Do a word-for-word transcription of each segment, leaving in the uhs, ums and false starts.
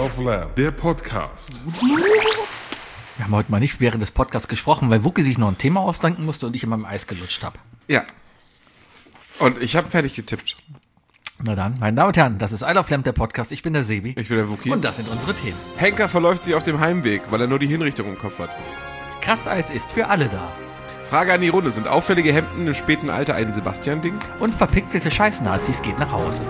of Lamb, der Podcast. Wir haben heute mal nicht während des Podcasts gesprochen, weil Wookie sich noch ein Thema ausdenken musste und ich in meinem Eis gelutscht habe. Ja. Und ich habe fertig getippt. Na dann, meine Damen und Herren, das ist Isle of Lamb, der Podcast. Ich bin der Sebi. Ich bin der Wookie. Und das sind unsere Themen. Henker verläuft sich auf dem Heimweg, weil er nur die Hinrichtung im Kopf hat. Kratzeis ist für alle da. Frage an die Runde. Sind auffällige Hemden im späten Alter ein Sebastian-Ding? Und verpixelte Scheißnazis geht nach Hause.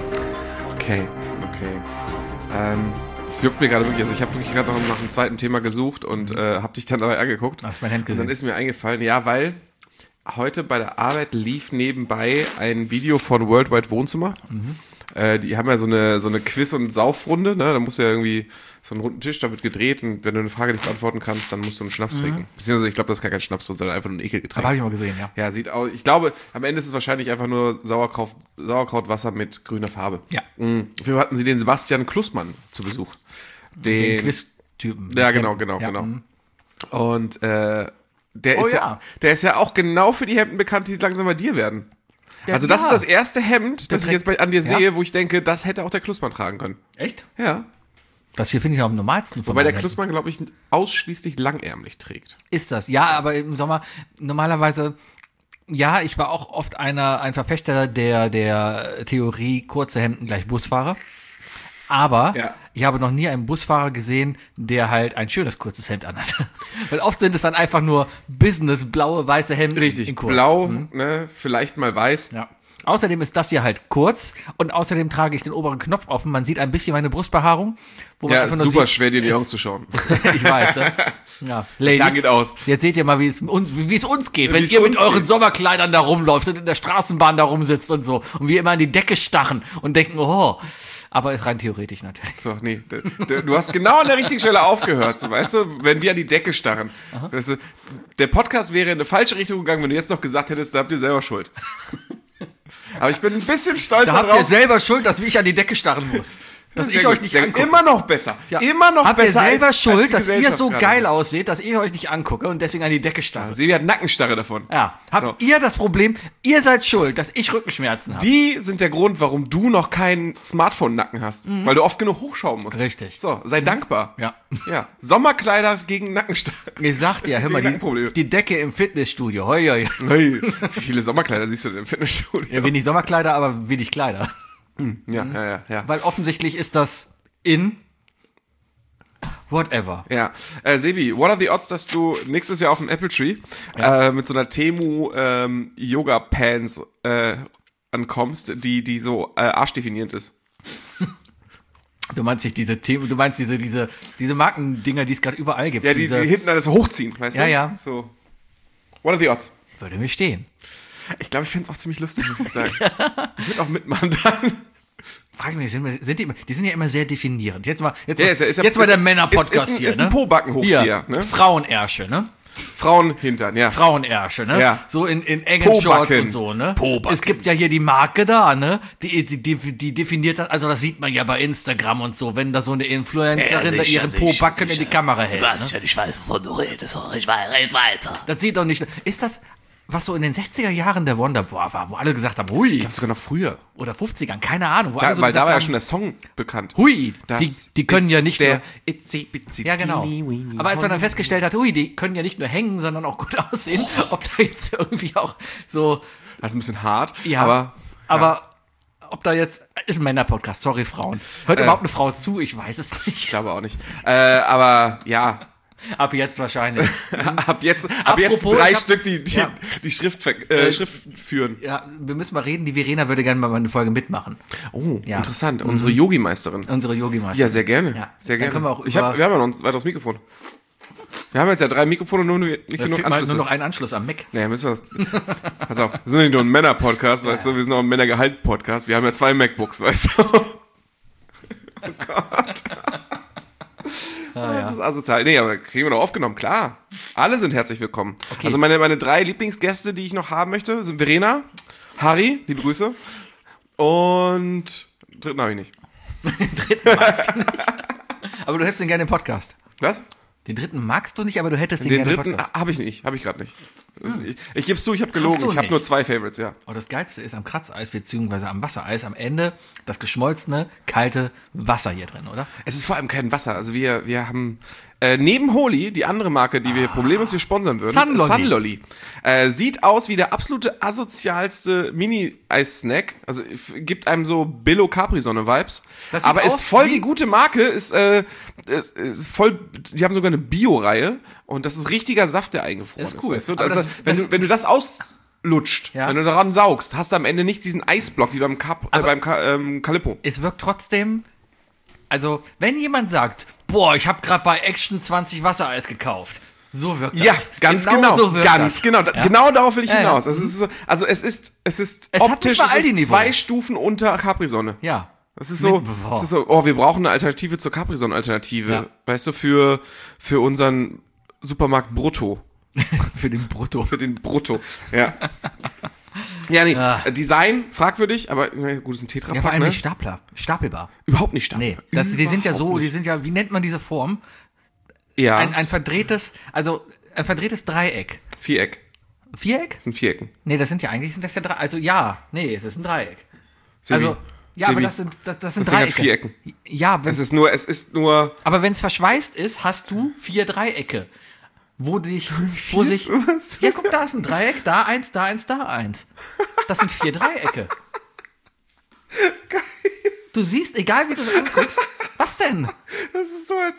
Okay, okay. Ähm, das juckt mir gerade wirklich. Also ich habe wirklich gerade noch nach einem zweiten Thema gesucht und äh, habe dich dann aber angeguckt. Hast mein Hemd gesehen? Und dann ist mir eingefallen, ja, weil heute bei der Arbeit lief nebenbei ein Video von Worldwide Wohnzimmer. Mhm. Äh, die haben ja so eine, so eine Quiz- und Saufrunde, ne? Da musst du ja irgendwie so einen runden Tisch, da wird gedreht und wenn du eine Frage nicht beantworten kannst, dann musst du einen Schnaps mhm. trinken. Beziehungsweise ich glaube, das ist gar kein Schnaps, sondern einfach nur ein Ekelgetränk. Habe ich mal gesehen, ja. Ja, sieht aus. Ich glaube, am Ende ist es wahrscheinlich einfach nur Sauerkraut, Sauerkrautwasser mit grüner Farbe. Ja. Mhm. Dafür hatten sie den Sebastian Klussmann zu Besuch. Den, den Quiz-Typen. Ja, genau, genau, ja. genau. Mhm. Und äh, der, Oh, ist ja. ja. der ist ja auch genau für die Hemden bekannt, die langsam bei dir werden. Ja, Also das ja. ist das erste Hemd, das Der ich jetzt bei, an dir Ja. sehe, wo ich denke, das hätte auch der Klussmann tragen können. Echt? Ja. Das hier finde ich am normalsten von Wobei der meinen Klussmann, glaube ich, ausschließlich langärmlich trägt. Ist das, ja, aber im Sommer normalerweise, ja, ich war auch oft einer, ein Verfechter der, der Theorie, kurze Hemden gleich Busfahrer. Aber Ja. ich habe noch nie einen Busfahrer gesehen, der halt ein schönes kurzes Hemd anhat. Weil oft sind es dann einfach nur Business, blaue, weiße Hemden Richtig, in kurz. blau, Mhm. ne, vielleicht mal weiß. Ja. Außerdem ist das hier halt kurz und außerdem trage ich den oberen Knopf offen. Man sieht ein bisschen meine Brustbehaarung. Wo man Ja, einfach ist nur super sieht, schwer, dir in die Augen zu schauen. ich weiß, ne? Ja, Ladies, Klar geht aus. jetzt seht ihr mal, wie es uns, wie es uns geht, Wie wenn es ihr mit uns euren geht. Sommerkleidern da rumläuft und in der Straßenbahn da rumsitzt und so und wir immer an die Decke starren und denken, oh, aber ist rein theoretisch natürlich. So, nee, d- d- du hast genau an der richtigen Stelle aufgehört, so, weißt du, wenn wir an die Decke starren. Weißt du, der Podcast wäre in eine falsche Richtung gegangen, wenn du jetzt noch gesagt hättest, da habt ihr selber Schuld. Aber ich bin ein bisschen stolz Da habt darauf. ihr selber Schuld, dass ich an die Decke starren muss. Dass Sehr ich gut, euch nicht sehr gut. angucke. Immer noch besser. Ja. Immer noch Habt besser. ihr selber als, Schuld, als die dass ihr Gesellschaft so gerade. geil ausseht, dass ich euch nicht angucke und deswegen an die Decke starre? Sebi hat Nackenstarre davon. Ja. Habt So. ihr das Problem, ihr seid schuld, dass ich Rückenschmerzen habe? Die sind der Grund, warum du noch keinen Smartphone-Nacken hast. Weil du oft genug hochschauen musst. Richtig. So, sei dankbar. Ja. Ja. Sommerkleider gegen Nackenstarre. Ich sag dir, hör mal, Gegen die, Nackenprobleme. die Decke im Fitnessstudio. Hoi, hoi. Hey, wie viele Sommerkleider siehst du denn im Fitnessstudio? Ja, wenig Sommerkleider, aber wenig Kleider. Ja, ja, ja, ja. Weil offensichtlich ist das in whatever. Ja, äh, Sebi, what are the odds, dass du nächstes Jahr auf dem Apple Tree äh, mit so einer Temu ähm, Yoga Pants äh, ankommst, die die so äh, arschdefinierend ist? Du meinst nicht diese Themen, du meinst diese, diese, diese Markendinger, die es gerade überall gibt. Ja, die, diese, die hinten alles hochziehen, weißt Ja, du? ja. So. What are the odds? würde mir stehen. Ich glaube, ich fände es auch ziemlich lustig, muss ich sagen. Ich würde auch mitmachen dann. Frag mich, sind, wir- sind die, immer- die sind ja immer sehr definierend. Jetzt mal, jetzt Ja, mal, ist ja- ist ja- jetzt mal ist- der Männer-Podcast ist- ist ein- hier. ist ein ne? Pobacken-Hochzieher, Hier, ne? Frauenersche, ne? Frauenhintern, ja. Frauenersche, ne? Ja. So in, in engen Pobacken. Shorts und so, ne? Pobacken. Es gibt ja hier die Marke da, ne? Die, die, die, die definiert das, also das sieht man ja bei Instagram und so, wenn da so eine Influencerin da ihren Pobacken in die Kamera hält. Ne? Sebastian, ich weiß, wovon du redest. Ich weiß, red weiter. Das sieht doch nicht. Ist das, was so in den sechziger Jahren der Wonderboy war, wo alle gesagt haben, hui, Ich glaube sogar noch früher. oder fünfzigern, keine Ahnung. Wo Da, alle so weil da gesagt war ja haben, schon der Song bekannt. hui, Das die, die können ist ja nicht der nur. Itsy Bitsy Ja, genau. Teeny Weeny Aber als man dann Hon- festgestellt hat, ui, die können ja nicht nur hängen, sondern auch gut aussehen, ob da jetzt irgendwie auch so, Das ist ein bisschen hart, ja, aber aber ob da jetzt, ist ein Männer-Podcast, sorry Frauen. Hört Äh. überhaupt eine Frau zu? Ich weiß es ich nicht. glaube auch nicht. Äh, aber ja, Ab jetzt wahrscheinlich. ab jetzt, ab jetzt Apropos, drei ich hab- Stück, die die, Ja. die Schrift, ver- äh, Schrift führen. Ja, wir müssen mal reden, die Verena würde gerne mal eine Folge mitmachen. Oh, Ja. interessant. Unsere Yogi-Meisterin. Unsere Yogi-Meister. Ja, sehr gerne. Ja. Sehr Dann gerne. können wir auch ich über- hab, wir haben ja noch ein weiteres Mikrofon. Wir haben jetzt ja drei Mikrofone und nur nicht Da genug fehlt mal Anschlüsse. nur noch ein Anschluss am Mac. Naja, müssen wir das. Pass auf, wir sind nicht nur ein Männer-Podcast, weißt du, wir sind auch ein Männergehalt-Podcast. Wir haben ja zwei MacBooks, weißt du. Oh Gott. Das ist asozial. Nee, aber kriegen wir doch aufgenommen, klar. Alle sind herzlich willkommen. Also meine, meine drei Lieblingsgäste, die ich noch haben möchte, sind Verena, Harry, liebe Grüße, und dritten habe ich nicht. Aber du hättest den gerne im Podcast. Was? Den dritten magst du nicht, aber du hättest den, Den gerne dritten Podcast. habe ich nicht, habe ich gerade nicht. Das- Ich, ich gebe zu, ich habe gelogen. du Ich habe nicht? nur zwei Favorites, ja. Oh, das Geilste ist am Kratzeis beziehungsweise am Wassereis am Ende das geschmolzene, kalte Wasser hier drin, oder? Es ist vor allem kein Wasser. Also wir, wir haben äh, neben Holy, die andere Marke, die wir problemlos hier sponsern würden, Sunlolly. Sunlolly. Äh, sieht aus wie der absolute asozialste Mini-Eis-Snack. Also f- gibt einem so Billo Capri-Sonne-Vibes. Das sieht Aber ist aus voll wie- die gute Marke. Ist, äh, ist, ist voll. Die haben sogar eine Bio-Reihe und das ist richtiger Saft, der eingefroren Das ist. ist cool. Weißt du? Aber Das, das- wenn, das- du, wenn du das auslutscht, Ja. wenn du daran saugst, hast du am Ende nicht diesen Eisblock wie beim Cap, äh, Aber- beim Ka, ähm, Calippo. Es wirkt trotzdem, also wenn jemand sagt, boah, ich habe gerade bei Action zwanzig Wassereis gekauft, so wirkt das. Ja, ganz genau, so wirkt ganz das. genau, da, Ja? genau darauf will ich Ja, ja. hinaus. Es ist so, also es ist, es ist Es hat optisch nicht mal es ist Aldi-Niveau. zwei Stufen unter Capri-Sonne. Ja. Das ist so, Mit- boah. das ist so, oh, wir brauchen eine Alternative zur Capri-Sonne-Alternative. Ja. Weißt du, für, für unseren Supermarkt Brutto. Für den Brutto. Für den Brutto, ja. Ja, nee, Ja. äh, Design fragwürdig, aber na gut, ist ein Tetrapack, Ja, vor allem ne? nicht Stapler, stapelbar. Überhaupt nicht stark. Nee, das, die sind ja so, Überhaupt die nicht. sind ja, wie nennt man diese Form? Ja, Ein, ein verdrehtes, also ein verdrehtes Dreieck. Viereck. Viereck? Das sind Vierecken. Nee, das sind ja eigentlich sind das ja drei. Also ja, nee, es ist ein Dreieck. Sebi, Also ja, Sebi, aber das sind das, das sind das sind ja Dreiecke. Vierecken. Ja, wenn, Es ist nur, es ist nur, aber wenn es verschweißt ist, hast du vier Dreiecke, wo dich, wo sich. was? Ja, guck, da ist ein Dreieck, da eins, da eins, da eins. Das sind vier Dreiecke. Du siehst, egal wie du es anguckst, was denn? Das ist so als.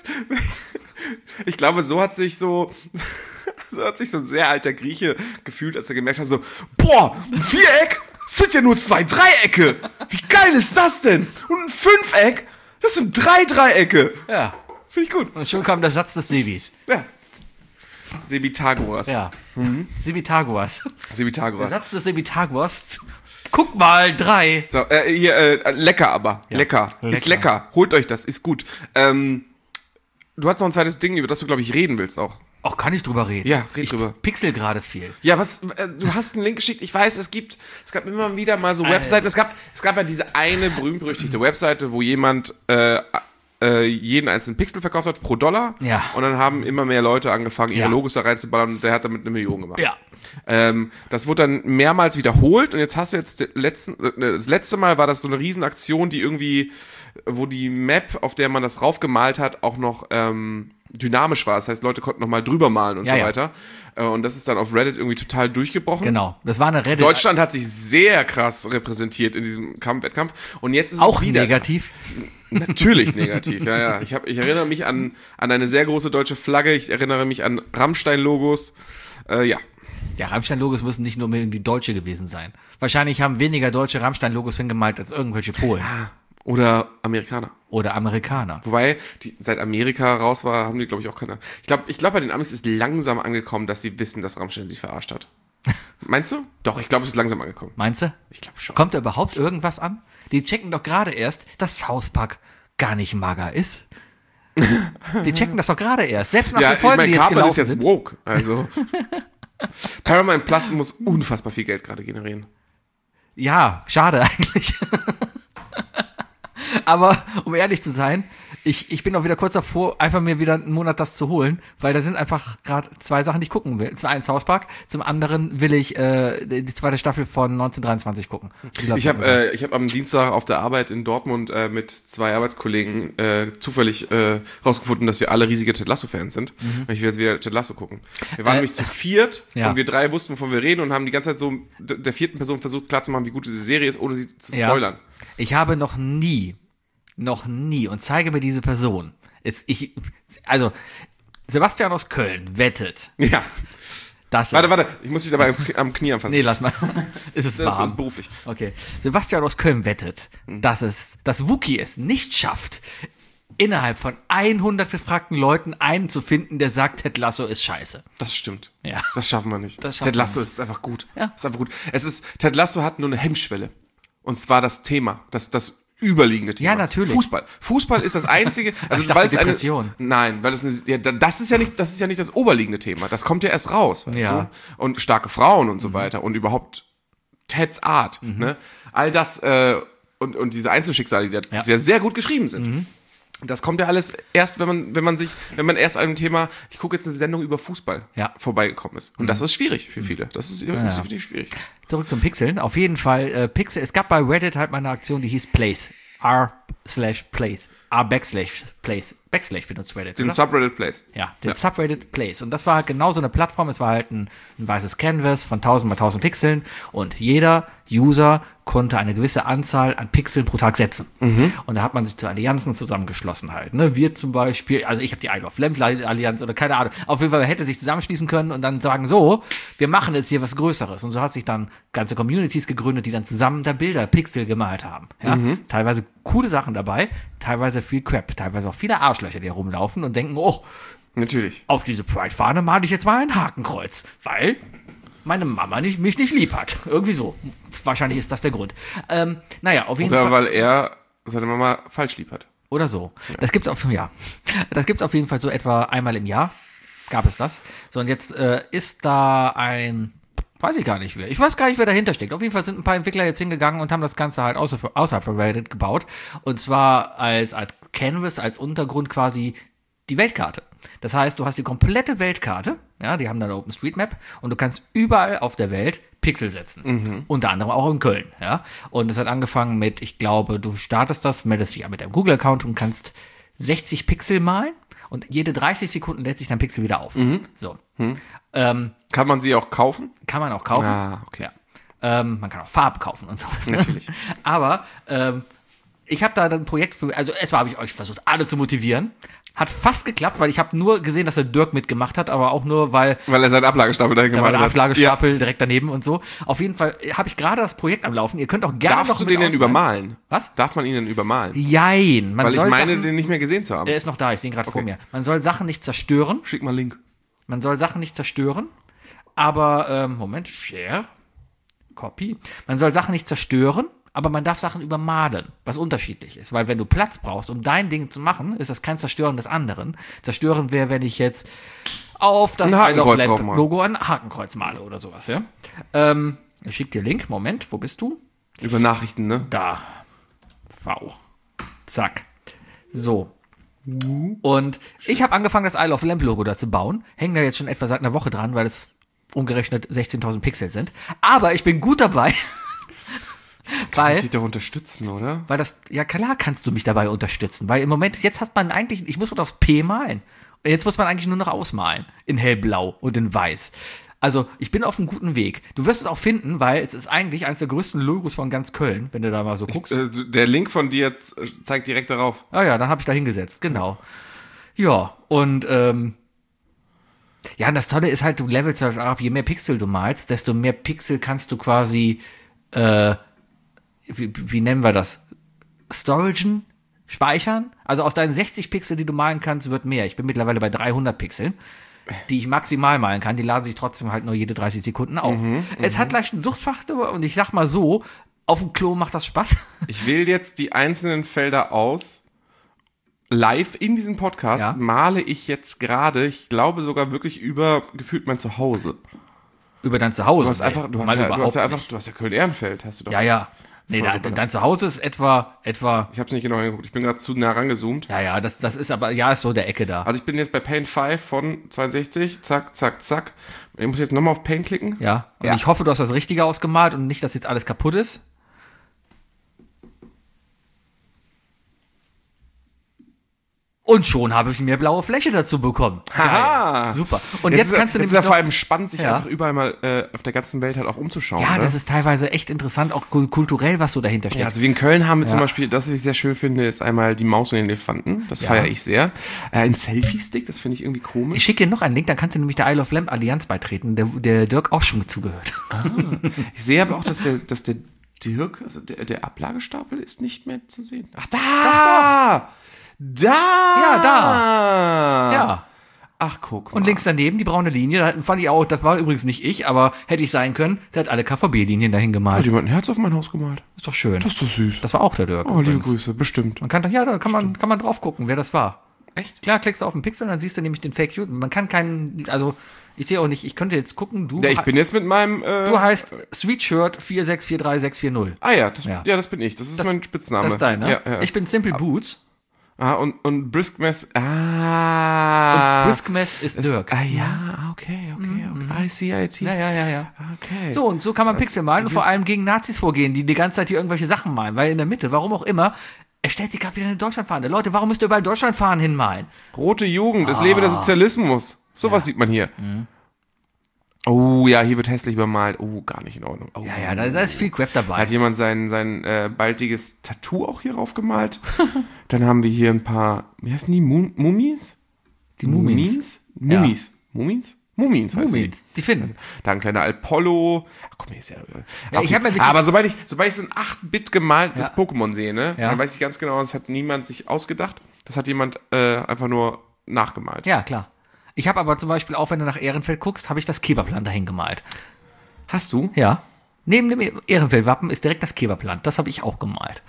Ich glaube, so hat sich so. So hat sich so ein sehr alter Grieche gefühlt, als er gemerkt hat, so, boah, ein Viereck sind ja nur zwei Dreiecke. Wie geil ist das denn? Und ein Fünfeck, das sind drei Dreiecke. Ja. Finde ich gut. Und schon kam der Satz des Sebis. Ja. Sebitagoras. Ja. Mhm. Sebitagoras. Der Sebitagoras. Satz des Sebitagoras. Guck mal, drei. So, äh, hier, äh, lecker aber. Lecker. Ist lecker. lecker. Holt euch das, ist gut. Ähm, du hast noch ein zweites Ding, über das du, glaube ich, reden willst auch. Auch kann ich drüber reden. Ja, red ich drüber. Pixel gerade viel. Ja, was, äh, du hast einen Link geschickt. Ich weiß, es gibt, es gab immer wieder mal so Äh. Webseiten. Es gab, es gab ja diese eine berühmt-berüchtigte Webseite, wo jemand äh, äh, jeden einzelnen Pixel verkauft hat pro Dollar. Ja. Und dann haben immer mehr Leute angefangen, ihre Ja. Logos da reinzuballern und der hat damit eine Million gemacht. Ja. Ähm, das wurde dann mehrmals wiederholt und jetzt hast du jetzt den letzten, das letzte Mal war das so eine Riesenaktion, die irgendwie, wo die Map, auf der man das raufgemalt hat, auch noch ähm, dynamisch war. Das heißt, Leute konnten noch mal drüber malen und Ja, so ja. weiter. Äh, und das ist dann auf Reddit irgendwie total durchgebrochen. Genau. Das war eine Reddit. Deutschland hat sich sehr krass repräsentiert in diesem Kampf, Wettkampf. Und jetzt ist auch es wieder negativ. natürlich negativ. Ja, ja. Ich, hab, ich erinnere mich an, an eine sehr große deutsche Flagge. Ich erinnere mich an Rammstein-Logos. Äh, ja. Ja, Rammstein-Logos müssen nicht nur die deutsche gewesen sein. Wahrscheinlich haben weniger deutsche Rammstein-Logos hingemalt als irgendwelche Polen Oder Amerikaner. oder Amerikaner. Wobei, die, seit Amerika raus war, haben die, glaube ich, auch keine. Ich glaube, ich glaub, bei den Amis ist langsam angekommen, dass sie wissen, dass Rammstein sie verarscht hat. Meinst du? Doch, ich glaube, es ist langsam angekommen. Meinst du? Ich glaube schon. Kommt da überhaupt irgendwas an? Die checken doch gerade erst, dass South Park gar nicht mager ist. Die checken das doch gerade erst. Selbst nach Ja, den ich Folgen, meine, die jetzt Cartman gelaufen ist jetzt sind. woke. Also. Paramount Plus muss unfassbar viel Geld gerade generieren. Ja, schade eigentlich. Aber um ehrlich zu sein, ich, ich bin auch wieder kurz davor, einfach mir wieder einen Monat das zu holen, weil da sind einfach gerade zwei Sachen, die ich gucken will. Zum einen South Park, zum anderen will ich äh, die zweite Staffel von neunzehnhundertdreiundzwanzig gucken. Die läuft Ich habe gerade. äh, ich hab am Dienstag auf der Arbeit in Dortmund äh, mit zwei Arbeitskollegen äh, zufällig äh, rausgefunden, dass wir alle riesige Ted Lasso-Fans sind. Und ich will jetzt wieder Ted Lasso gucken. Wir waren Äh, nämlich zu viert ja. und wir drei wussten, wovon wir reden und haben die ganze Zeit so d- der vierten Person versucht klarzumachen, wie gut diese Serie ist, ohne sie zu Ja. spoilern. Ich habe noch nie, noch nie, und zeige mir diese Person. Jetzt, ich, also, Sebastian aus Köln wettet, Ja. dass Warte, es, warte, ich muss dich dabei ans- am Knie anfassen. Nee, lass mal. ist es das warm? ist beruflich. Okay. Sebastian aus Köln wettet, dass es, dass Wookie es nicht schafft, innerhalb von hundert befragten Leuten einen zu finden, der sagt, Ted Lasso ist scheiße. Das stimmt. Ja. Das schaffen wir nicht. Das schaffen Ted wir Lasso ist einfach gut. Ja. Ist einfach gut. Es ist, Ted Lasso hat nur eine Hemmschwelle. Und zwar das Thema. Das, das überliegende Thema. Ja, natürlich. Fußball. Fußball ist das einzige, also ich dachte weil es eine, Depression. nein, weil es eine, ja, das ist ja nicht, das ist ja nicht das oberliegende Thema. Das kommt ja erst raus, weißt Ja. du? Und starke Frauen und so weiter und überhaupt Teds Art, Mhm. ne? All das, äh, und, und diese Einzelschicksale, die da Ja. sehr, sehr gut geschrieben sind. Mhm. Das kommt ja alles erst, wenn man, wenn man sich, wenn man erst an einem Thema, ich gucke jetzt eine Sendung über Fußball, Ja. vorbeigekommen ist. Und das ist schwierig für viele. Das ist ja. definitiv schwierig. Zurück zum Pixeln. Auf jeden Fall, äh, Pixel, es gab bei Reddit halt mal eine Aktion, die hieß Plays. R slash Plays. R backslash Plays. Backslash benutzt Reddit, Den oder? Subreddit Plays. Ja, den Ja. Subreddit Plays. Und das war halt genau so eine Plattform. Es war halt ein, ein weißes Canvas von tausend mal tausend Pixeln und jeder User konnte eine gewisse Anzahl an Pixeln pro Tag setzen. Und da hat man sich zu Allianzen zusammengeschlossen halt. Ne? Wir zum Beispiel, also ich habe die Isle of Lamp Allianz oder keine Ahnung. Auf jeden Fall hätte sich zusammenschließen können und dann sagen, so, wir machen jetzt hier was Größeres. Und so hat sich dann ganze Communities gegründet, die dann zusammen da Bilder, Pixel gemalt haben. Ja? Teilweise coole Sachen dabei, teilweise viel Crap, teilweise auch viele Arschlöcher, die herumlaufen und denken, oh, Natürlich. auf diese Pride-Fahne male ich jetzt mal ein Hakenkreuz, weil meine Mama nicht, mich nicht lieb hat. Irgendwie so. Wahrscheinlich ist das der Grund. Ähm, naja, auf jeden Oder Fall. weil er seine Mama falsch lieb hat. Oder so. Das gibt's auf, ja. Das gibt's auf jeden Fall so etwa einmal im Jahr. Gab es das. So, und jetzt äh, ist da ein, weiß ich gar nicht wer. Ich weiß gar nicht, wer dahinter steckt. Auf jeden Fall sind ein paar Entwickler jetzt hingegangen und haben das Ganze halt außer, außerhalb von Reddit gebaut. Und zwar als, als Canvas, als Untergrund quasi die Weltkarte. Das heißt, du hast die komplette Weltkarte, ja, die haben dann eine OpenStreetMap und du kannst überall auf der Welt Pixel setzen. Mhm. Unter anderem auch in Köln, ja. Und es hat angefangen mit, ich glaube, du startest das, meldest dich ja mit deinem Google-Account und kannst sechzig Pixel malen und jede dreißig Sekunden lädt sich dein Pixel wieder auf. Mhm. So. Ähm, Kann man sie auch kaufen? kann man auch kaufen. Ah, okay. Ja. Ähm, man kann auch Farben kaufen und sowas. Ne? Natürlich. Aber ähm, ich habe da dann ein Projekt für, also erstmal habe ich euch versucht, alle zu motivieren. Hat fast geklappt, weil ich habe nur gesehen, dass der Dirk mitgemacht hat, aber auch nur, weil Weil er seinen Ablagestapel dahin da war gemacht der hat. Ablagestapel direkt daneben und so. Auf jeden Fall habe ich gerade das Projekt am Laufen. Ihr könnt auch gerne Darfst noch du mit den denn ausmalen. übermalen? Was? Darf man ihn denn übermalen? Jein. Man Weil ich soll meine, Sachen, den nicht mehr gesehen zu haben. der ist noch da, ich sehe ihn gerade vor Okay. mir. Man soll Sachen nicht zerstören. Schick mal Link. Man soll Sachen nicht zerstören, aber, ähm, Moment, Share, Copy. Man soll Sachen nicht zerstören, aber man darf Sachen übermalen, was unterschiedlich ist. Weil wenn du Platz brauchst, um dein Ding zu machen, ist das kein Zerstören des anderen. Zerstören wäre, wenn ich jetzt auf das Ein Hakenkreuz Isle of Lamp draufmalen. Logo ein Hakenkreuz male oder sowas, ja. Ähm, ich schick dir Link, Moment, wo bist du? Über Nachrichten, ne? Da. V. Zack. So. Und ich habe angefangen, das Isle of Lamp Logo da zu bauen. Hängen da jetzt schon etwa seit einer Woche dran, weil es umgerechnet sechzehntausend Pixel sind. Aber ich bin gut dabei. Kann ich weil, dich doch unterstützen, oder? weil das, ja klar kannst du mich dabei unterstützen. Weil im Moment, jetzt hat man eigentlich, ich muss nur aufs P malen. Jetzt muss man eigentlich nur noch ausmalen. In hellblau und in weiß. Also, ich bin auf einem guten Weg. Du wirst es auch finden, weil es ist eigentlich eines der größten Logos von ganz Köln, wenn du da mal so guckst. Äh, der Link von dir z- zeigt direkt darauf. Ah ja, dann habe ich da hingesetzt, genau. Ja, und ähm, ja, und das Tolle ist halt, du levelst halt ab, je mehr Pixel du malst, desto mehr Pixel kannst du quasi, äh, wie, wie nennen wir das? Storagen? Speichern? Also aus deinen sechzig Pixel, die du malen kannst, wird mehr. Ich bin mittlerweile bei dreihundert Pixeln, die ich maximal malen kann. Die laden sich trotzdem halt nur jede dreißig Sekunden auf. Es hat leicht einen Suchtfaktor und ich sag mal so, auf dem Klo macht das Spaß. Ich wähle jetzt die einzelnen Felder aus. Live in diesem Podcast Ja. male ich jetzt gerade, ich glaube sogar wirklich über gefühlt mein Zuhause. Über dein Zuhause. Du hast ey. einfach, du hast Mal ja, du überhaupt hast ja einfach, nicht. du hast ja Köln-Ehrenfeld, hast du doch. Ja, ja. Nee, Voll da, super. dein Zuhause ist etwa, etwa, Ich habe es nicht genau hingeguckt, ich bin gerade zu nah rangezoomt. ja, ja, das, das ist aber, ja, ist so der Ecke da. Also ich bin jetzt bei Paint fünf von zweiundsechzig, zack, zack, zack. Ich muss jetzt nochmal auf Paint klicken. Ja. Und Ja. ich hoffe, du hast das Richtige ausgemalt und nicht, dass jetzt alles kaputt ist. Und schon habe ich mehr blaue Fläche dazu bekommen. Haha. Geil. Super. Und jetzt, ist, kannst du jetzt ist nämlich ja vor noch, allem spannend, sich Ja. einfach überall mal äh, auf der ganzen Welt halt auch umzuschauen. ja, ne? das ist teilweise echt interessant, auch kul- kulturell, was so dahinter steckt. Ja, also wie in Köln haben wir zum Ja. Beispiel, das, was ich sehr schön finde, ist einmal die Maus und den Elefanten. Das Ja. feiere ich sehr. Äh, ein Selfie-Stick, das finde ich irgendwie komisch. Ich schicke dir noch einen Link, dann kannst du nämlich der Isle of Lamp Allianz beitreten, der, der Dirk auch schon zugehört. Ich sehe aber auch, dass der, dass der Dirk, also der, der Ablagestapel ist nicht mehr zu sehen. Ach, da! Da! Ja, da. Ja. Ach, guck mal. Und links daneben die braune Linie, da fand ich auch, das war übrigens nicht ich, aber hätte ich sein können, der hat alle K V B-Linien dahin Hat gemalt. jemand ein Herz auf mein Haus gemalt? Ist doch schön. Das ist doch süß. Das war auch der Dirk. Oh, liebe übrigens. Grüße, bestimmt. Man kann doch, ja, da kann man, kann man drauf gucken, wer das war. Echt? Klar, klickst du auf den Pixel, dann siehst du nämlich den Fake User. Man kann keinen, also, ich sehe auch nicht, ich könnte jetzt gucken, du, Ja, ich bin jetzt mit meinem. Äh, du heißt Sweetshirt vier sechs vier drei sechs vier null. ah ja das, Ja. ja, das bin ich. Das ist Das- mein Spitzname. Das ist dein, ne? Ja, ja. Ich bin Simple Boots. Ah, und, und Briskmess, ah. Und Briskmess ist Dirk. Ah, ja, okay, okay, okay. I see, I see. Ja, ja, ja, ja. Okay. So, und so kann man Das- Pixel malen und vor das- allem gegen Nazis vorgehen, die die ganze Zeit hier irgendwelche Sachen malen. Weil in der Mitte, warum auch immer, er stellt sich gerade wieder eine Deutschlandfahne. Leute, warum müsst ihr überall Deutschlandfahnen hinmalen? Rote Jugend, es Ah. lebe der Sozialismus. Sowas sieht man hier. Mhm. Oh, ja, hier wird hässlich übermalt. Oh, gar nicht in Ordnung. Oh. Ja, ja, da, da ist viel Crap dabei. Hat jemand sein, sein äh, baldiges Tattoo auch hier drauf gemalt? Dann haben wir hier ein paar, wie heißen die? Mu- Mummies? Die Mumins. Mummies? Mummies. Mumins? Mumins heißen die. Mumins, die finden. Da ein kleiner Apollo. Ach komm, hier ist ja. Ja, auch ich die- hab mir ein bisschen- aber sobald ich, sobald ich so ein acht Bit gemaltes Ja. Pokémon sehe, ne, Ja. dann weiß ich ganz genau, das hat niemand sich ausgedacht. Das hat jemand äh, einfach nur nachgemalt. Ja, klar. Ich habe aber zum Beispiel auch, wenn du nach Ehrenfeld guckst, habe ich das Keberplan dahin gemalt. Hast du? Ja. Neben dem Ehrenfeld-Wappen ist direkt das Keberplan. Das habe ich auch gemalt.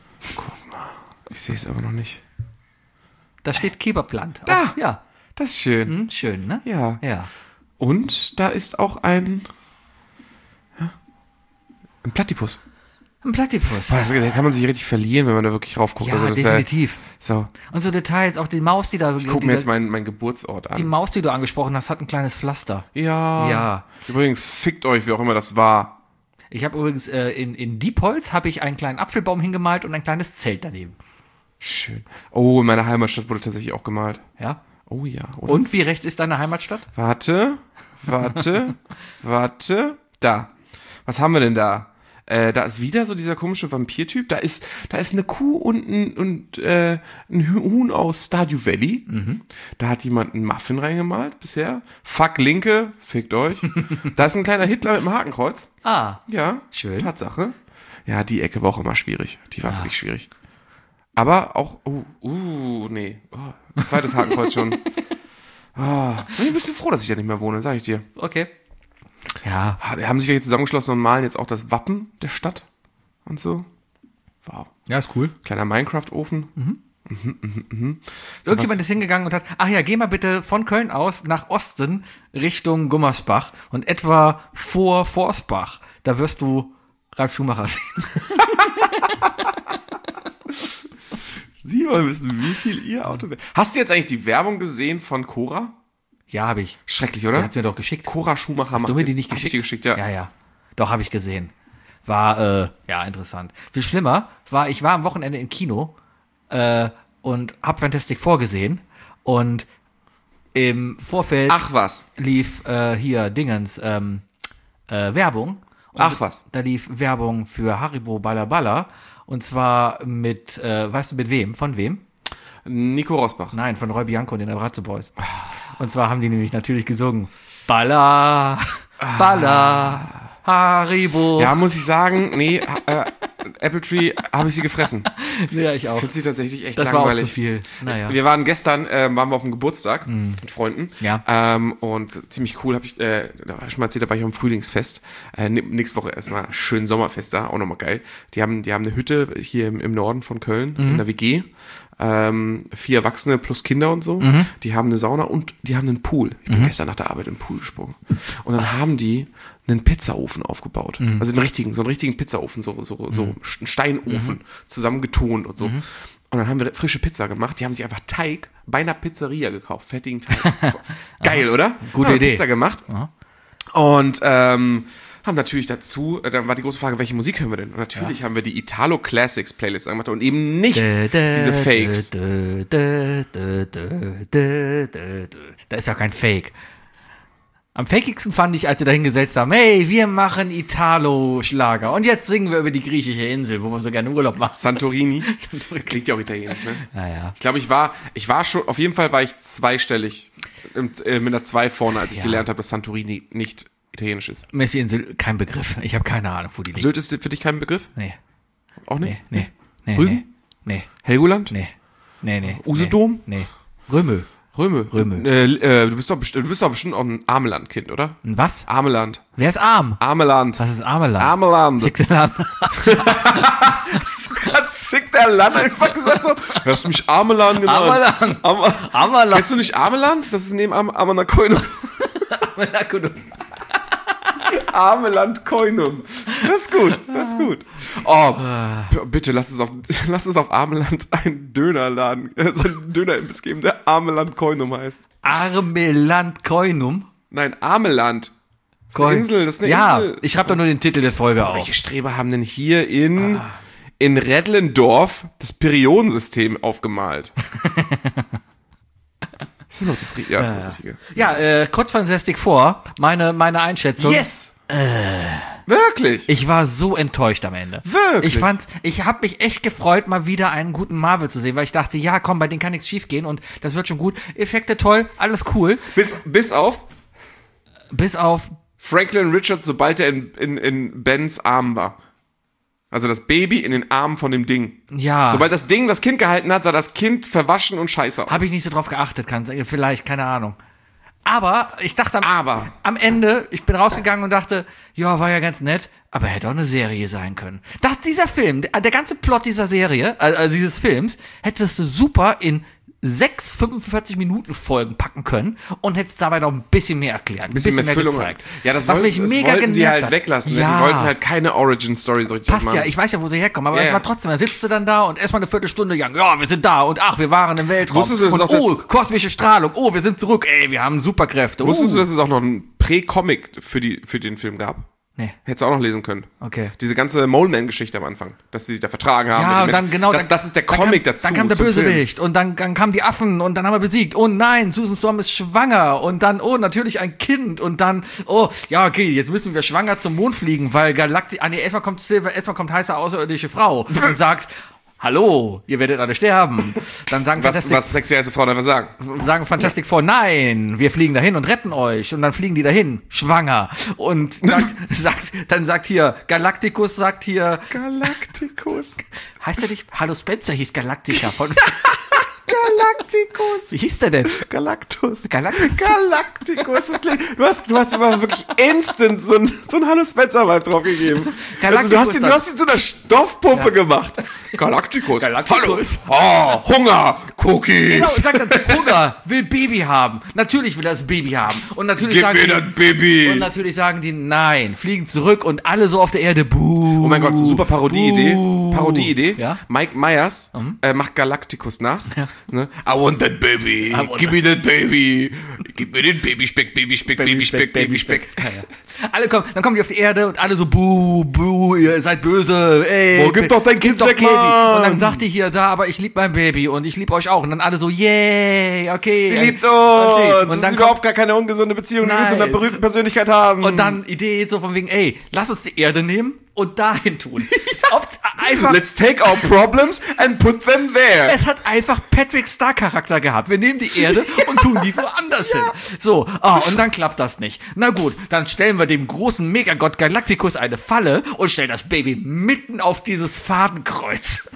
Ich sehe es aber noch nicht. Da steht Keberplan. Da! Ja. Das ist schön. Hm, schön, ne? Ja. Ja. Und da ist auch ein, ja, ein Platypus. Ein Platypus. Boah, das, da kann man sich richtig verlieren, wenn man da wirklich raufguckt. Ja, also das ist definitiv. so, Und so Details, auch die Maus, die da... ich gucke mir jetzt meinen, meinen Geburtsort Die an. Maus, die du angesprochen hast, hat ein kleines Pflaster. Ja. Ja. Übrigens, fickt euch, wie auch immer das war. Ich habe übrigens äh, in, in Diepholz habe ich einen kleinen Apfelbaum hingemalt und ein kleines Zelt daneben. Schön. Oh, in meiner Heimatstadt wurde tatsächlich auch gemalt. Ja. Oh ja. Oder? Und wie rechts ist deine Heimatstadt? Warte, warte, warte. Da. Was haben wir denn da? Äh, da ist wieder so dieser komische Vampirtyp. Da ist, da ist eine Kuh und ein, und, äh, ein Huhn aus Stardew Valley. Da hat jemand einen Muffin reingemalt bisher. Fuck Linke, fickt euch. Da ist ein kleiner Hitler mit einem Hakenkreuz. Ah, Ja, Schön. Tatsache. Ja, die Ecke war auch immer schwierig. Die war wirklich schwierig. Aber auch, oh, uh, nee. Oh, zweites Hakenkreuz schon. Oh, bin ich ein bisschen froh, dass ich da nicht mehr wohne, sag ich dir. okay. Ja, Ah, die haben sich wirklich zusammengeschlossen und malen jetzt auch das Wappen der Stadt und so. Wow. ja, ist cool. Kleiner Minecraft-Ofen. Irgendjemand ist hingegangen und hat, ach ja, geh mal bitte von Köln aus nach Osten Richtung Gummersbach und etwa vor Forsbach. Da wirst du Ralf Schumacher sehen. Sie wollen wissen, wie viel ihr Auto wäre. Hast du jetzt eigentlich die Werbung gesehen von Cora? Ja, habe ich. Schrecklich, Der oder? hat's mir doch geschickt. Cora Schumacher Hast macht du mir jetzt- die nicht hab ich geschickt? dir geschickt, ja. Ja, ja. Doch, habe ich gesehen. War, äh, ja, interessant. Viel schlimmer war, ich war am Wochenende im Kino äh, und hab Fantastic Four gesehen und im Vorfeld Ach was. lief äh, hier Dingens ähm, äh, Werbung. Und Ach was. Da lief Werbung für Haribo Balla Balla und zwar mit, äh, weißt du mit wem? Von wem? Nico Rosbach. Nein, von Roy Bianco und den Abrazo Boys. Und zwar haben die nämlich natürlich gesungen Balla, Balla, Haribo. Ja, muss ich sagen, nee, äh, Apple Tree habe ich sie gefressen. Ja, ich auch. Finde sie tatsächlich echt Das war auch langweilig. zu viel. Naja. Wir waren gestern, äh, waren wir auf dem Geburtstag mit Freunden. Ja. Ähm, und ziemlich cool, habe ich, äh, da hab ich schon mal erzählt, da war ich am Frühlingsfest. Äh, n- nächste Woche erstmal schön Sommerfest da, auch nochmal geil. Die haben, die haben eine Hütte hier im, im Norden von Köln, in der W G. Ähm, vier Erwachsene plus Kinder und so. Die haben eine Sauna und die haben einen Pool. Ich bin gestern nach der Arbeit im Pool gesprungen. Und dann haben die einen Pizzaofen aufgebaut. Also einen richtigen, so einen richtigen Pizzaofen, so, so, so einen Steinofen, zusammengetont und so. Und dann haben wir frische Pizza gemacht. Die haben sich einfach Teig bei einer Pizzeria gekauft. Fertigen Teig. Geil, oder? Gute haben Idee. Pizza gemacht. Und ähm, haben natürlich dazu, äh, dann war die große Frage, welche Musik hören wir denn? Und natürlich haben wir die Italo Classics Playlist gemacht und eben nicht diese Fakes. Da ist ja kein Fake. Am fakigsten fand ich, als sie da hingesetzt haben, hey, wir machen Italo-Schlager. Und jetzt singen wir über die griechische Insel, wo man so gerne Urlaub macht. Santorini. Klingt ja auch italienisch, ne? Naja. Ich glaube, ich war, ich war schon, auf jeden Fall war ich zweistellig im, äh, mit einer zwei vorne, als ich Ja. gelernt habe, dass Santorini nicht italienisch ist. Messi-Insel, kein Begriff. Ich habe keine Ahnung, wo die liegt. Sylt ist für dich kein Begriff? Nee, Auch nicht? nee, nee. Nee, Rügen? nee, Helgoland? nee, nee, nee. Usedom? Nee. nee. Römö. Röme. Röme. Äh, äh, du bist doch bestimmt, du bist doch bestimmt auch ein Ameland-Kind, oder? Ein was? Ameland. Wer ist arm? Ameland. Was ist Ameland? Ameland. Schickseland. Hast du gerade Sick der Land einfach gesagt so? Hast du mich Ameland genannt? Ameland. Am Ameland. Kennst du nicht Ameland? Das ist neben Am Amanakoino. Ameland Koinum. Das ist gut, das ist gut. Oh, b- bitte lass es auf, lass es auf Ameland einen Dönerladen, äh, so einen Dönerimbiss geben, der Ameland Koinum heißt. Armeland Koinum? Nein, Ameland. Das ist eine Koin- Insel, das ist eine ja, Insel. ich schreibe doch nur den Titel der Folge auf. Welche Streber haben denn hier in, in Redlendorf das Perionensystem aufgemalt? Das ist noch das, Ri- ja, das, ist das Richtige. Ja, äh, kurz Fantastic Four, meine, meine Einschätzung. Yes! Wirklich? Ich war so enttäuscht am Ende. Wirklich? Ich fand's, ich habe mich echt gefreut, mal wieder einen guten Marvel zu sehen, weil ich dachte, ja, komm, bei denen kann nichts schief gehen und das wird schon gut. Effekte toll, alles cool. Bis, bis auf Bis auf, Franklin Richards, sobald er in, in, in Bens Arm war. Also das Baby in den Armen von dem Ding. ja, Sobald das Ding das Kind gehalten hat, sah das Kind verwaschen und scheiße aus. habe ich nicht so drauf geachtet, kann, vielleicht, keine Ahnung. Aber ich dachte am, Aber. am Ende, ich bin rausgegangen und dachte, ja, war ja ganz nett, aber hätte auch eine Serie sein können. Das, dieser Film, der, der ganze Plot dieser Serie, also dieses Films, hättest du super in sechs fünfundvierzig Minuten Folgen packen können und hättest dabei noch ein bisschen mehr erklärt, ein bisschen, bisschen mehr Füllung. gezeigt. Ja, das, Was wollten, mich das mega wollten die genervt halt hat. weglassen. Ne? Ja. Die wollten halt keine Origin-Story so richtig Passt machen. ja, ich weiß ja, wo sie herkommen, aber Ja, es ja. war trotzdem, da sitzt du dann da und erstmal eine Viertelstunde lang, ja, wir sind da und ach, wir waren im Weltraum. Wusstest du, dass und, es auch oh, das- kosmische Strahlung, oh, wir sind zurück, ey, wir haben Superkräfte. Wusstest uh. du, dass es auch noch ein Prä-Comic für, die, für den Film gab? Nee. Hättest du auch noch lesen können. Okay. Diese ganze Mole-Man-Geschichte am Anfang, dass sie sich da vertragen haben. Ja, mit und den dann Menschen. genau. Das, dann, das ist der dann Comic kam, dazu. Dann kam der zum Film. Bösewicht und dann, dann kamen die Affen und dann haben wir besiegt. Oh nein, Susan Storm ist schwanger und dann, oh, natürlich ein Kind und dann, oh, ja, okay, jetzt müssen wir schwanger zum Mond fliegen, weil Galaktik, ah nee, erstmal kommt Silver, erstmal kommt heiße außerirdische Frau und sagt, hallo, ihr werdet alle sterben. Dann sagen Was, Fantastic, was sexy Frauen einfach sagen. sagen Fantastic Four, nein, wir fliegen dahin und retten euch. Und dann fliegen die dahin, schwanger. Und sagt, sagt, dann sagt hier, Galacticus sagt hier, Galacticus. heißt der nicht? Hallo Spencer hieß Galactica von. Galacticus. Wie hieß der denn? Galactus. Galacticus. Galacticus. Das klingt, du, hast, du hast immer wirklich instant so ein, so ein Hallo Spencer-Vibe drauf gegeben. Also du hast ihn, du hast ihn zu einer Stoffpuppe Ja. gemacht. Galacticus. Galacticus. Hallo. Oh, Hunger. Cookies. Genau, und sagt dann, Hunger, will Baby haben. Natürlich will er das Baby haben. Und natürlich Gib sagen mir die, das Baby. und natürlich sagen die, nein, fliegen zurück und alle so auf der Erde, buh. Oh mein Gott, super Parodie-Idee. buh. Parodie-Idee. Ja? Mike Myers äh, macht Galacticus nach. Ja. Ne? I want that baby. want Gib mir that baby. Gib mir den Babyspeck, Babyspeck, Babyspeck, Babyspeck. Ja, ja. Alle kommen, dann kommen die auf die Erde und alle so, buh, buh, ihr seid böse, ey. Oh, gib doch dein Kind doch weg, Baby. Mann. Und dann sagt die hier, da, aber ich lieb mein Baby und ich lieb euch auch. Und dann alle so, yay, okay. Sie liebt Okay. uns. Und Das dann ist überhaupt gar keine ungesunde Beziehung, die wir zu einer Nein. berühmten Persönlichkeit haben. Und dann Idee so von wegen, ey, lass uns die Erde nehmen und dahin tun. Ob einfach, Let's take our problems and put them there. es hat einfach Patrick Star Charakter gehabt. Wir nehmen die Erde und tun die woanders hin. So, ah, und dann klappt das nicht. Na gut, dann stellen wir dem großen Megagott Galacticus eine Falle und stellen das Baby mitten auf dieses Fadenkreuz.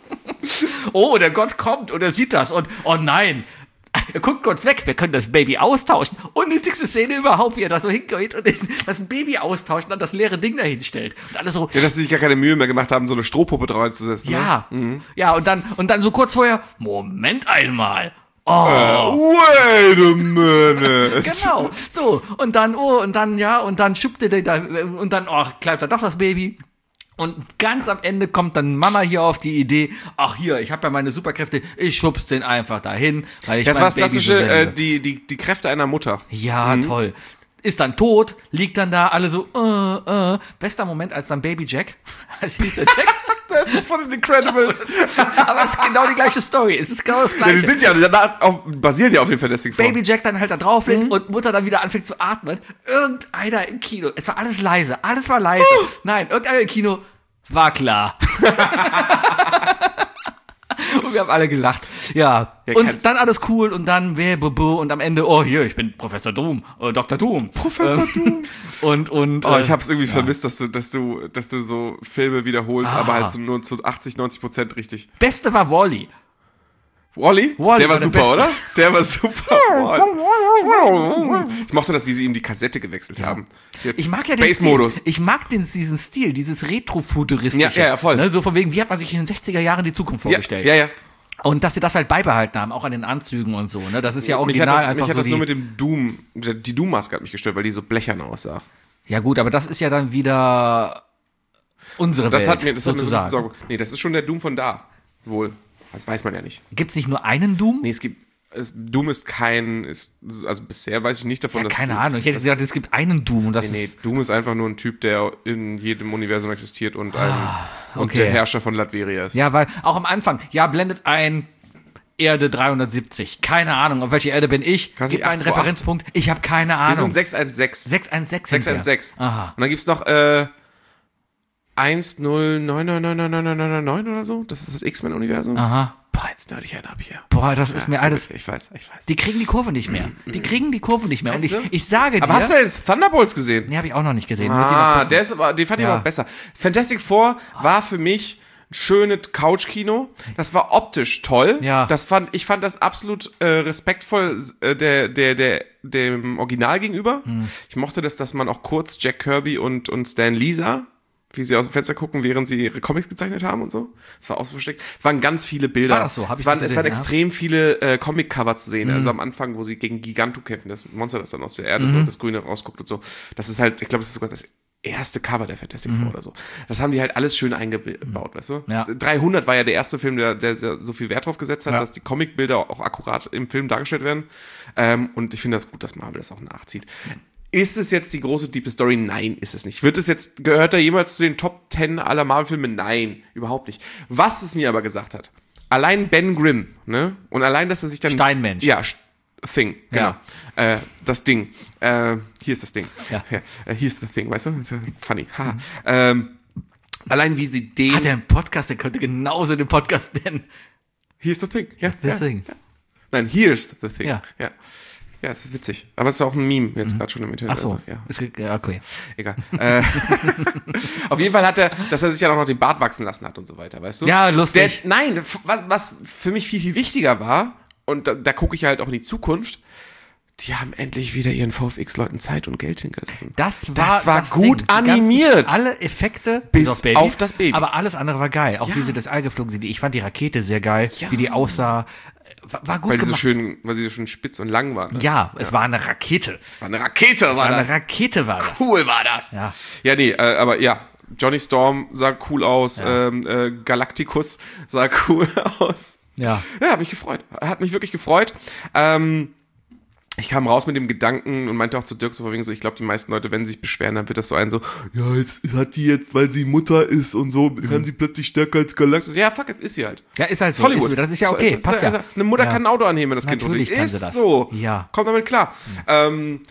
Oh, der Gott kommt und er sieht das und, oh nein, er guckt kurz weg, wir können das Baby austauschen. Unnötigste Szene überhaupt, wie er da so hingeht und das Baby austauscht und dann das leere Ding dahin stellt. Und alle so, Ja, dass sie sich gar keine Mühe mehr gemacht haben, so eine Strohpuppe drauf zu setzen. ja, Ne? ja, und dann, und dann so kurz vorher, Moment einmal. Oh, Wait a minute. genau, so, und dann, oh, und dann, ja, und dann schuppte der da, und dann, oh, kleibt er doch das Baby. Und ganz am Ende kommt dann Mama hier auf die Idee, ach hier, ich habe ja meine Superkräfte, ich schub's den einfach dahin, weil ich Das mein war das Baby so klassische, sehr äh, liebe. die, die, die Kräfte einer Mutter. Ja, toll. Ist dann tot, liegt dann da, alle so, äh, äh. Bester Moment, als dann Baby Jack, als hieß der Jack, Das ist von den Incredibles. aber es ist genau die gleiche Story, es ist genau das Ja, die Gleiche. sind ja, danach auf, basieren ja auf jeden Fall deswegen vor. Baby Jack dann halt da drauf liegt und Mutter dann wieder anfängt zu atmen. Irgendeiner im Kino, es war alles leise, alles war leise. Nein, irgendeiner im Kino war klar. Und wir haben alle gelacht. Ja. Ja, und kannst- dann alles cool und dann weh, bu, bu, und am Ende, oh hier, ich bin Professor Doom, äh, Doktor Doom. Professor Doom. Und, und, Oh, äh, ich hab's irgendwie vermisst, dass du, dass du, dass du so Filme wiederholst, Ah. aber halt so nur zu achtzig, neunzig Prozent richtig. Beste war Wall-E. Wall-E? Wall-E Der war war der super, Beste. oder? Der war super. Wall-E. Ich mochte das, wie sie ihm die Kassette gewechselt haben. Jetzt Ich mag ja den Space-Modus. Stil. Ich mag den, diesen Stil, dieses Retrofuturistische. Ja, ja, ja, voll. Ne, so von wegen, wie hat man sich in den sechziger Jahren die Zukunft Ja, vorgestellt? ja, ja. Und dass sie das halt beibehalten haben, auch an den Anzügen und so. Ne? Das ist ja Mich original hat das, einfach mich hat so das die, nur mit dem Doom, die Doom-Maske hat mich gestört, weil die so blechern aussah. Ja gut, aber das ist ja dann wieder unsere Das Welt, hat mir, das hat mir so ein bisschen sozusagen. Sorge. Nee, das ist schon der Doom von da. Wohl. Das weiß man ja nicht. Gibt es nicht nur einen Doom? Nee, es gibt, es, Doom ist kein, ist, also bisher weiß ich nicht davon, Ja, dass keine Doom, Ahnung. Ich hätte das, gesagt, es gibt einen Doom und das Nee, nee, ist... Doom ist einfach nur ein Typ, der in jedem Universum existiert und, ein, und okay. der Herrscher von Latveria ist. Ja, weil auch am Anfang, ja, blendet ein Erde dreihundertsiebzig. Keine Ahnung, auf welche Erde bin ich? Kannst du Gib einen acht zwei acht? Referenzpunkt. Ich habe keine Wir Ahnung. sind sechs eins sechs. sechs eins sechs. sechs eins sechs. Aha. Und dann gibt's noch äh, eins null neun neun neun neun neun neun neun neun oder so. Das ist das X-Men-Universum. Aha. Boah, jetzt nerd ich einen ab hier. Boah, das ist mir alles... Ich weiß, ich weiß. Die kriegen die Kurve nicht mehr. Die kriegen die Kurve nicht mehr. Und ich, Meinst du? ich sage Aber dir... hast du jetzt Thunderbolts gesehen? Nee, habe ich auch noch nicht gesehen. Muss ich noch Ah, gucken. der ist aber, den fand ich Ja. aber besser. Fantastic Four war für mich ein schönes Couch-Kino. Das war optisch toll. Ja. Das fand, ich fand das absolut äh, respektvoll äh, der, der, der, dem Original gegenüber. Hm. Ich mochte das, dass man auch kurz Jack Kirby und, und Stan Lee sah, wie sie aus dem Fenster gucken, während sie ihre Comics gezeichnet haben und so. Das war auch so versteckt. Es waren ganz viele Bilder. War das so? Hab ich es, waren, nicht es waren gesehen, ja. extrem viele äh, Comic-Cover zu Mhm. sehen. Also am Anfang, wo sie gegen Giganto kämpfen, das Monster, das dann aus der Erde so das Grüne rausguckt und so. Das ist halt, ich glaube, das ist sogar das erste Cover der Fantastic Four oder so. Das haben die halt alles schön eingebaut, weißt du? Mhm. Ja. Das dreihundert war ja der erste Film, der, der so viel Wert drauf gesetzt hat, Ja. dass die Comicbilder auch akkurat im Film dargestellt werden. Ähm, und ich finde das gut, dass Marvel das auch nachzieht. Ist es jetzt die große Deep Story? Nein, ist es nicht. Wird es jetzt, gehört er jemals zu den Top Ten aller Marvel-Filme? Nein, überhaupt nicht. Was es mir aber gesagt hat, allein Ben Grimm, ne? Und allein, dass er sich dann... Steinmensch. Ja, Thing, genau. Ja. Äh, das Ding. Äh, hier ist das Ding. Ja. Äh, hier ist the Thing, weißt du? Das ist funny. Ha. Ähm, allein wie sie den... Hat er einen Podcast, der könnte genauso den Podcast nennen. Here's the Thing. Ja, The ja. Thing. Nein, here's the Thing. Ja. Ja, ja es ist witzig. Aber es ist auch ein Meme jetzt gerade schon im Internet. Ach so. Also, ja. Ist, ja, okay. Egal. äh, auf jeden Fall hat er, dass er sich ja auch noch den Bart wachsen lassen hat und so weiter, weißt du? Ja, lustig. Der, nein, f- was, was für mich viel, viel wichtiger war, und da, da gucke ich halt auch in die Zukunft, die haben endlich wieder ihren V F X-Leuten Zeit und Geld hingelassen. Das war, Das war gut Ding. Die animiert. Ganzen, alle Effekte Bis auf das Baby. Aber alles andere war geil. Auch Ja. wie sie das All geflogen sind. Ich fand die Rakete sehr geil, Ja. wie die aussah. War, war gut Weil sie, so gemacht. schön, weil sie so schön spitz und lang war. Ne? Ja, es war eine Rakete. Das war eine Rakete, war War eine das. Rakete war das. Cool war das. Ja. Ja, nee, äh, aber ja, Johnny Storm sah cool aus, Ja. ähm, äh, Galacticus sah cool aus. Ja. Ja, hat mich gefreut. Hat mich wirklich gefreut. Ähm, ich kam raus mit dem Gedanken und meinte auch zu Dirk so von wegen so, ich glaube, die meisten Leute, wenn sie sich beschweren, dann wird das so ein so, ja, jetzt hat die jetzt, weil sie Mutter ist und so, kann sie plötzlich stärker als Galactus. Ja, fuck it, ist sie halt. Ja, ist halt so. Hollywood. Ist, das ist ja okay. So, Passt ist- ja. Eine Mutter Ja. kann ein Auto anheben, wenn das Kind Natürlich runterliegt. kann Ist sie das. so. Ja. Kommt damit klar. Ähm,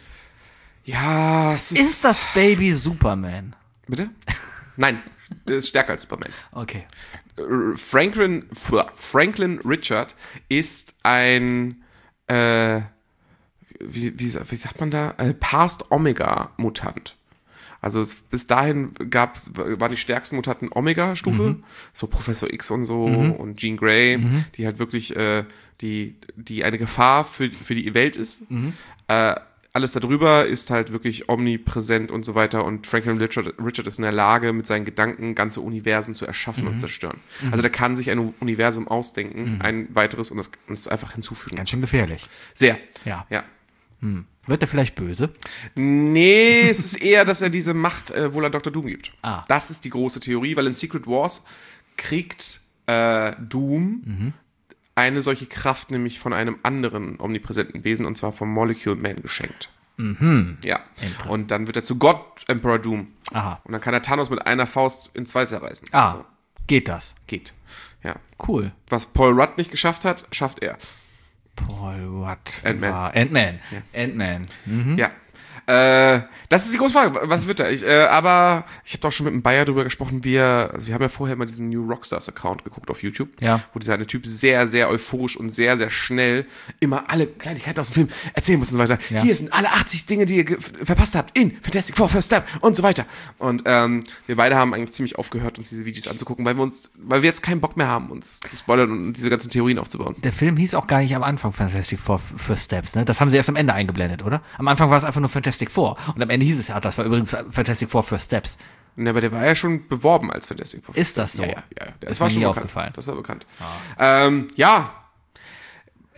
ja, es ist... Ist das Baby Superman? Bitte? Nein, er ist stärker als Superman. Okay. Äh, Franklin, Franklin Richard ist ein, äh, wie, wie, wie sagt man da? Ein Past-Omega-Mutant. Also es, bis dahin gab's, waren die stärksten Mutanten Omega-Stufe, Mhm. so Professor X und so und Jean Grey, Mhm. die halt wirklich, äh, die, die eine Gefahr für, für die Welt ist. Mhm. Äh, alles darüber ist halt wirklich omnipräsent und so weiter und Franklin Richard, Richard ist in der Lage, mit seinen Gedanken ganze Universen zu erschaffen Mhm. und zerstören. Also der kann sich ein Universum ausdenken, ein weiteres und das, und das einfach hinzufügen. Ganz schön gefährlich. Sehr. Ja. Ja. Wird er vielleicht böse? Nee, es ist eher, dass er diese Macht äh, wohl an Doktor Doom gibt. Ah. Das ist die große Theorie, weil in Secret Wars kriegt äh, Doom Mhm. eine solche Kraft nämlich von einem anderen omnipräsenten Wesen, und zwar vom Molecule Man geschenkt. Mhm. Ja. Und dann wird er zu Gott Emperor Doom. Aha. Und dann kann er Thanos mit einer Faust in zwei zerreißen. Ah, Also, geht das? geht. Ja. Cool. Was Paul Rudd nicht geschafft hat, schafft er. Paul Rudd. Ant-Man. war- Ant-Man. Ant-Man. Mhm. Ja. Äh, das ist die große Frage. Was wird er? Ich, äh, aber ich habe doch schon mit dem Bayer drüber gesprochen. Wir, also wir haben ja vorher mal diesen New Rockstars Account geguckt auf YouTube, Ja. wo dieser eine Typ sehr, sehr euphorisch und sehr, sehr schnell immer alle Kleinigkeiten aus dem Film erzählen muss und so weiter. Ja. Hier sind alle achtzig Dinge, die ihr ge- verpasst habt in Fantastic Four First Step und so weiter. Und ähm, wir beide haben eigentlich ziemlich aufgehört, uns diese Videos anzugucken, weil wir uns, weil wir jetzt keinen Bock mehr haben, uns zu spoilern und diese ganzen Theorien aufzubauen. Der Film hieß auch gar nicht am Anfang Fantastic Four First Steps, ne? Das haben sie erst am Ende eingeblendet, oder? Am Anfang war es einfach nur Fantastic Four. Und am Ende hieß es ja, das war übrigens Fantastic Four First Steps. Ja, aber der war ja schon beworben als Fantastic Four. Ist das so? Ja, ja, ja. Das Das war ist mir schon nie bekannt. aufgefallen. Das war bekannt. Ähm, ja.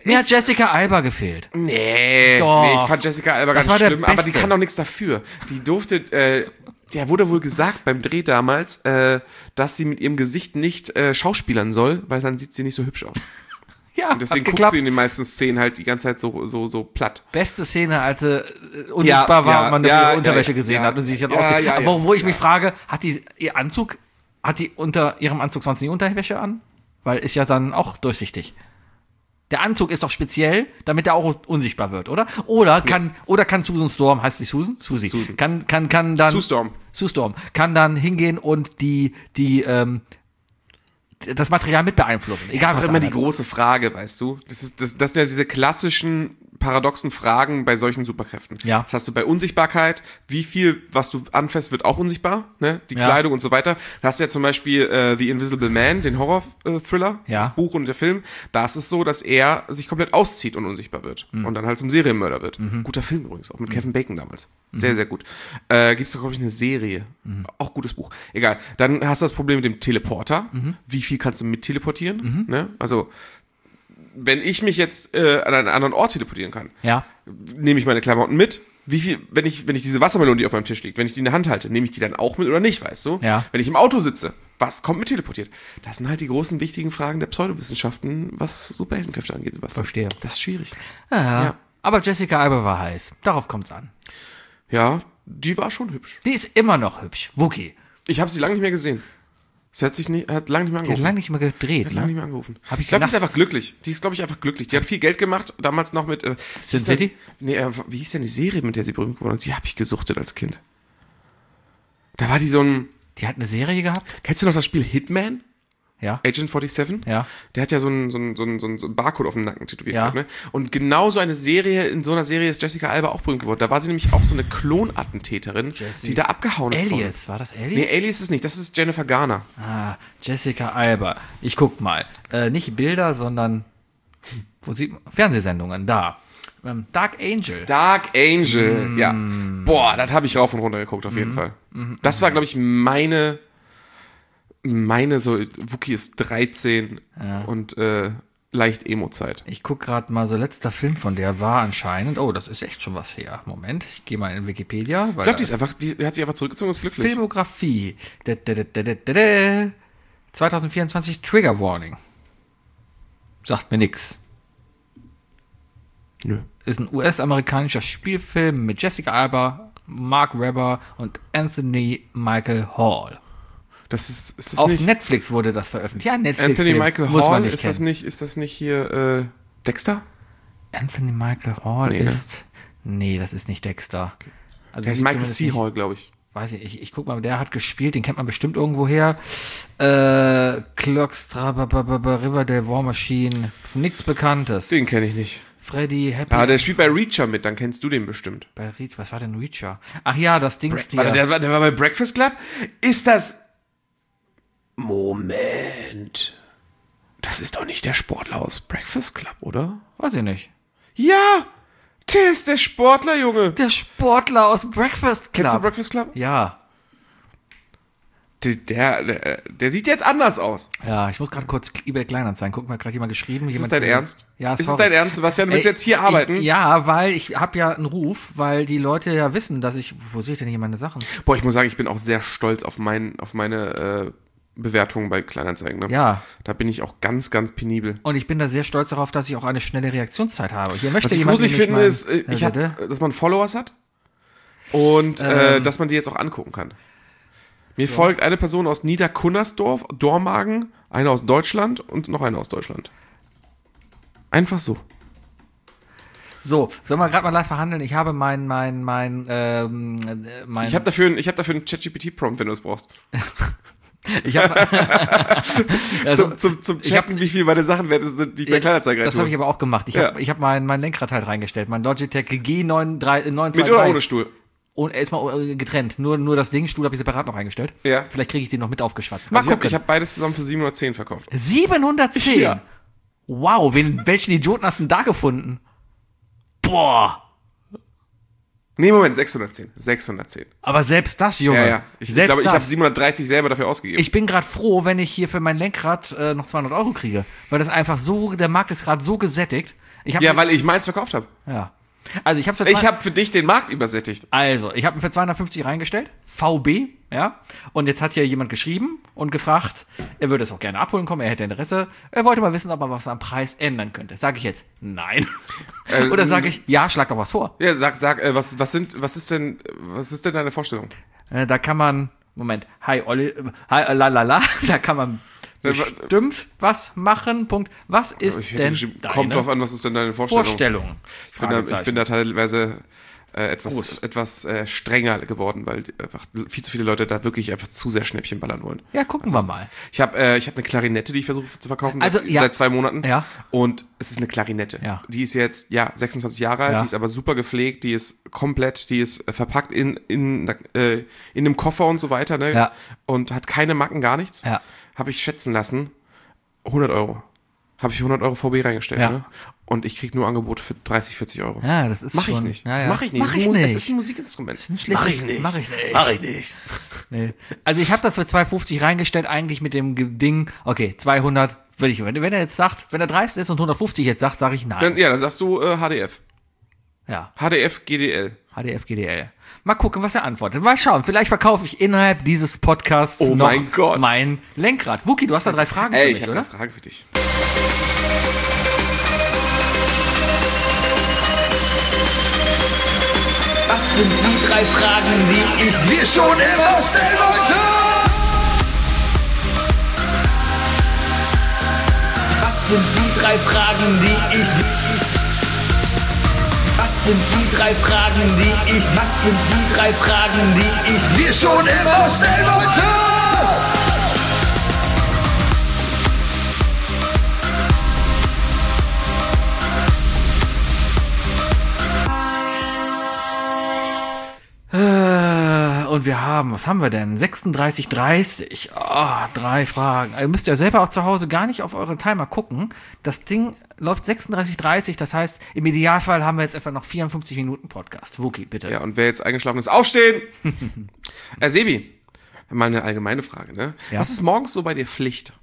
Mir hat Jessica Alba gefehlt. Nee, Doch. nee, ich fand Jessica Alba Das ganz war der schlimm, aber die Beste. kann doch nichts dafür. Die durfte, äh, der wurde wohl gesagt beim Dreh damals, äh, dass sie mit ihrem Gesicht nicht äh, schauspielern soll, weil dann sieht sie nicht so hübsch aus. Ja, Und deswegen hat guckt geklappt. sie in den meisten Szenen halt die ganze Zeit so, so, so platt. Beste Szene, als sie äh, unsichtbar Ja, war ja, und man ja, ihre Unterwäsche ja, gesehen ja. hat und sie sich dann Ja, auszieht. ja, Aber ja, wo ich ja. mich frage, hat die ihr Anzug, hat die unter ihrem Anzug sonst nie Unterwäsche an? Weil ist ja dann auch durchsichtig. Der Anzug ist doch speziell, damit er auch unsichtbar wird, oder? Oder kann, oder kann Susan Storm, heißt sie Susan? Susie. Susan. Kann, kann, kann dann. Sue Storm. Sue Storm. Kann dann hingehen und die, die, ähm, das Material mit beeinflussen. Egal, Das ist was auch immer da die drin große Frage, weißt du? Das, ist, das, das sind ja diese klassischen, paradoxen Fragen bei solchen Superkräften. Ja. Das hast du bei Unsichtbarkeit, wie viel, was du anfasst, wird auch unsichtbar, ne? Die Ja. Kleidung und so weiter. Da hast du ja zum Beispiel äh, The Invisible Man, den Horror-Thriller, Ja. das Buch und der Film. Da ist es so, dass er sich komplett auszieht und unsichtbar wird. Mhm. Und dann halt zum Serienmörder wird. Guter Film übrigens, auch mit Kevin Bacon damals. Sehr, sehr gut. Äh, gibt's doch, glaube ich, eine Serie. Mhm. Auch gutes Buch. Egal. Dann hast du das Problem mit dem Teleporter. Wie viel kannst du mit teleportieren? Ne? Also, wenn ich mich jetzt äh, an einen anderen Ort teleportieren kann, Ja. nehme ich meine Klamotten mit. Wie viel, wenn ich, wenn ich diese Wassermelone, die auf meinem Tisch liegt, wenn ich die in der Hand halte, nehme ich die dann auch mit oder nicht, weißt du? Ja. Wenn ich im Auto sitze, was kommt mit teleportiert? Das sind halt die großen, wichtigen Fragen der Pseudowissenschaften, was Superheldenkräfte angeht, Sebastian. Verstehe. Das ist schwierig. Ja. Ja. Aber Jessica Alba war heiß. Darauf kommt's an. Ja, die war schon hübsch. Die ist immer noch hübsch. Wookie. Ich habe sie lange nicht mehr gesehen. Sie hat sich nie, hat lange nicht mehr Die hat angerufen. lange nicht mehr gedreht, Hat lange nicht ne? mehr angerufen. Hab ich ich glaube, die ist nachts- einfach glücklich. Die ist, glaube ich, einfach glücklich. Die hat viel Geld gemacht, damals noch mit... Äh, Sin hieß denn- City? Nee, äh, wie hieß denn die Serie, mit der sie berühmt geworden ist? Die habe ich gesuchtet als Kind. Da war die so ein... Die hat eine Serie gehabt? Kennst du noch das Spiel Hitman? Ja. Agent siebenundvierzig? Ja. Der hat ja so einen so einen, so einen, so einen, so einen Barcode auf dem Nacken tätowiert. Ja. gehabt, Ne? Und genau so eine Serie, in so einer Serie ist Jessica Alba auch berühmt geworden. Da war sie nämlich auch so eine Klonattentäterin, Jessie- die da abgehauen ist. von- Alias, war das Alias? Nee, Alias ist es nicht. Das ist Jennifer Garner. Ah, Jessica Alba. Ich guck mal. Äh, nicht Bilder, sondern wo sieht man? Fernsehsendungen, da. Ähm, Dark Angel. Dark Angel, Mm. ja. Boah, das habe ich rauf und runter geguckt, auf jeden Fall. Das war, glaube ich, meine, meine so, Wookie ist dreizehn und äh, leicht Emo-Zeit. Ich guck gerade mal, so letzter Film von der war anscheinend, oh, das ist echt schon was her. Moment, ich gehe mal in Wikipedia. Ich glaube, die ist einfach, die hat sich einfach zurückgezogen und ist glücklich. Filmografie. Da, da, da, da, da, da, da. zwanzig vierundzwanzig Trigger Warning. Sagt mir nix. Nö. Ist ein U S-amerikanischer Spielfilm mit Jessica Alba, Mark Webber und Anthony Michael Hall. Das ist, ist das Auf nicht Netflix wurde das veröffentlicht. Ja, Netflix. Anthony Michael muss man Hall? nicht Ist das kennen. nicht, ist das nicht hier äh, Dexter? Anthony Michael Hall Nee, ne? ist. Nee, das ist nicht Dexter. Also Der ist sieht Michael zumindest C. nicht- Hall, glaube ich. Weiß ich, ich, ich guck mal, der hat gespielt, den kennt man bestimmt irgendwo her. Äh, Clockstra, ba- ba- ba- ba- Riverdale War Machine, nichts Bekanntes. Den kenne ich nicht. Freddy, Happy. Ah, der spielt bei Reacher mit, dann kennst du den bestimmt. bei Reach, was war denn Reacher? Ach ja, das Dings hier. Warte, der, war- der war bei Breakfast Club? Ist das... Moment. Das ist doch nicht der Sportler aus Breakfast Club, oder? Weiß ich nicht. Ja! Der ist der Sportler, Junge. Der Sportler aus Breakfast Club. Kennst du Breakfast Club? Ja. Der, der, der, der sieht jetzt anders aus. Ja, ich muss gerade kurz eBay Kleinanzeigen gucken, hat gerade jemand geschrieben. Ist es jemand, dein Ernst? Ja, Ist es sorry. dein Ernst, Sebastian? Du willst Ey, jetzt hier arbeiten? Ich, ja, weil ich habe ja einen Ruf, weil die Leute ja wissen, dass ich, wo sehe ich denn hier meine Sachen? Boah, ich muss sagen, ich bin auch sehr stolz auf, mein, auf meine äh, Bewertungen bei Kleinanzeigen. Ne? Ja. Da bin ich auch ganz, ganz penibel. Und ich bin da sehr stolz darauf, dass ich auch eine schnelle Reaktionszeit habe. Hier möchte Was ich jemand gruselig nämlich finde, mal- ist, äh, ich Äh, hab, bitte? dass man Followers hat und äh, Ähm. dass man die jetzt auch angucken kann. Mir folgt eine Person aus Niederkunnersdorf, Dormagen, eine aus Deutschland und noch eine aus Deutschland. Einfach so. So, sollen wir gerade mal live verhandeln? Ich habe mein, mein, mein, ähm, äh, mein. Ich habe dafür, ein- ich hab dafür einen ChatGPT-Prompt, wenn du es brauchst. ich habe. also, zum, zum, zum ich hab- Checken, wie viel meine Sachen wert sind, die ich bei Kleinanzeigen das habe ich aber auch gemacht. Ich Ja. habe ich hab mein, mein Lenkrad halt reingestellt, mein Logitech G neun drei neun zwei Mit oder drei. ohne Stuhl? Und erstmal getrennt. Nur, nur das Ding, Stuhl habe ich separat noch reingestellt. Ja. Vielleicht kriege ich den noch mit aufgeschwatzt. Mal Also ich habe gucken. hab beides zusammen für siebenhundertzehn verkauft. siebenhundertzehn? Ja. Wow, wen, welchen Idioten hast du denn da gefunden? Boah. Nee, Moment, sechshundertzehn. sechshundertzehn. Aber selbst das, Junge. Ja, ja. Ich, ich selbst glaube, ich das. habe siebenhundertdreißig selber dafür ausgegeben. Ich bin gerade froh, wenn ich hier für mein Lenkrad äh, noch zweihundert Euro kriege. Weil das einfach so, der Markt ist gerade so gesättigt. Ich hab Ja, mir- weil ich meins verkauft habe. Ja. Also ich habe Ich habe für dich den Markt übersättigt. Also, ich habe ihn für zweihundertfünfzig reingestellt, V B, ja. Und jetzt hat hier jemand geschrieben und gefragt, er würde es auch gerne abholen kommen, er hätte Interesse. Er wollte mal wissen, ob man was am Preis ändern könnte. Sage ich jetzt nein. Äh, Oder sage ich, ja, schlag doch was vor. Ja, sag, sag, äh, was, was sind, was ist denn, was ist denn deine Vorstellung? Äh, da kann man, Moment, hi Olli, äh, hi äh, lalala, da kann man Äh, wa- bestimmt was machen. Punkt. Was ist Ich hätte denn geschrieben, deine kommt drauf an, was ist denn deine Vorstellung? Vorstellung? Ich bin, da, ich bin Fragezeichen. da teilweise äh, etwas, Groß. etwas äh, strenger geworden, weil die- einfach viel zu viele Leute da wirklich einfach zu sehr Schnäppchen ballern wollen. Ja, gucken wir mal. Ich habe äh, ich hab eine Klarinette, die ich versuche zu verkaufen Also, seit, ja. seit zwei Monaten. Ja. Und es ist eine Klarinette. Ja. Die ist jetzt, ja, sechsundzwanzig Jahre alt, Ja. die ist aber super gepflegt, die ist komplett, die ist äh, verpackt in, in, äh, in einem Koffer und so weiter, ne? Ja. Und hat keine Macken, gar nichts. Ja. Habe ich schätzen lassen, hundert Euro. Habe ich hundert Euro V B reingestellt, Ja. ne? Und ich krieg nur Angebote für dreißig, vierzig Euro. Ja, das ist Mach ich schon- nicht. Ja, das ja. mache ich nicht. Mach Es ist ich ein Mu- Es nicht. ist ein Musikinstrument. Das ist ein schlechtes, Mach ich nicht. Mach ich nicht. Mach ich nicht. Nee. Also ich habe das für zweihundertfünfzig reingestellt, eigentlich mit dem Ge- Ding, okay, zweihundert, will ich, wenn, wenn er jetzt sagt, wenn er dreist ist und hundertfünfzig jetzt sagt, sage ich nein. Dann, ja, dann sagst du äh, H D F. ja, H D F G D L. H D F G D L. Mal gucken, was er antwortet. Mal schauen, vielleicht verkaufe ich innerhalb dieses Podcasts Oh noch mein Gott. mein Lenkrad. Wookie, du hast da drei Fragen Ey, für ich mich, habe oder? eine Frage für dich. Was sind die drei Fragen, die ich dir schon immer stellen wollte. Was sind die drei Fragen, die ich Was sind die drei Fragen, die ich Was sind die drei Fragen, die ich dir schon immer stellen wollte. Äh, Und wir haben, was haben wir denn? sechsunddreißig dreißig. Oh, drei Fragen. Ihr müsst ja selber auch zu Hause gar nicht auf euren Timer gucken. Das Ding läuft sechsunddreißig dreißig. Das heißt, im Idealfall haben wir jetzt etwa noch vierundfünfzig Minuten Podcast. Wookie, bitte. Ja, und wer jetzt eingeschlafen ist, aufstehen! äh, Sebi, mal eine allgemeine Frage, ne? Ja. Was ist morgens so bei dir Pflicht?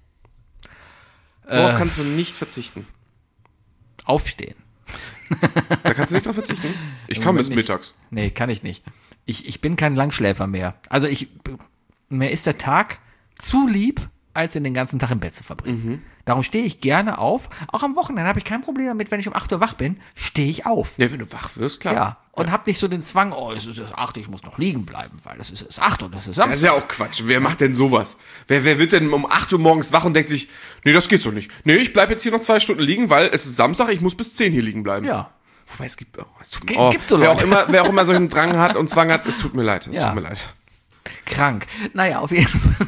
Worauf Äh. kannst du nicht verzichten? Aufstehen. Da kannst du nicht drauf verzichten? Ich kann Moment bis nicht. mittags. Nee, kann ich nicht. Ich, ich bin kein Langschläfer mehr. Also ich, mir ist der Tag zu lieb, als den den ganzen Tag im Bett zu verbringen. Darum stehe ich gerne auf. Auch am Wochenende habe ich kein Problem damit, wenn ich um acht Uhr wach bin, stehe ich auf. Ja, wenn du wach wirst, klar. Ja. Und hab nicht so den Zwang, oh, es ist erst acht, ich muss noch liegen bleiben, weil es ist erst acht und es ist Das ist Samstag. ja auch Quatsch. Wer macht denn sowas? Wer, wer wird denn um acht Uhr morgens wach und denkt sich, nee, das geht so nicht. Nee, ich bleib jetzt hier noch zwei Stunden liegen, weil es ist Samstag, ich muss bis zehn hier liegen bleiben. Ja. Wobei es gibt, oh, es tut Ge- mir, oh, gibt's so wer, auch Leute. immer, wer auch immer so einen Drang hat und Zwang hat, es tut mir leid, es Ja. tut mir leid. Krank. Naja, auf jeden Fall.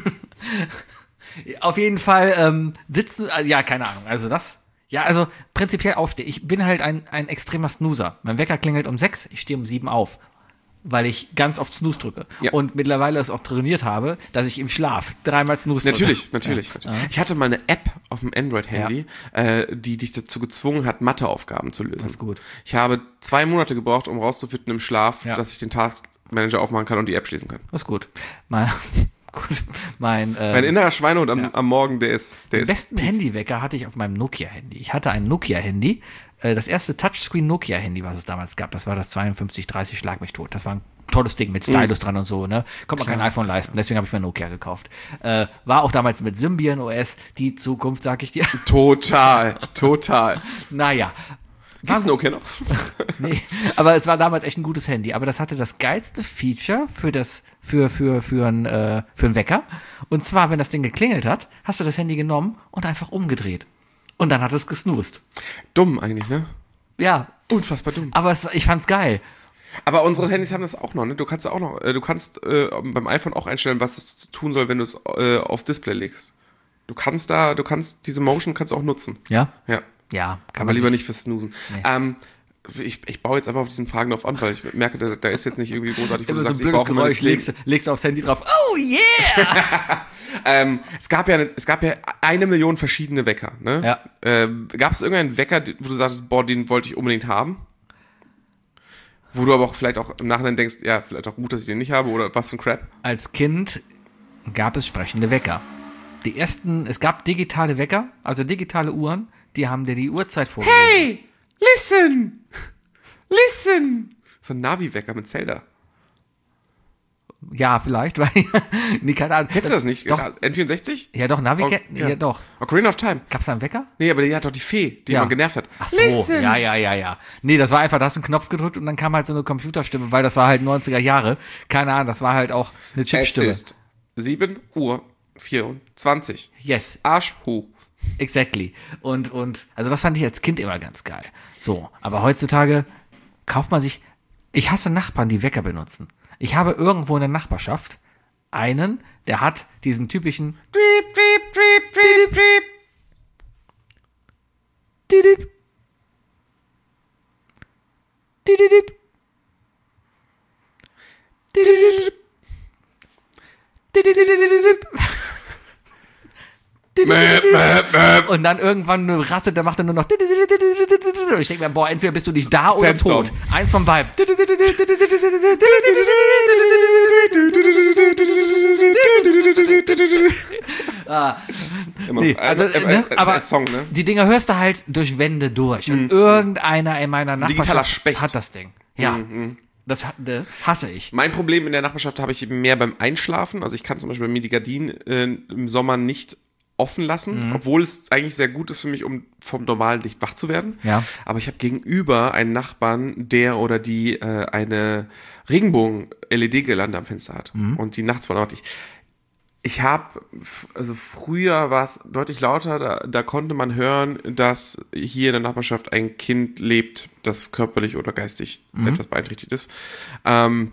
Auf jeden Fall ähm, sitzen, äh, ja, keine Ahnung, also das, ja, also prinzipiell aufstehen. Ich bin halt ein, ein extremer Snoozer. Mein Wecker klingelt um sechs, ich stehe um sieben auf, weil ich ganz oft Snooze drücke. Ja. Und mittlerweile es auch trainiert habe, dass ich im Schlaf dreimal Snooze drücke. Natürlich, natürlich. natürlich. Ich hatte mal eine App auf dem Android-Handy, äh, die dich dazu gezwungen hat, Matheaufgaben zu lösen. Das ist gut. Ich habe zwei Monate gebraucht, um rauszufinden im Schlaf, Ja. dass ich den Taskmanager aufmachen kann und die App schließen kann. Das ist gut. Mein, gut, mein, äh, Mein innerer Schweinehund am, ja. am Morgen, der ist, der Den ist besten Handywecker hatte ich auf meinem Nokia-Handy. Ich hatte ein Nokia-Handy, äh, das erste Touchscreen-Nokia-Handy, was es damals gab. Das war das zweiundfünfzig dreißig Schlag mich tot. Das war ein tolles Ding mit Stylus dran und so, ne? Konnte man kein iPhone leisten, deswegen habe ich mir Nokia gekauft. Äh, war auch damals mit Symbian O S die Zukunft, sag ich dir. total, total. Naja. Gibt's Nokia noch? Nee, aber es war damals echt ein gutes Handy. Aber das hatte das geilste Feature für das, für, für, für ein, äh, für einen Wecker. Und zwar, wenn das Ding geklingelt hat, hast du das Handy genommen und einfach umgedreht. Und dann hat es gesnoost. Dumm eigentlich, ne? Ja, Unfassbar dumm. aber es, war- ich fand's geil. Aber unsere Handys haben das auch noch, ne? Du kannst auch noch, äh, du kannst äh, beim iPhone auch einstellen, was es tun soll, wenn du es äh, aufs Display legst. Du kannst da, du kannst diese Motion kannst du auch nutzen. Ja? Ja. Ja, kann Aber man lieber sich- nicht fürs Snoosen. Ähm, ich, ich baue jetzt einfach auf diesen Fragen drauf an, weil ich merke, da, da ist jetzt nicht irgendwie großartig, wo du Immer so sagst, ein ich blödes brauche meine Geräusch, zehn. legst, legst aufs Handy drauf. Oh yeah! Ähm, es gab ja, eine, es gab ja eine Million verschiedene Wecker, ne? Ja. Ähm, gab es irgendeinen Wecker, wo du sagst, boah, den wollte ich unbedingt haben? Wo du aber auch vielleicht auch im Nachhinein denkst, ja, vielleicht auch gut, dass ich den nicht habe oder was für ein Crap. Als Kind gab es sprechende Wecker. Die ersten, es gab digitale Wecker, also digitale Uhren, die haben dir die Uhrzeit vorgegeben. Hey, listen! Listen! So ein Navi-Wecker mit Zelda. Ja, vielleicht, weil, nee, keine Ahnung. Kennst du das nicht? Doch. N vierundsechzig? Ja, doch, Navi, Oh, kennt- ja. ja, doch. Ocarina of Time. Gab's da einen Wecker? Nee, aber die hat doch die Fee, die Ja. man genervt hat. Ach so, ja, ja, ja, ja. Nee, das war einfach, da hast du einen Knopf gedrückt und dann kam halt so eine Computerstimme, weil das war halt neunziger Jahre. Keine Ahnung, das war halt auch eine Es Chipstimme. ist sieben Uhr vierundzwanzig. Yes, Arsch hoch. exactly. Und, und, also das fand ich als Kind immer ganz geil. So, aber heutzutage kauft man sich, ich hasse Nachbarn, die Wecker benutzen. Ich habe irgendwo in der Nachbarschaft einen, der hat diesen typischen Triep, triep, triep, triep, triep. Didip. Didip. Didip. Didip. Mäh, mäh, mäh. Und dann irgendwann rastet, der macht dann nur noch. Und ich denke mir, boah, entweder bist du nicht da oder Sandstorm. tot. Eins von beiden. Immer, Nee, äh, also, äh, ne, äh, äh, aber Song, ne? die Dinger hörst du halt durch Wände durch. Und irgendeiner in meiner Digitaler Nachbarschaft Specht. hat das Ding. Ja, das ha- ne, hasse ich. Mein Problem in der Nachbarschaft habe ich mehr beim Einschlafen. Also ich kann zum Beispiel bei mir die Gardinen äh, im Sommer nicht offen lassen, Mhm. obwohl es eigentlich sehr gut ist für mich, um vom normalen Licht wach zu werden. Ja. Aber ich habe gegenüber einen Nachbarn, der oder die äh, eine Regenbogen-L E D-Girlande am Fenster hat. Mhm. Und die nachts von ich. Ich habe, also früher war es deutlich lauter, da, da konnte man hören, dass hier in der Nachbarschaft ein Kind lebt, das körperlich oder geistig etwas beeinträchtigt ist. Ähm,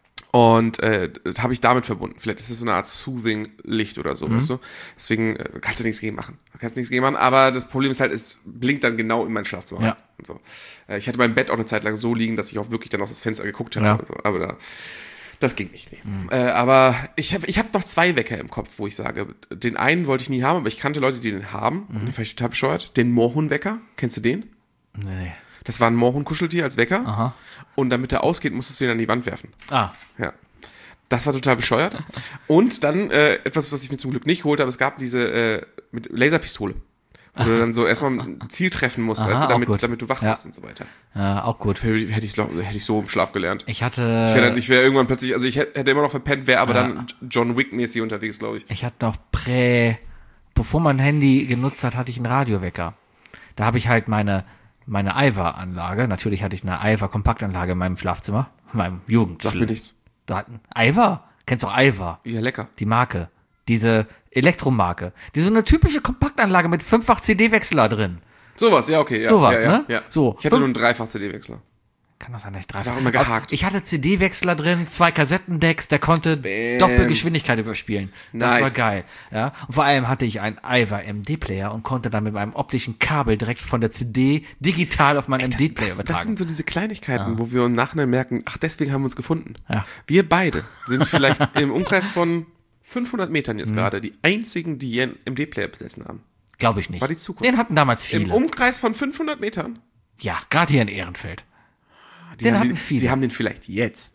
und äh, das habe ich damit verbunden. Vielleicht ist es so eine Art Soothing-Licht oder so, weißt du? Deswegen äh, kannst du nichts gegen machen. Kannst nichts gegen machen, aber das Problem ist halt, es blinkt dann genau in mein Schlafzimmer. Ja. rein Und so. Äh, ich hatte mein Bett auch eine Zeit lang so liegen, dass ich auch wirklich dann aus das Fenster geguckt habe. Ja. Oder so. Aber da, das ging nicht. Nee. Äh, aber ich habe ich hab noch zwei Wecker im Kopf, wo ich sage, den einen wollte ich nie haben, aber ich kannte Leute, die den haben. Und den fand ich total bescheuert. Den Moorhuhn-Wecker, kennst du den? Nee. Das war ein Moorhuhn-Kuscheltier als Wecker. Aha. Und damit er ausgeht, musstest du ihn an die Wand werfen. Ah. Ja. Das war total bescheuert. Und dann äh, etwas, was ich mir zum Glück nicht geholt habe, es gab diese äh, mit Laserpistole. Wo du dann so erstmal ein Ziel treffen musst, Aha, weißt du, auch damit, gut. damit du wach Ja. wirst und so weiter. Ja, auch gut. Hätte ich, hätte ich so im Schlaf gelernt. Ich hatte, Ich wäre ich wär irgendwann plötzlich, also ich hätte hätte immer noch verpennt, wäre aber dann John Wick-mäßig unterwegs, glaube ich. ich hatte noch prä, bevor man Handy genutzt hat, hatte ich einen Radiowecker. Da habe ich halt meine, meine Aiwa-Anlage, natürlich hatte ich eine Aiwa-Kompaktanlage in meinem Schlafzimmer, in meinem Jugend. Sagt mir nichts. Da hatten Aiwa? Kennst du auch Aiwa? Ja, lecker. Die Marke. Diese Elektromarke. Die so eine typische Kompaktanlage mit fünffach C D-Wechsler drin. Sowas, ja, okay. Ja, Sowas, ja, ja, ne? ja. So, Ich hatte fünf- nur einen Dreifach-C D-Wechsler. Kann das sein, dass ich drei Hat auch immer gehakt. Ich hatte C D-Wechsler drin, zwei Kassettendecks, der konnte Doppelgeschwindigkeit überspielen. Das Nice. war geil. Ja? Und vor allem hatte ich einen Aiwa M D-Player und konnte dann mit meinem optischen Kabel direkt von der C D digital auf meinen M D-Player Das, das übertragen. sind so diese Kleinigkeiten, wo wir im Nachhinein merken, ach, deswegen haben wir uns gefunden. Ja. Wir beide sind vielleicht im Umkreis von fünfhundert Metern Mhm. jetzt gerade die einzigen, die einen M D-Player besessen haben. Glaube ich nicht. War die Zukunft. Den hatten damals Im viele. Umkreis von fünfhundert Metern? Ja, gerade hier in Ehrenfeld. Die Den haben hatten den, viele. Die haben den vielleicht jetzt.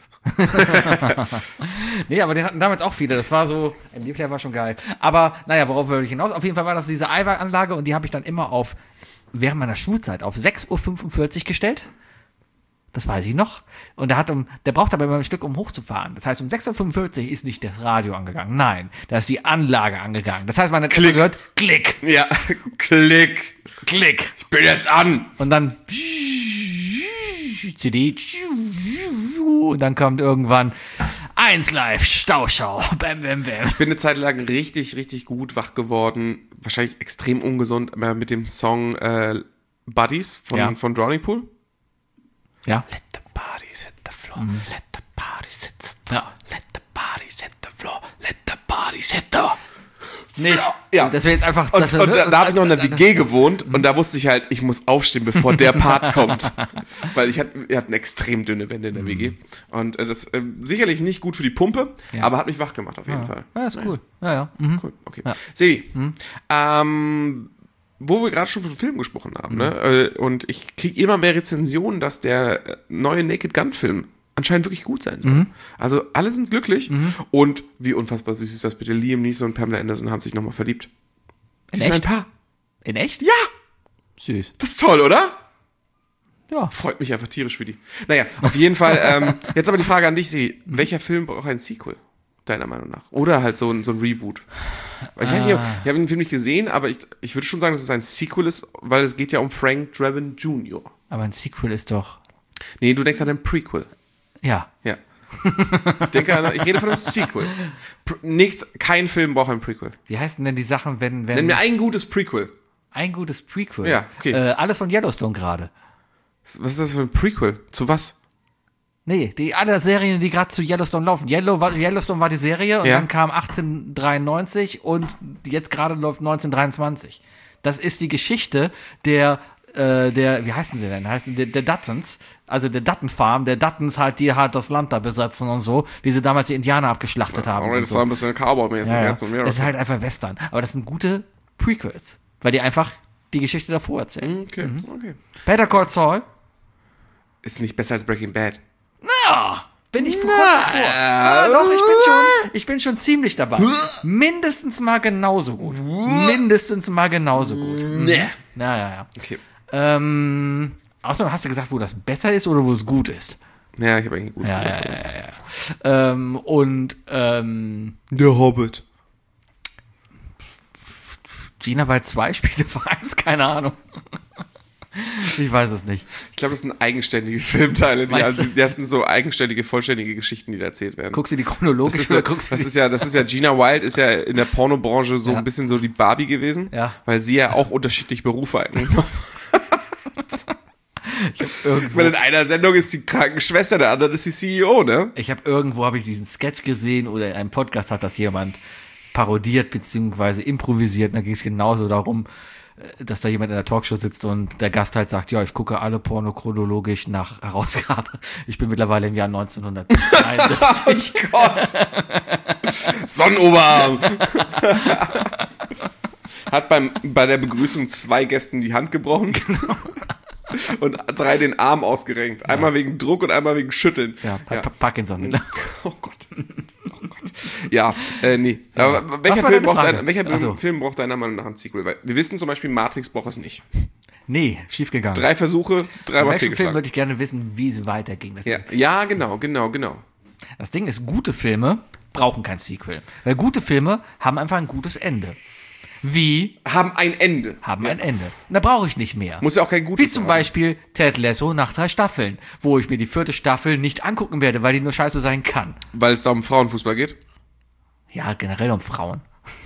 Nee, aber den hatten damals auch viele. Das war so, M D-Player war schon geil. Aber, naja, worauf will ich hinaus? Auf jeden Fall war das diese Aiwa-Anlage und die habe ich dann immer auf, während meiner Schulzeit, auf sechs Uhr fünfundvierzig gestellt. Das weiß ich noch. Und der hat um, der braucht aber immer ein Stück, um hochzufahren. Das heißt, um sechs Uhr fünfundvierzig ist nicht das Radio angegangen. Nein, da ist die Anlage angegangen. Das heißt, man hat immer Klick. gehört, Klick, Ja, Klick. Klick. Ich bin jetzt an. Und dann C D und dann kommt irgendwann eins live, Stauschau, bam, bam, bam. Ich bin eine Zeit lang richtig, richtig gut wach geworden. Wahrscheinlich extrem ungesund, aber mit dem Song äh, Buddies von, Ja. von Drowning Pool. Ja, Let the bodies hit the floor. Let the bodies hit the ja. Let the bodies hit the floor. Let the bodies hit the Nicht. Ja. Das wäre jetzt einfach. Und, das, und da, da habe ich noch in der das- W G gewohnt und da wusste ich halt, ich muss aufstehen, bevor der Part kommt. Weil ich hatte, wir hatten extrem dünne Wände in der W G. Und äh, das äh, sicherlich nicht gut für die Pumpe, Ja. aber hat mich wach gemacht auf jeden Fall. Ja, ist cool. Ja, ja. Mhm. Cool, okay. Sebi, ähm, wo wir gerade schon von Film gesprochen haben, ne? äh, und ich kriege immer mehr Rezensionen, dass der äh, neue Naked Gun Film anscheinend wirklich gut sein soll. Also alle sind glücklich und wie unfassbar süß ist das bitte, Liam Neeson und Pamela Anderson haben sich nochmal verliebt. Die In sind ein echt? Paar. In echt? Ja! Süß. Das ist toll, oder? Ja. Freut mich einfach tierisch für die. Naja, auf jeden Fall. Ähm, jetzt aber die Frage an dich, Sebi. Welcher Film braucht ein Sequel? Deiner Meinung nach. Oder halt so ein, so ein Reboot. Weil ich weiß nicht, ich habe den Film nicht gesehen, aber ich, ich würde schon sagen, dass es ein Sequel ist, weil es geht ja um Frank Drebin Junior Aber ein Sequel ist doch. Nee, du denkst an ein Prequel. Ja. Ja. Ich denke an, ich rede von einem Sequel. Pr- nichts, kein Film braucht ein Prequel. Wie heißen denn die Sachen, wenn. wenn Nenn mir ein gutes Prequel. ein gutes Prequel? Ja, okay. Äh, alles von Yellowstone gerade. Was ist das für ein Prequel? Zu was? Nee, die alle Serien, die gerade zu Yellowstone laufen. Yellow war, Yellowstone war die Serie und Ja. dann kam achtzehnhundertdreiundneunzig und jetzt gerade läuft neunzehnhundertdreiundzwanzig. Das ist die Geschichte der, äh, der, wie heißen sie denn? Heißen der, der Duttons, also der Dutton Farm, der Duttons halt, die halt das Land da besetzen und so, wie sie damals die Indianer abgeschlachtet haben. Oh, und das so. war ein bisschen Cowboy-mäßig. Ja, ja. Herz und Meer. Das ist halt einfach Western. Aber das sind gute Prequels, weil die einfach die Geschichte davor erzählen. Okay, okay. Better Call Saul, Ist nicht besser als Breaking Bad. ja, bin ich kurz davor. Ja, doch, ich bin schon, ich bin schon ziemlich dabei. Mindestens mal genauso gut. Mindestens mal genauso gut. Mhm. Nee. Ja, ja, ja. Okay. Ähm, außerdem hast du gesagt, wo das besser ist oder wo es gut ist. Ja, ich habe eigentlich gut. Ja, ja, ja, ja, ja. Ähm, und ähm, Der Hobbit. Gina bei zwei spielte für eins, keine Ahnung. Ich weiß es nicht. Ich glaube, das sind eigenständige Filmteile. Die, Meinst also, du? das sind so eigenständige, vollständige Geschichten, die da erzählt werden. Guckst du die Das chronologisch ist, so, oder guckst du das die? ist ja, das ist ja, Gina Wild ist ja in der Pornobranche so Ja. ein bisschen so die Barbie gewesen, Ja. weil sie ja auch unterschiedlich Berufe eingenommen hat. Ich meine, in einer Sendung ist die Krankenschwester, der andere ist die C E O, ne? Ich habe irgendwo habe ich diesen Sketch gesehen oder in einem Podcast hat das jemand parodiert beziehungsweise improvisiert. Und da ging es genauso darum, äh, dass da jemand in der Talkshow sitzt und der Gast halt sagt, ja, ich gucke alle Porno chronologisch nach Herausgabe. Ich bin mittlerweile im Jahr neunzehnhunderteinundsiebzig. Oh Gott! Sonnenoberarm! Hat beim, bei der Begrüßung zwei Gästen die Hand gebrochen. Und drei den Arm ausgerenkt. Einmal wegen Druck und einmal wegen Schütteln. Ja, pa Pa- Parkinson. Oh Gott. Oh Gott. Ja, äh, nee. Aber Was welcher, war Film deine braucht, Frage? ein, welcher Ach so. Film braucht deiner Meinung nach ein Sequel? Weil wir wissen zum Beispiel, Matrix braucht es nicht. Nee, schiefgegangen. Drei Versuche, Bei dreimal welchem Film fehlgeschlagen. würde ich gerne wissen, wie es weiterging. Das, Ja, ist, ja, genau, genau, genau. das Ding ist, gute Filme brauchen kein Sequel. Weil gute Filme haben einfach ein gutes Ende. Wie Haben ein Ende. haben ein Ende. Und da brauche ich nicht mehr. Muss ja auch kein gutes Wie zum haben. Beispiel Ted Lasso nach drei Staffeln, wo ich mir die vierte Staffel nicht angucken werde, weil die nur scheiße sein kann. Weil es da um Frauenfußball geht. Ja, generell um Frauen.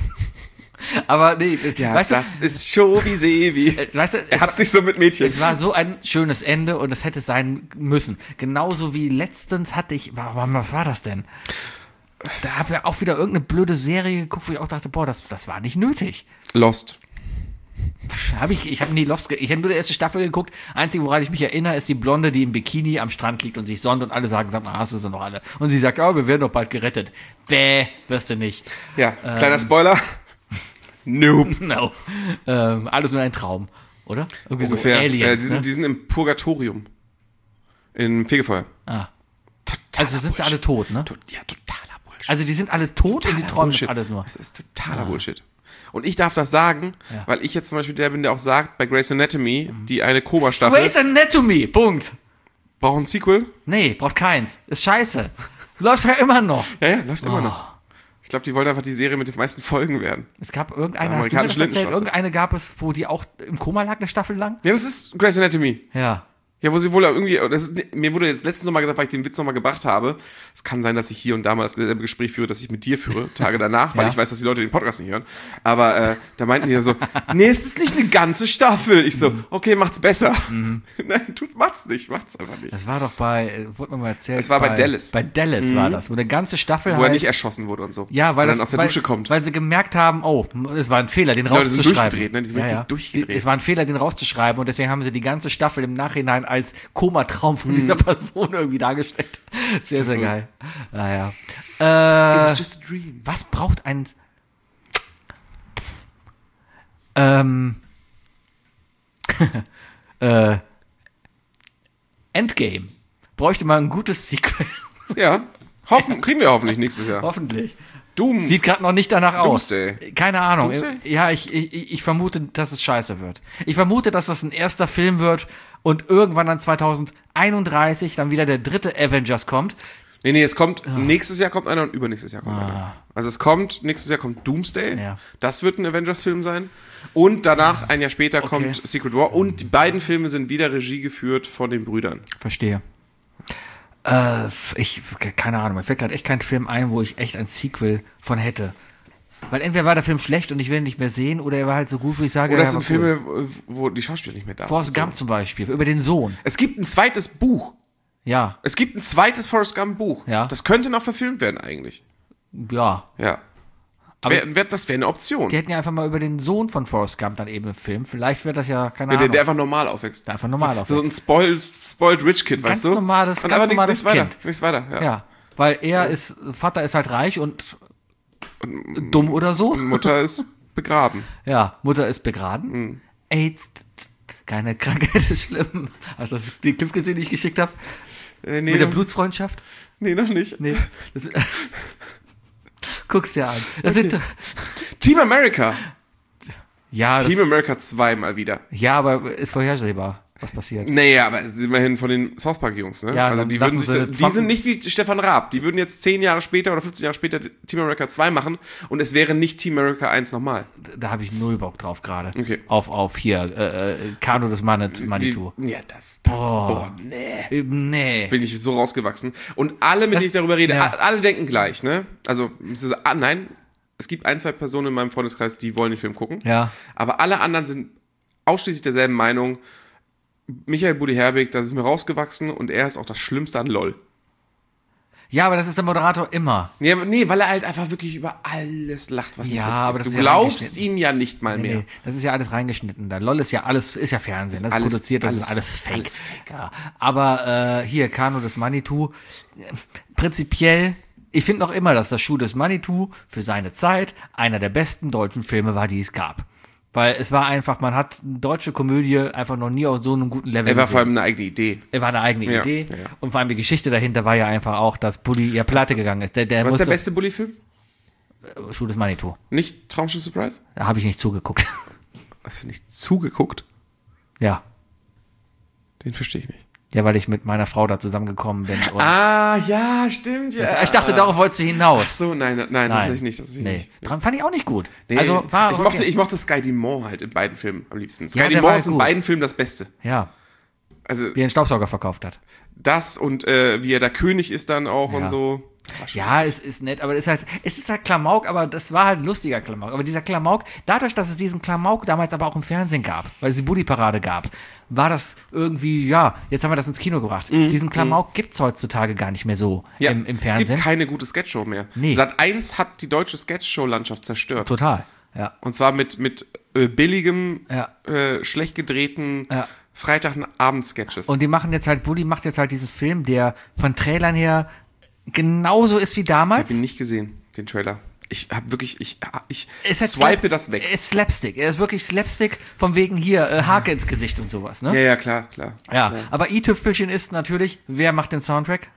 Aber nee, weißt das ist schon wie Sebi. du, äh, weißt du, Er es, hat sich so mit Mädchen. es war so ein schönes Ende und es hätte sein müssen. Genauso wie letztens hatte ich, wa- wa- was war das denn? Da habe ich auch wieder irgendeine blöde Serie geguckt, wo ich auch dachte, boah, das, das war nicht nötig. Lost. Hab ich ich habe nie Lost, ge- ich habe nur die erste Staffel geguckt. Einzige, woran ich mich erinnere, ist die Blonde, die im Bikini am Strand liegt und sich sonnt und alle sagen, sag mal, hast du sie noch alle? Und sie sagt, ja, wir werden doch bald gerettet. Bäh, wirst du nicht. Ja, kleiner Spoiler. Nope. No. Ähm, alles nur ein Traum, oder? Irgendwie Ungefähr. so Aliens, äh, die, sind, ne? die sind im Purgatorium. Im Fegefeuer. Ah. Totaler Also sind sie alle tot, ne? To- Ja, totaler Bullshit. Also die sind alle tot und die Totaler träumen das Bullshit. alles nur. Das ist totaler Bullshit. Und ich darf das sagen, Ja. weil ich jetzt zum Beispiel der bin, der auch sagt, bei Grey's Anatomy, die eine Koma-Staffel, Grey's Anatomy, Punkt. braucht ein Sequel. Nee, braucht keins. Ist scheiße. Läuft ja immer noch. Ja, ja, läuft Oh. immer noch. Ich glaube, die wollen einfach die Serie mit den meisten Folgen werden. Es gab irgendeine, Das hast ist du mir das amerikanische erzählt? Lindenstraße. Irgendeine gab es, wo die auch im Koma lag, eine Staffel lang? Ja, das ist Grey's Anatomy. Ja. Ja, wo sie wohl irgendwie, das ist, mir wurde jetzt letztens nochmal gesagt, weil ich den Witz nochmal gebracht habe. Es kann sein, dass ich hier und da mal dasselbe Gespräch führe, das ich mit dir führe, Tage danach, weil Ja. ich weiß, dass die Leute den Podcast nicht hören. Aber äh, da meinten die dann so, nee, es ist nicht eine ganze Staffel. Ich so, okay, macht's besser. Nein, tut, macht's nicht, macht's einfach nicht. Das war doch bei, äh, wurde mir mal erzählt. Das war bei Dallas. Bei Dallas war das, wo eine ganze Staffel Wo er halt, nicht erschossen wurde und so. ja, weil und das dann aus der weil, Dusche kommt. Weil sie gemerkt haben, oh, es war ein Fehler, den Leute sind rauszuschreiben. durchgedreht, ne? Die sind richtig durchgedreht. Die, es war ein Fehler, den rauszuschreiben und deswegen haben sie die ganze Staffel im Nachhinein als Komatraum von Mhm. dieser Person irgendwie dargestellt. Sehr, sehr geil. Naja. Äh, It was just a dream. was braucht ein ähm äh, Endgame bräuchte mal ein gutes Sequel. Ja, hoffen, kriegen wir hoffentlich nächstes Jahr. Hoffentlich. Doom. Sieht gerade noch nicht danach aus. Doomsday. Keine Ahnung. Doomsday? Ja, ich, ich, ich vermute, dass es scheiße wird. Ich vermute, dass das ein erster Film wird und irgendwann dann zwanzig einunddreißig dann wieder der dritte Avengers kommt. Nee, nee, es kommt, nächstes Jahr kommt einer und übernächstes Jahr kommt Ah. einer. Also es kommt, nächstes Jahr kommt Doomsday. Ja. Das wird ein Avengers-Film sein. Und danach, ein Jahr später, Okay. kommt Secret War. Und die beiden Filme sind wieder Regie geführt von den Brüdern. Verstehe. Äh, ich, keine Ahnung, mir fällt gerade echt kein Film ein, wo ich echt ein Sequel von hätte. Weil entweder war der Film schlecht und ich will ihn nicht mehr sehen, oder er war halt so gut, wie ich sage. Oder er es war sind cool. Filme, wo die Schauspieler nicht mehr da Forrest sind. Gump zum Beispiel, über den Sohn. Es gibt ein zweites Buch. Ja, Es gibt ein zweites Forrest Gump Buch. Ja. Das könnte noch verfilmt werden eigentlich. ja. Ja. Aber- Wär, wär, das wäre eine Option. Die hätten ja einfach mal über den Sohn von Forrest Gump dann eben einen Film. Vielleicht wird das ja, keine der, Ahnung. der einfach normal aufwächst. Der einfach normal So ein aufwächst. spoiled, spoiled Rich Kid, Ganz weißt du? normales- und ganz aber nichts, normales nichts weiter. Kind. Nichts weiter, ja. Ja, weil er ist, Vater ist halt reich und dumm oder so. Mutter ist begraben. Ja, Mutter ist begraben. Mhm. AIDS, t- t- keine Krankheit ist schlimm. Hast du das die Clip gesehen, die ich geschickt habe? Äh, nee, Mit der noch- Blutsfreundschaft? nee, noch nicht. Nee. Das, guck's dir an. Das sind, Team America. ja, das, Team America zwei mal wieder. ja, aber ist vorhersehbar, was passiert. Naja, aber es ist immerhin von den South Park Jungs, ne? Ja, also dann die lassen würden sich, sie da, die Trump- sind nicht wie Stefan Raab. Die würden jetzt zehn Jahre später oder fünfzehn Jahre später Team America zwei machen und es wäre nicht Team America eins nochmal. Da habe ich null Bock drauf gerade. Okay. Auf, auf hier, äh, äh, Kano des Manet, Manitou. Ja, das. Boah, nee. Äh, Nee. Bin ich so rausgewachsen. Und alle, mit Das- denen ich darüber rede, ja. a- alle denken gleich, ne? Also, es ist, ah, nein, es gibt ein, zwei Personen in meinem Freundeskreis, die wollen den Film gucken. Ja. Aber alle anderen sind ausschließlich derselben Meinung. Michael Budi-Herbig, da sind wir rausgewachsen und er ist auch das Schlimmste an LOL. Ja, aber das ist der Moderator immer. Nee, aber- nee, weil er halt einfach wirklich über alles lacht, was nicht Ja, witzig aber ist. das Du ist ja glaubst reingeschnitten. ihm ja nicht mal Nee, mehr. nee, das ist ja alles reingeschnitten. Da LOL ist ja alles, ist ja Fernsehen, das ist, alles- produziert, das alles- ist alles fake. alles fake. Ja. Aber äh, hier, Kano des Manitou, äh, prinzipiell, ich finde noch immer, dass das Schuh des Manitou für seine Zeit einer der besten deutschen Filme war, die es gab. Weil es war einfach, man hat eine deutsche Komödie einfach noch nie auf so einem guten Level Er war gesehen. vor allem eine eigene Idee. Er war eine eigene Ja, Idee. ja, ja. Und vor allem die Geschichte dahinter war ja einfach auch, dass Bulli ja pleite gegangen ist. Der, der Was ist musste, der beste Bully-Film? Schuh des Manitou. Nicht Traumschiff Surprise? Da habe ich nicht zugeguckt. Hast du nicht zugeguckt? Ja. Den verstehe ich nicht. Ja, weil ich mit meiner Frau da zusammengekommen bin. Und Ah, ja, stimmt, ja. ich dachte, darauf wolltest du Ach hinaus. so, nein, nein, nein, das ist ich nicht. Das ist ich nee. nicht. Dran fand ich auch nicht gut. Nee, also war ich, okay. mochte, ich mochte Sky Dumont halt in beiden Filmen am liebsten. Sky Ja, der Dumont war ist in gut. beiden Filmen das Beste. Ja, Also wie er einen Staubsauger verkauft hat. das und äh, wie er der König ist dann auch Ja. und so. Das war schon Ja, es ist nett, aber es ist halt, es ist halt Klamauk, aber das war halt ein lustiger Klamauk. Aber dieser Klamauk, dadurch, dass es diesen Klamauk damals aber auch im Fernsehen gab, weil es die Buddy-Parade gab, war das irgendwie, ja, jetzt haben wir das ins Kino gebracht. Diesen Klamauk gibt's heutzutage gar nicht mehr so ja, im, im Es Fernsehen. gibt keine gute Sketchshow mehr. Nee. Sat eins hat die deutsche Sketchshow-Landschaft zerstört. Total, ja. Und zwar mit, mit äh, billigem, Ja. äh, schlecht gedrehten Ja. Freitagabend-Sketches. Und die machen jetzt halt, Bully macht jetzt halt diesen Film, der von Trailern her genauso ist wie Ich habe damals. ihn nicht gesehen, den Trailer. Ich habe wirklich, ich, ich Es hat swipe Slap- das weg. Er ist Slapstick. Er ist wirklich Slapstick von wegen hier, äh, Hake ins Gesicht und sowas, ne? Ja, ja, klar, klar. Ja, klar. aber i-Tüpfelchen ist natürlich, wer macht den Soundtrack?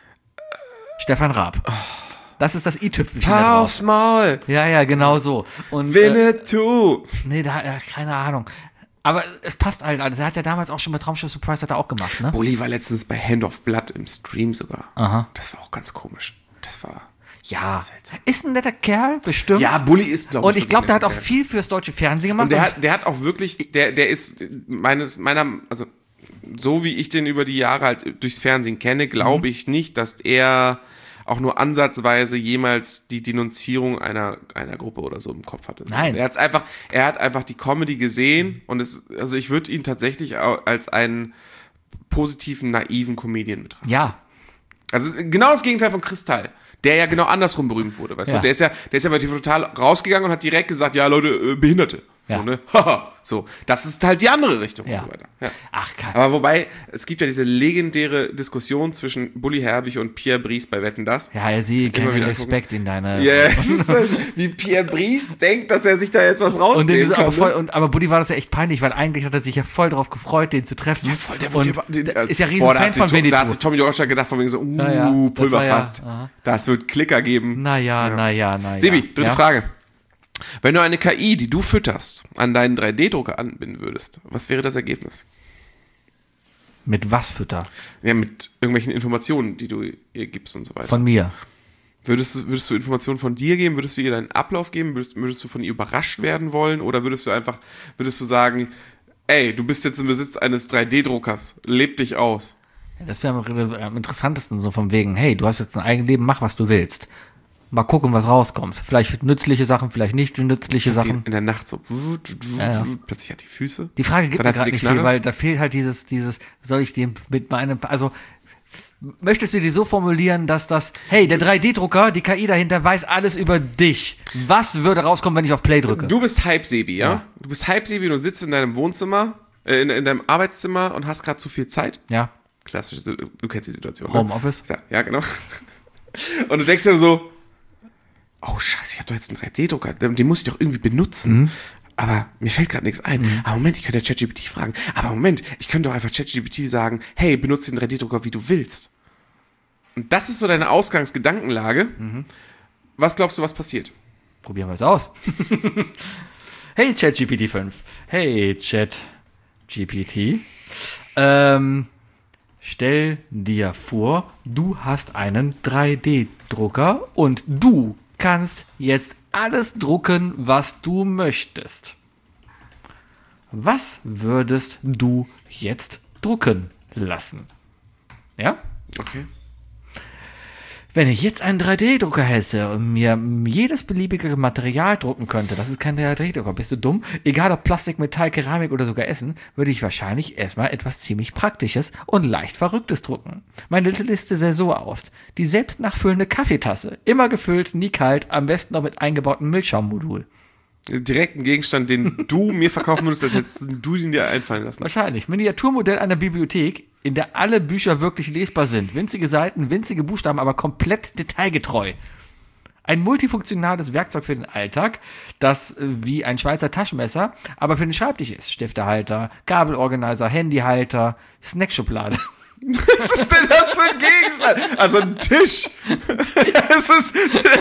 Stefan Raab. Das ist das i-Tüpfelchen da Paar drauf. aufs Maul! Ja, ja, genau so. Und, äh, Winnetou! nee, da, ja, keine Ahnung. Aber es passt halt alles. Er hat ja damals auch schon bei Traumschiff Surprise hat er auch gemacht, ne? Bully war letztens bei Hand of Blood im Stream sogar. Aha. Das war auch ganz komisch. Das war. Ja. das ist seltsam. Ist ein netter Kerl, bestimmt. Ja, Bully ist, glaube Und ich glaube, der hat auch viel fürs deutsche Fernsehen gemacht. Und der hat, der hat auch wirklich, der, der ist meines, meiner, also so wie ich den über die Jahre halt durchs Fernsehen kenne, glaube ich nicht, dass er auch nur ansatzweise jemals die Denunzierung einer, einer Gruppe oder so im Kopf hatte. Nein. Er hat's einfach, er hat einfach die Comedy gesehen und es, also ich würde ihn tatsächlich au- als einen positiven, naiven Comedian betrachten. ja. Also genau das Gegenteil von Kristall, der ja genau andersrum berühmt wurde, weißt Ja. du? Der ist ja, der ist ja bei T V Total rausgegangen und hat direkt gesagt, ja Leute, äh, Behinderte. So, Ja. ne? Haha, so. Das ist halt die andere Richtung Ja. und so weiter. Ja. Ach, Kacke. Aber wobei, es gibt ja diese legendäre Diskussion zwischen Bully Herbig und Pierre Brice bei Wetten, dass. Ja, er sehe Immer keinen wieder Respekt in deiner... Ja, es ist halt, wie Pierre Brice denkt, dass er sich da jetzt was Und rausnehmen den ist kann. aber, voll, ne? und, aber Buddy war das ja echt peinlich, weil eigentlich hat er sich ja voll drauf gefreut, den zu treffen. Ja, voll, der und wurde über- den- der ist ja riesen Boah, da Fan hat sich von To- Da Winnetou. hat sich Tommy Dorschak gedacht, von wegen so, uh, Ja, ja, das war Pulverfast. ja, aha. Das wird Klicker geben. Naja, naja, naja. Sebi, dritte ja? Frage. Wenn du eine K I, die du fütterst, an deinen drei D-Drucker anbinden würdest, was wäre das Ergebnis? Mit was fütter? Ja, mit irgendwelchen Informationen, die du ihr gibst und so weiter. Von mir. Würdest du, würdest du Informationen von dir geben? Würdest du ihr deinen Ablauf geben? Würdest, würdest du von ihr überrascht werden wollen? Oder würdest du einfach, würdest du sagen, ey, du bist jetzt im Besitz eines drei D-Druckers, leb dich aus? Ja, das wäre am, am interessantesten, so von wegen, hey, du hast jetzt ein Eigenleben, mach, was du willst. Mal gucken, was rauskommt. Vielleicht nützliche Sachen, vielleicht nicht nützliche Plötzlich Sachen. in der Nacht so, wut, wut, Ja, ja. wut, plötzlich hat die Füße. Die Frage gibt Dann mir hat sie gerade die nicht Knarre. viel, weil da fehlt halt dieses, dieses, soll ich den mit meinem, also möchtest du die so formulieren, dass das, hey, der drei D-Drucker, die K I dahinter weiß alles über dich. Was würde rauskommen, wenn ich auf Play drücke? Du bist Hype-Sebi, ja? Ja. Du bist Hype-Sebi und du sitzt in deinem Wohnzimmer, äh, in, in deinem Arbeitszimmer und hast gerade zu viel Zeit. Ja, Klassisch, du kennst die Situation. Ne? Homeoffice. Ja, ja, genau. Und du denkst dir so, oh scheiße, ich habe doch jetzt einen drei D-Drucker, den muss ich doch irgendwie benutzen. Aber mir fällt gerade nichts ein. Mhm. Aber Moment, ich könnte ja ChatGPT fragen. Aber Moment, ich könnte doch einfach ChatGPT sagen, hey, benutze den drei D-Drucker, wie du willst. Und das ist so deine Ausgangsgedankenlage. Mhm. Was glaubst du, was passiert? Probieren wir es aus. Hey ChatGPT fünf. Hey ChatGPT. Ähm, stell dir vor, du hast einen drei D-Drucker und du kannst jetzt alles drucken, was du möchtest. Was würdest du jetzt drucken lassen? Ja? Okay. Wenn ich jetzt einen drei D-Drucker hätte und mir jedes beliebige Material drucken könnte, das ist kein drei D-Drucker, bist du dumm? Egal ob Plastik, Metall, Keramik oder sogar Essen, würde ich wahrscheinlich erstmal etwas ziemlich Praktisches und leicht Verrücktes drucken. Meine Liste sähe so aus. Die selbst nachfüllende Kaffeetasse. Immer gefüllt, nie kalt, am besten noch mit eingebautem Milchschaummodul. Direkt ein Gegenstand, den du mir verkaufen würdest, als hättest du ihn dir einfallen lassen. Wahrscheinlich. Miniaturmodell einer Bibliothek, in der alle Bücher wirklich lesbar sind. Winzige Seiten, winzige Buchstaben, aber komplett detailgetreu. Ein multifunktionales Werkzeug für den Alltag, das äh, wie ein Schweizer Taschenmesser, aber für den Schreibtisch ist. Stiftehalter, Gabelorganizer, Handyhalter, Snackschublade. Was ist denn das für ein Gegenstand? Also ein Tisch. Es ist,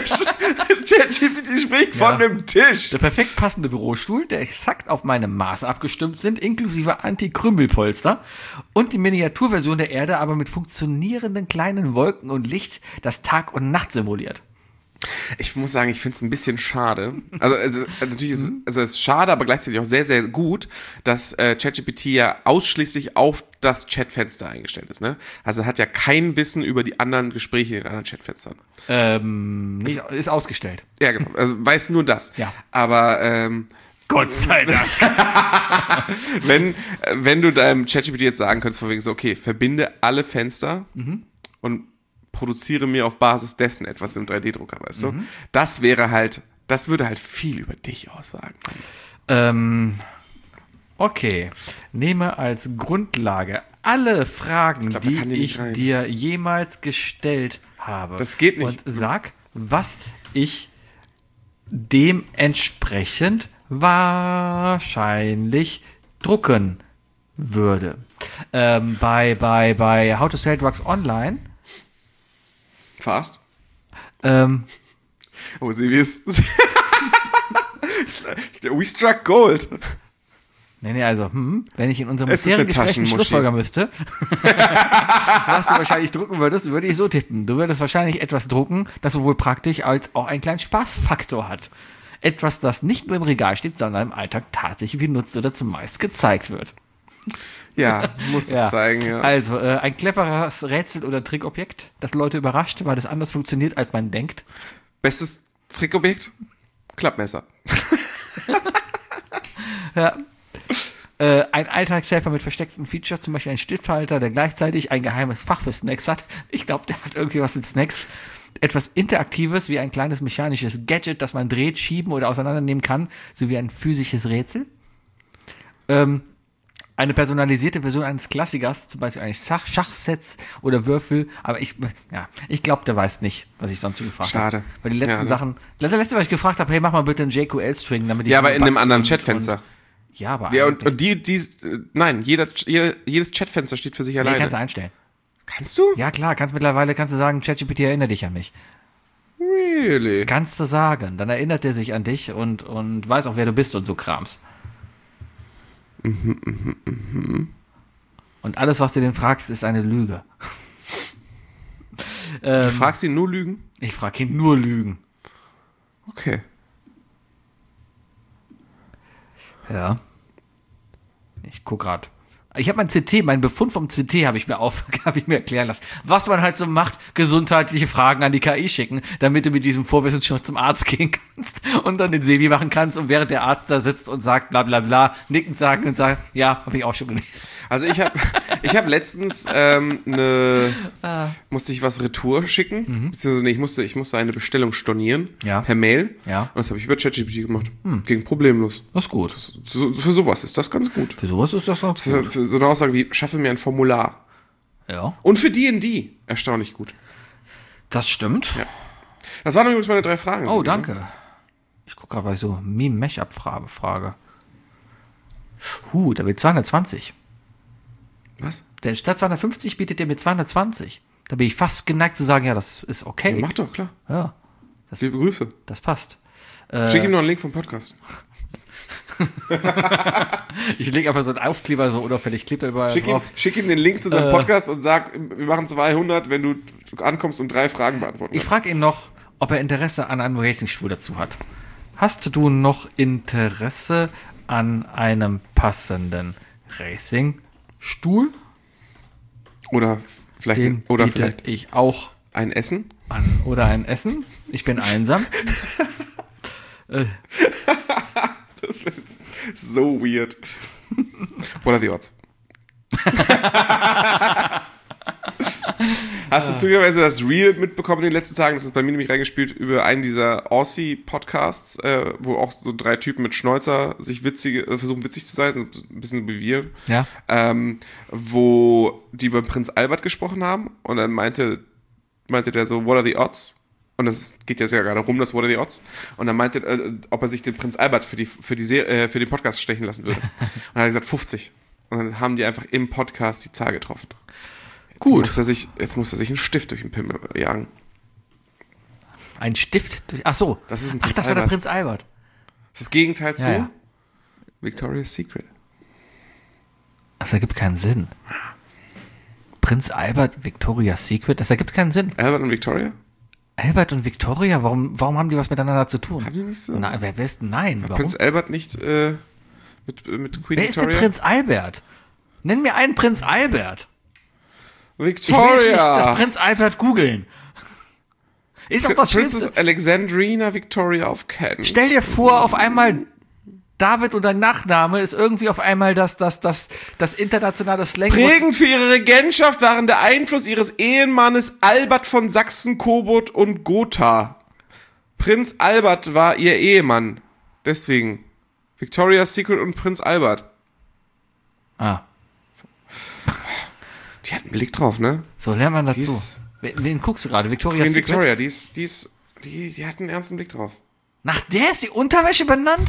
ChatGPT spricht von Ja. einem Tisch. Der perfekt passende Bürostuhl, der exakt auf meine Maße abgestimmt sind, inklusive Anti-Krümelpolster und die Miniaturversion der Erde, aber mit funktionierenden kleinen Wolken und Licht, das Tag und Nacht simuliert. Ich muss sagen, ich finde es ein bisschen schade. Also, es ist, natürlich ist es, also es ist schade, aber gleichzeitig auch sehr, sehr gut, dass äh, ChatGPT ja ausschließlich auf das Chatfenster eingestellt ist. Ne? Also hat ja kein Wissen über die anderen Gespräche in den anderen Chatfenstern. Ähm, nicht, ist ausgestellt. Ja, genau. Also weiß nur das. Ja. Aber ähm, Gott sei Dank. wenn, äh, wenn du deinem ChatGPT jetzt sagen könntest, von wegen so, okay, verbinde alle Fenster und produziere mir auf Basis dessen etwas im drei D-Drucker, weißt du? Das wäre halt, das würde halt viel über dich aussagen. Ähm, okay. Nehme als Grundlage alle Fragen, glaub, da die kann die nicht ich rein. dir jemals gestellt habe. Das geht nicht. Und sag, was ich dementsprechend wahrscheinlich drucken würde. Ähm, bei, bei, bei How to Sell Drugs Online. Fast. Ähm, Oh, sie wie ist. We struck gold. Nee, nee, also, hm, wenn ich in unserem Es ist eine bisherigen Gespräch Taschenmuschi. Schlussfolger müsste, was du wahrscheinlich drucken würdest, würde ich so tippen. Du würdest wahrscheinlich etwas drucken, das sowohl praktisch als auch einen kleinen Spaßfaktor hat. Etwas, das nicht nur im Regal steht, sondern im Alltag tatsächlich benutzt oder zumeist gezeigt wird. Ja, muss es zeigen, ja. Also, äh, ein cleveres Rätsel- oder Trickobjekt, das Leute überrascht, weil es anders funktioniert, als man denkt. Bestes Trickobjekt? Klappmesser. Ja. Äh, ein Alltagshelfer mit versteckten Features, zum Beispiel ein Stifthalter, der gleichzeitig ein geheimes Fach für Snacks hat. Ich glaube, der hat irgendwie was mit Snacks. etwas Interaktives wie ein kleines mechanisches Gadget, das man dreht, schieben oder auseinandernehmen kann, sowie ein physisches Rätsel. Ähm, eine personalisierte Version eines Klassikers, zum Beispiel eines Schach Schachsets oder Würfel, aber ich, ja, ich glaube, der weiß nicht, was ich sonst so gefragt habe. Schade. Weil die letzten Ja, ne? Sachen, das letzte, was ich gefragt habe, hey, mach mal bitte einen J Q L-String, damit ich Ja, aber so in einem Bugs anderen und- Chatfenster. und- Ja, aber Ja, und, eigentlich- und die, die, äh, nein, jeder, jeder, jedes Chatfenster steht für sich nee, alleine. kannst du einstellen. Kannst du? Ja, klar, kannst mittlerweile, kannst du sagen, ChatGPT erinnere dich an mich. Really? Kannst du sagen. Dann erinnert er sich an dich und, und weiß auch, wer du bist und so Krams. Und alles, was du den fragst, ist eine Lüge. Du ähm, fragst ihn nur Lügen? ich frage ihn nur Lügen. Okay. Ja. Ich guck grad. Ich habe mein C T, meinen Befund vom C T habe ich mir auf, habe ich mir erklären lassen. Was man halt so macht, gesundheitliche Fragen an die K I schicken, damit du mit diesem Vorwissen schon zum Arzt gehen kannst und dann den Sevi machen kannst und während der Arzt da sitzt und sagt bla bla bla, nickend sagen und sagen, ja, habe ich auch schon gelesen. Also ich habe ich hab letztens ähm, eine, musste ich was Retour schicken, beziehungsweise nee, ich musste, ich musste eine Bestellung stornieren, Ja. per Mail. Ja. Und das habe ich über ChatGPT gemacht. Ging problemlos. Das ist gut. So, für sowas ist das ganz gut. Für sowas ist das ganz Für, gut. für so eine Aussage wie, schaffe mir ein Formular. Ja, Und für D und D erstaunlich gut. das stimmt. Ja. Das waren übrigens meine drei Fragen. Oh, danke. Ich gucke gerade, weil ich so Meme-Mesh-Up-Frage frage. Huh, da wird zweihundertzwanzig. Was? Der statt zweihundertfünfzig bietet der mir zweihundertzwanzig. Da bin ich fast geneigt zu sagen, ja, das ist okay. Ja, mach doch, klar. Ja, das, Liebe Grüße. das passt. Schick ihm noch einen Link vom Podcast. Ich lege einfach so einen Aufkleber so unauffällig, klebt da überall Schick ihm, drauf. schick ihm den Link zu seinem Äh. Podcast und sag, wir machen zweihundert, wenn du ankommst und drei Fragen beantworten Ich kannst. frage ihn noch, ob er Interesse an einem Racingstuhl dazu hat. Hast du noch Interesse an einem passenden Racingstuhl? Oder vielleicht, Den oder biete vielleicht ich auch ein Essen. an. Oder ein Essen. Ich bin einsam. Das wäre so weird. What are the odds? Hast du zufälligerweise das Reel mitbekommen in den letzten Tagen? Das ist bei mir nämlich reingespielt über einen dieser Aussie-Podcasts, äh, wo auch so drei Typen mit Schnäuzer sich witzige, äh, versuchen witzig zu sein, so ein bisschen wie wir. Ja. Ähm, wo die über Prinz Albert gesprochen haben und dann meinte, meinte der so, what are the odds? Und das geht jetzt ja gerade rum, das What are the odds? Und dann meinte, äh, ob er sich den Prinz Albert für die für die Ser äh, für den Podcast stechen lassen würde. Und dann hat er gesagt fünfzig. Und dann haben die einfach im Podcast die Zahl getroffen. Jetzt Gut. Muss er sich, jetzt muss er sich einen Stift durch den Pimmel jagen. Ein Stift durch. Ach so. Das ist ein Ach, Prinz das war der Albert. Prinz Albert. Das ist das Gegenteil zu Ja, ja. Victoria's Secret. Das ergibt keinen Sinn. Prinz Albert, Victoria's Secret, das ergibt keinen Sinn. Albert und Victoria? Albert und Victoria, warum, warum haben die was miteinander zu tun? Haben die nicht so? Nein, wer, wer ist nein? Warum? Prinz Albert nicht äh, mit, äh, mit Queen Wer ist denn Victoria? Prinz Albert? Nenn mir einen Prinz Albert. Ich will jetzt nicht Victoria! nach Prinz Albert googeln. Ist doch das Princess Schlimmste. Alexandrina Victoria of Kent. Stell dir vor, auf einmal David und dein Nachname ist irgendwie auf einmal das, das, das, das internationale Slang. Prägend für ihre Regentschaft waren der Einfluss ihres Ehemannes Albert von Sachsen, Coburg und Gotha. Prinz Albert war ihr Ehemann. Deswegen Victoria's Secret und Prinz Albert. Ah, Die hat einen Blick drauf, ne? so lernt man dazu. Die ist- Wen, wen guckst du gerade? Victoria's Queen Secret? Victoria, die ist, die ist, die, die hat einen ernsten Blick drauf. Nach der ist die Unterwäsche benannt?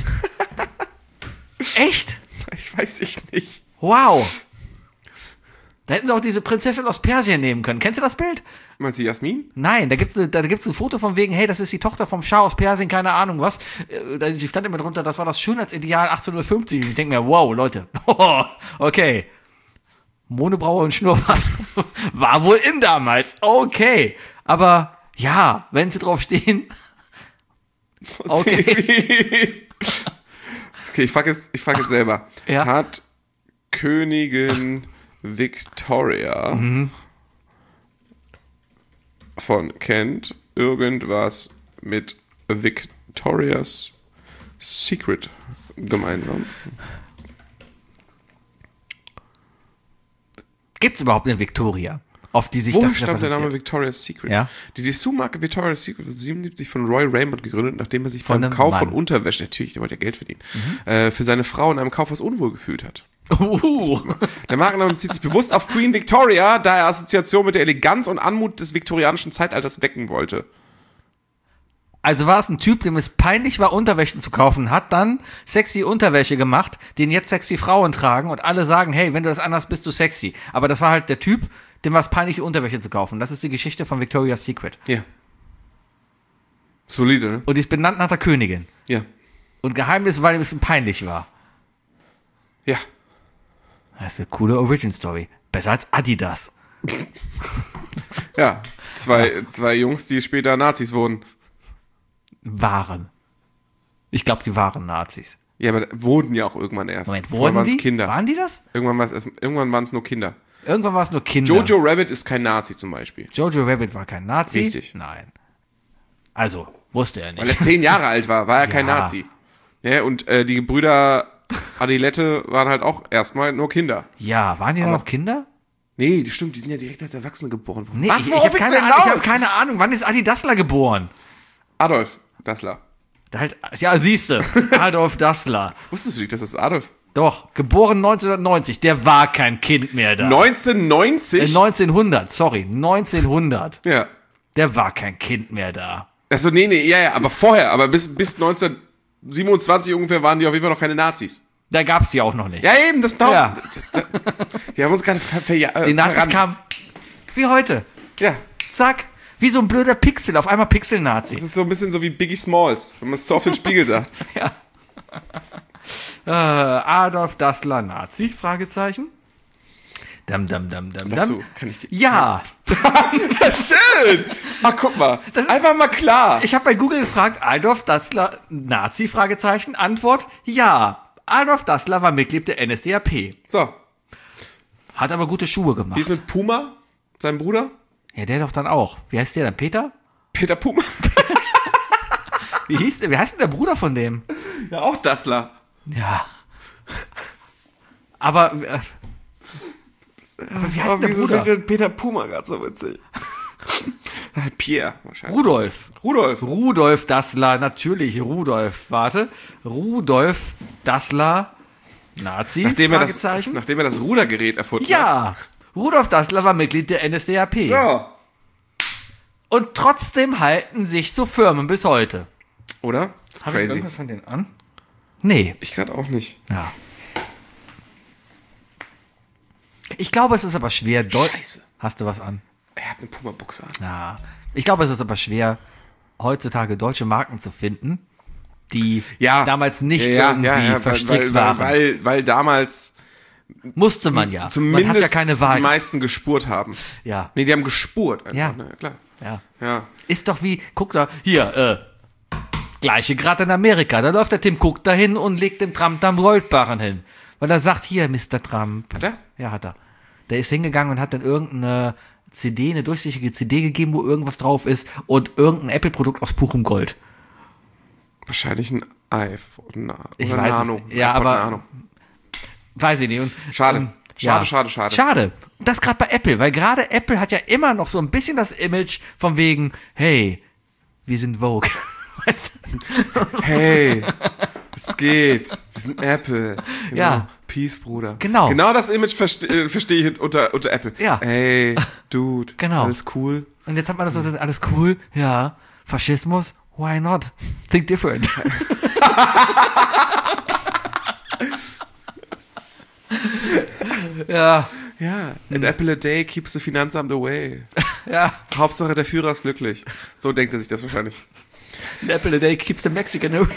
Echt? Ich weiß ich nicht. Wow. Da hätten sie auch diese Prinzessin aus Persien nehmen können. Kennst du das Bild? Meinst du Jasmin? Nein, da gibt's ne, da gibt's ein Foto von wegen, hey, das ist die Tochter vom Schah aus Persien, keine Ahnung was. Äh, Da die stand immer drunter, das war das Schönheitsideal achtzehnhundertfünfzig. Und ich denke mir, wow, Leute, okay. Monobraue und Schnurrbart war wohl in damals. Okay. Aber ja, wenn sie drauf stehen. Okay. Okay, ich frage jetzt, ich frag jetzt selber. Ja. Hat Königin Victoria von Kent irgendwas mit Victoria's Secret gemeinsam? Gibt's überhaupt eine Victoria? auf die sich Woher das stammt der Name referenziert. Victoria's Secret? Ja. Die Dessous-Marke Victoria's Secret wurde siebenundsiebzig von Roy Raymond gegründet, nachdem er sich Von beim einem Kauf Mann. von Unterwäsche, natürlich, der wollte ja Geld verdienen, äh, für seine Frau in einem Kaufhaus unwohl gefühlt hat. Uh. Der Markenname bezieht sich bewusst auf Queen Victoria, da er Assoziation mit der Eleganz und Anmut des viktorianischen Zeitalters wecken wollte. Also war es ein Typ, dem es peinlich war, Unterwäsche zu kaufen, hat dann sexy Unterwäsche gemacht, den jetzt sexy Frauen tragen und alle sagen, hey, wenn du das anhast, bist du sexy. Aber das war halt der Typ, dem war es peinlich, Unterwäsche zu kaufen. Das ist die Geschichte von Victoria's Secret. Ja. Solide, ne? Und die ist benannt nach der Königin. Ja. Und Geheimnis, weil ihm es peinlich war. Ja. Das ist eine coole Origin-Story. Besser als Adidas. Ja. Zwei, zwei Jungs, die später Nazis wurden. Waren. Ich glaube, die waren Nazis. Ja, aber wurden ja auch irgendwann erst. Moment, Vorher wurden waren's die? Kinder. Waren die das? Irgendwann war es irgendwann waren es nur Kinder. Irgendwann war es nur Kinder. Jojo Rabbit ist kein Nazi zum Beispiel. Jojo Rabbit war kein Nazi. Richtig. Nein. Also, wusste er Weil nicht. er zehn Jahre alt war, war er kein Ja. Nazi. Ja, und äh, die Brüder Adilette waren halt auch erstmal nur Kinder. Ja, waren die Aber- noch Kinder? Nee, das stimmt, die sind ja direkt als Erwachsene geboren worden. Nee, Was, ich, ich worauf habe willst keine, du Ahnung- ich hinaus? hab keine Ahnung. Wann ist Adi Dassler geboren? Adolf Dassler. Halt, ja, siehste. Adolf Dassler. Wusstest du nicht, dass das Adolf? Doch, geboren neunzehnhundertneunzig. Der war kein Kind mehr da. Äh, neunzehnhundertneunzig? neunzehnhundert, sorry. neunzehnhundert. Ja. Der war kein Kind mehr da. Achso, nee, nee, ja, ja, aber vorher, aber bis, bis neunzehnhundertsiebenundzwanzig ungefähr waren die auf jeden Fall noch keine Nazis. Da gab's die auch noch nicht. Ja, eben, das dauert. Ja. Das, das, wir haben uns gerade ver, ver, äh, Die Nazis verrannt. kamen wie heute. Ja, Zack. Wie so ein blöder Pixel. Auf einmal Pixel-Nazi. das ist so ein bisschen so wie Biggie Smalls, wenn man es so auf den Spiegel sagt. Ja. äh, Adolf Dassler Nazi? Fragezeichen. Dam, dam, dam, dam, Dazu dam. kann ich die. Ja. Ja, schön! Ach, guck mal. Einfach mal klar. Ich habe bei Google gefragt, Adolf Dassler Nazi? Fragezeichen. Antwort, ja. Adolf Dassler war Mitglied der N S D A P. So, Hat aber gute Schuhe gemacht. wie ist mit Puma, seinem Bruder? Ja, der doch dann auch. Wie heißt der dann? Peter? Peter Puma. Wie hieß der? Wie heißt denn der Bruder von dem? Ja, auch Dassler. Ja. Aber, äh, aber wie heißt denn der wieso Bruder? ist denn Peter Puma gerade so witzig? Pierre, wahrscheinlich. Rudolf. Rudolf. Rudolf Dassler, natürlich Rudolf. Warte. Rudolf Dassler, Nazi? Nachdem er, das, Fragezeichen. nachdem er das Rudergerät erfunden hat. Ja. Rudolf Dassler war Mitglied der N S D A P. So. Und trotzdem halten sich so Firmen bis heute. Oder? Das ist Habe ich crazy. irgendwas von denen an? Nee. Ich gerade auch nicht. Ja. Ich glaube, es ist aber schwer. Deu- Scheiße. Hast du was an? Er hat eine Puma-Buchse an. Ja. Ich glaube, es ist aber schwer, heutzutage deutsche Marken zu finden, die Ja. damals nicht ja, irgendwie ja, ja, verstrickt weil, waren. Weil, weil, weil damals Musste man ja. zumindest man hat ja keine Wahl. die meisten gespurt haben. Ja. Nee, die haben gespurt einfach. Ja. Ne? Klar. ja. Ja. Ist doch wie, guck da, hier, äh, gleiche gerade in Amerika. Da läuft der Tim Cook dahin und legt dem Trump dann Goldbarren hin. Weil er sagt, hier, Mister Trump. Hat er? Ja, hat er. Der ist hingegangen und hat dann irgendeine C D, eine durchsichtige C D gegeben, wo irgendwas drauf ist und irgendein Apple-Produkt aus purem Gold. Wahrscheinlich ein iPhone. Oder Ich weiß Nano. es nicht. Ja, iPod aber Nano. weiß ich nicht. Und, Schade. ähm, Schade, ja. schade, schade. Schade. Das gerade bei Apple, weil gerade Apple hat ja immer noch so ein bisschen das Image von wegen, hey, wir sind Vogue. Weißt du? Hey, es geht. Wir sind Apple. Genau. Ja. Peace, Bruder. Genau. Genau das Image verste äh, verstehe ich unter, unter Apple. Ja. Hey, Dude. Genau. Alles cool. Und jetzt hat man das so, das ist alles cool. Ja. Faschismus? Why not? Think different. ja. Ja. An Apple a day keeps the Finanzamt away. Ja. Hauptsache der Führer ist glücklich. So denkt er sich das wahrscheinlich. An Apple a day keeps the Mexican away.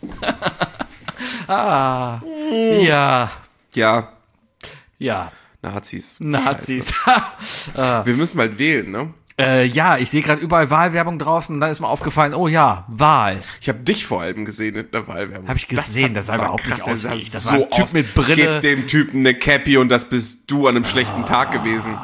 ah. Ja. Ja. Ja. Nazis. Nazis. Scheiße. Wir müssen bald wählen, ne? äh, ja, ich sehe gerade überall Wahlwerbung draußen und dann ist mir aufgefallen, oh ja, Wahl. Ich habe dich vor allem gesehen in der Wahlwerbung. Habe ich gesehen, das, war- sah überhaupt war nicht krass, aus der wie sah ich. Das so war ein Typ aus. mit Brille. Gib dem Typen eine Cappy und das bist du an einem schlechten Tag gewesen.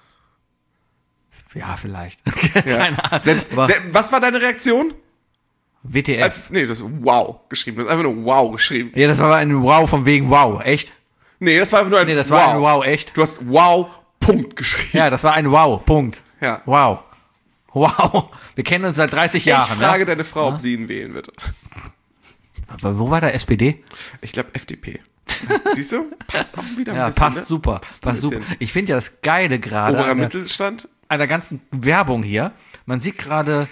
Ja, vielleicht. Ja. Keine Ahnung. Selbst, Aber se was war deine Reaktion? W T F. Als, nee, du hast wow geschrieben. Du hast einfach nur wow geschrieben. ja, das war ein Wow von wegen Wow, echt? Nee, das war einfach nur ein Nee, das wow. war ein Wow, echt? Du hast wow, Punkt geschrieben. Ja, das war ein Wow, Punkt. Ja. Wow. Wow. Wir kennen uns seit dreißig Ich Jahren. frage ne? deine Frau, ob sie ihn wählen wird. Aber wo war der S P D? Ich glaube F D P. Siehst du? Passt auch wieder ein Ja, bisschen. passt ne? super. Passt Passt ein super. bisschen. Ich finde ja das Geile gerade Oberer an, der- Mittelstand. an der ganzen Werbung hier. Man sieht gerade,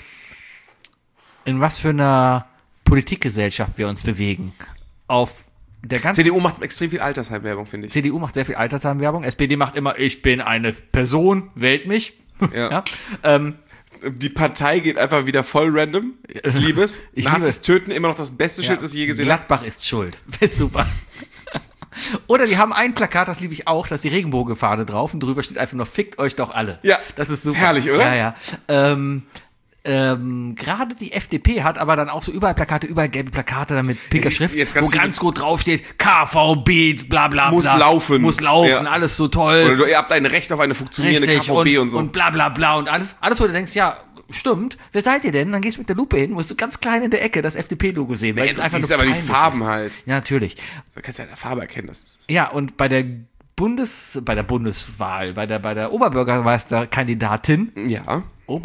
in was für einer Politikgesellschaft wir uns bewegen. Auf der ganzen C D U macht extrem viel Altersheimwerbung, finde ich. C D U macht sehr viel Altersheimwerbung. S P D macht immer, ich bin eine Person, wählt mich. Ja. Ja. Ähm, Die Partei geht einfach wieder voll random. Ich liebe es. Ich Nazis liebe töten, immer noch das beste Schild, das ich je gesehen habe. Gladbach ist schuld. Ist super. Oder die haben ein Plakat, das liebe ich auch, da ist die Regenbogenfahne drauf und drüber steht einfach nur, fickt euch doch alle. Ja, Das ist super. ist herrlich, oder? Ja, ja. Ähm, ähm, gerade die F D P hat aber dann auch so überall Plakate, überall gelbe Plakate dann mit pinker Jetzt- Schrift, jetzt ganz wo viel- ganz gut draufsteht, K V B, bla bla Muss bla. laufen. Muss laufen, Ja. alles so toll. Oder du, ihr habt ein Recht auf eine funktionierende Richtig, K V B und, und, so. und bla bla bla und alles, alles, wo du denkst, ja, stimmt, wer seid ihr denn? Dann gehst du mit der Lupe hin, musst du ganz klein in der Ecke das F D P-Logo sehen. weil Jetzt es einfach siehst nur du aber die peinlich Farben ist. halt. Ja, natürlich. Da kannst du ja an der Farbe erkennen. Das ist Ja, und bei der Bundes, bei der Bundeswahl, bei der, bei der Oberbürgermeisterkandidatin, ja.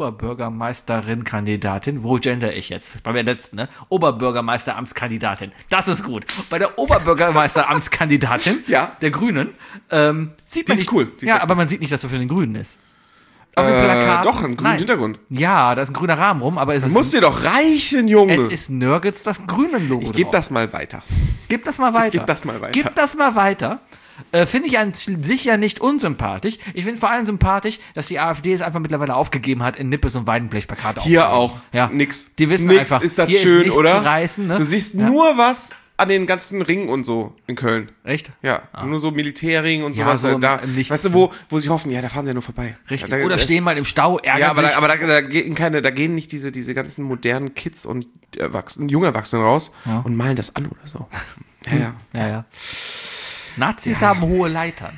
Oberbürgermeisterin-Kandidatin, wo gender ich jetzt? Bei der letzten, ne? Oberbürgermeisteramtskandidatin. Das ist gut. Bei der Oberbürgermeisteramtskandidatin Ja. der Grünen ähm, sieht man Die ist nicht, cool. Die ist ja, echt aber man sieht nicht, dass er für den Grünen ist. Auf dem Äh, Plakat. doch, einen grünen Nein. Hintergrund. Ja, da ist ein grüner Rahmen rum, aber es ist, Muss dir doch reichen, Junge. es ist nirgends das grüne Logo ich gebe drauf. das mal weiter. Gib das mal weiter. geb das mal weiter. Gib das mal weiter. Äh, finde ich an sich ja nicht unsympathisch. Ich finde vor allem sympathisch, dass die AfD es einfach mittlerweile aufgegeben hat, in Nippes und Weidenblechplakate Hier aufzuhängen. auch. Ja. Nix. Die wissen Nix einfach, ist das hier schön, nichts oder? Zu reißen, ne? Du siehst Ja. nur was an den ganzen Ringen und so in Köln. Echt? Ja, nur so Militärring und Ja, sowas. so äh, im- da, im Nichts. weißt du, wo, wo sie hoffen, ja, da fahren sie ja nur vorbei. Richtig. Da, da, Oder da, stehen mal im Stau, ärgern Ja, aber, sich. da, aber da, da, gehen keine, da gehen nicht diese, diese ganzen modernen Kids und Erwachsenen, junge Erwachsene raus und malen das an oder so. Ja, ja. ja, ja. Nazis haben hohe Leitern.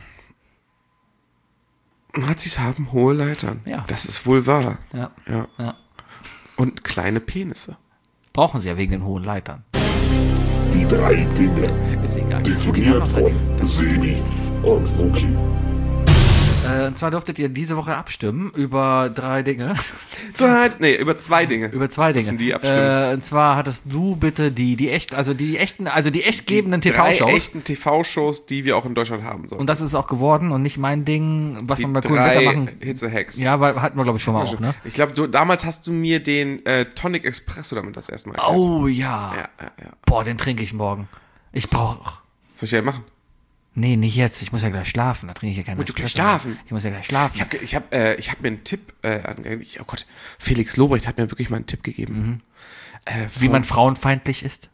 Nazis haben hohe Leitern. Ja. Das ist wohl wahr. Ja. Ja. ja. Und kleine Penisse. Brauchen sie ja wegen den hohen Leitern. Die drei Dinge, Ist egal. definiert von Sebi und Fuki. Äh, und zwar durftet ihr diese Woche abstimmen über drei Dinge. Drei, nee, über zwei Dinge. Über zwei Dinge. Müssen die abstimmen. Äh, und zwar hattest du bitte die, die echt, also die echten, also die echt gebenden Drei T V-Shows. echten T V-Shows, die wir auch in Deutschland haben sollen. Und das ist auch geworden und nicht mein Ding, was die man bei coolen Wetter drei machen. Hitze-Hacks. Ja, weil hatten wir, glaube ich, schon mal auch, ne? Ich glaube, du, damals hast du mir den äh, Tonic Espresso damit das erste Mal erklärt. Oh ja. Ja, ja, ja. Boah, den trinke ich morgen. Ich brauche. Soll ich ja machen? Nee, nicht jetzt. Ich muss ja gleich schlafen. Da trinke ich ja keinen Musst du gleich Espresso. schlafen? Ich muss ja gleich schlafen. Ich habe ich hab, äh, ich hab mir einen Tipp äh, angegeben. Ich- Oh Gott, Felix Lobrecht hat mir wirklich mal einen Tipp gegeben. Äh, Wie von- man frauenfeindlich ist.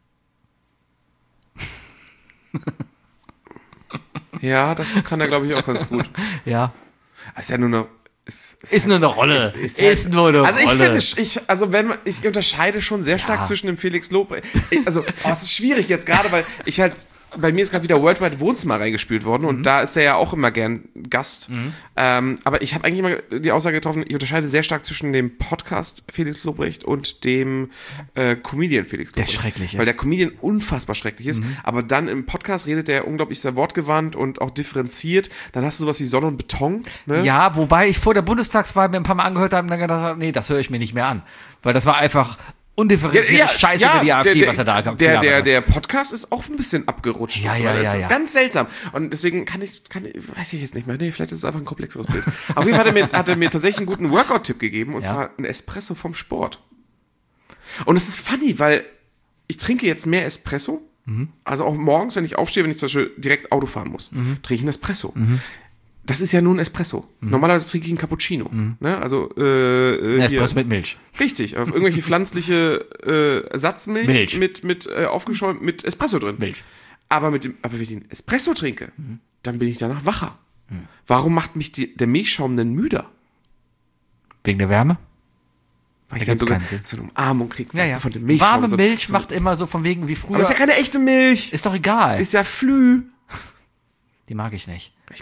Ja, das kann er, glaube ich, auch ganz gut. Ja. Das ist ja nur eine. Ist, Ist nur eine Rolle. Ist, Ist, halt- nur eine also ich Rolle. finde, ich, also wenn man, ich unterscheide schon sehr stark Ja. zwischen dem Felix Lobrecht. Also, oh, es ist schwierig jetzt gerade, weil ich halt, bei mir ist gerade wieder Worldwide Wohnzimmer reingespielt worden und da ist er ja auch immer gern Gast. Ähm, aber ich habe eigentlich immer die Aussage getroffen, ich unterscheide sehr stark zwischen dem Podcast Felix Lobrecht und dem äh, Comedian Felix Der Lobrecht. schrecklich ist. Weil der Comedian unfassbar schrecklich ist, aber dann im Podcast redet er unglaublich sehr wortgewandt und auch differenziert. Dann hast du sowas wie Sonne und Beton. Ne? Ja, wobei ich vor der Bundestagswahl mir ein paar Mal angehört habe und dann gedacht habe, nee, das höre ich mir nicht mehr an. Weil das war einfach undifferenzierte Scheiße über die AfD, der, was er da gehabt der, hat. der, der Podcast ist auch ein bisschen abgerutscht. Ja, und so ja, weiter. Das ja, ist ja. ganz seltsam. Und deswegen kann ich, kann ich, weiß ich jetzt nicht mehr. Nee, vielleicht ist es einfach ein komplexeres Bild. Auf jeden Fall hat er mir, hat er mir tatsächlich einen guten Workout-Tipp gegeben. Und Ja. zwar ein Espresso vom Sport. Und es ist funny, weil ich trinke jetzt mehr Espresso. Mhm. Also auch morgens, wenn ich aufstehe, wenn ich zum Beispiel direkt Auto fahren muss, Mhm. trinke ich einen Espresso. Das ist ja nur ein Espresso. Normalerweise trinke ich einen Cappuccino. Ne? Also äh, äh, Ein hier- Espresso mit Milch. Richtig, auf irgendwelche pflanzliche äh, Ersatzmilch Milch. mit, mit äh, aufgeschäumt mit Espresso drin. Milch. Aber, mit dem, aber wenn ich den Espresso trinke, dann bin ich danach wacher. Warum macht mich die, der Milchschaum denn müder? Wegen der Wärme? Weil ich Da dann gibt's sogar keinen Sinn. so eine Umarmung kriege, Ja, weißt ja. du, von dem Milchschaum. Warme so, Milch so, macht immer so von wegen wie früher. aber ist ja keine echte Milch. Ist doch egal. Ist ja Flü. die mag ich nicht. Ich mag die.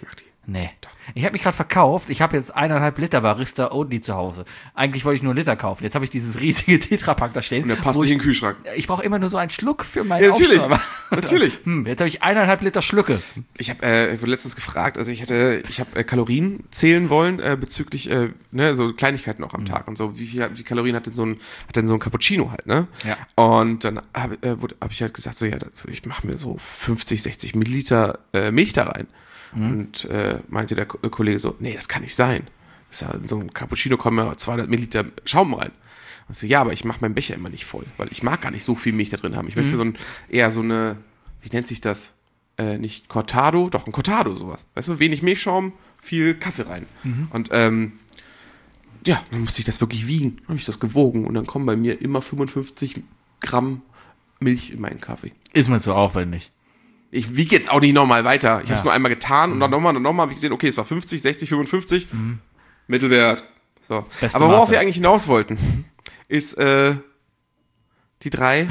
Nee. Ich habe mich gerade verkauft. Ich habe jetzt eineinhalb Liter Barista Only zu Hause. Eigentlich wollte ich nur einen Liter kaufen. Jetzt habe ich dieses riesige Tetrapack da stehen. Und der passt wo nicht ich, in den Kühlschrank. Ich brauche immer nur so einen Schluck für meinen Ja, natürlich. Aufschäumer. Natürlich. Hm, jetzt habe ich eineinhalb Liter Schlücke. Ich habe äh, ich wurde letztens gefragt, also ich hätte, ich habe äh, Kalorien zählen wollen äh, bezüglich äh, ne, so Kleinigkeiten auch am Mhm. Tag und so. Wie viel wie Kalorien hat denn so ein hat denn so ein Cappuccino halt, ne? Ja. Und dann habe äh, wurde- hab ich halt gesagt, so ja, das, ich mache mir so fünfzig, sechzig Milliliter äh, Milch da rein. Mhm. Und äh, meinte der Ko- Kollege so, nee, das kann nicht sein. Das ist ja, in so ein Cappuccino kommen ja zweihundert Milliliter Schaum rein. Und so, ja, aber ich mache meinen Becher immer nicht voll, weil ich mag gar nicht so viel Milch da drin haben. Ich möchte Mhm. so ein, eher so eine, wie nennt sich das? Äh, nicht Cortado, doch ein Cortado sowas. Weißt du, wenig Milchschaum, viel Kaffee rein. Mhm. Und ähm, ja, dann musste ich das wirklich wiegen. Dann habe ich das gewogen und dann kommen bei mir immer fünfundfünfzig Gramm Milch in meinen Kaffee. Ist mir zu aufwendig. Ich wiege jetzt auch nicht nochmal weiter. Ich habe es Ja. nur einmal getan und dann nochmal und nochmal habe ich gesehen, okay, es war fünfzig, sechzig, fünfundfünfzig. Mittelwert. So. Beste Aber worauf Maße. wir eigentlich hinaus wollten, ist äh, die drei.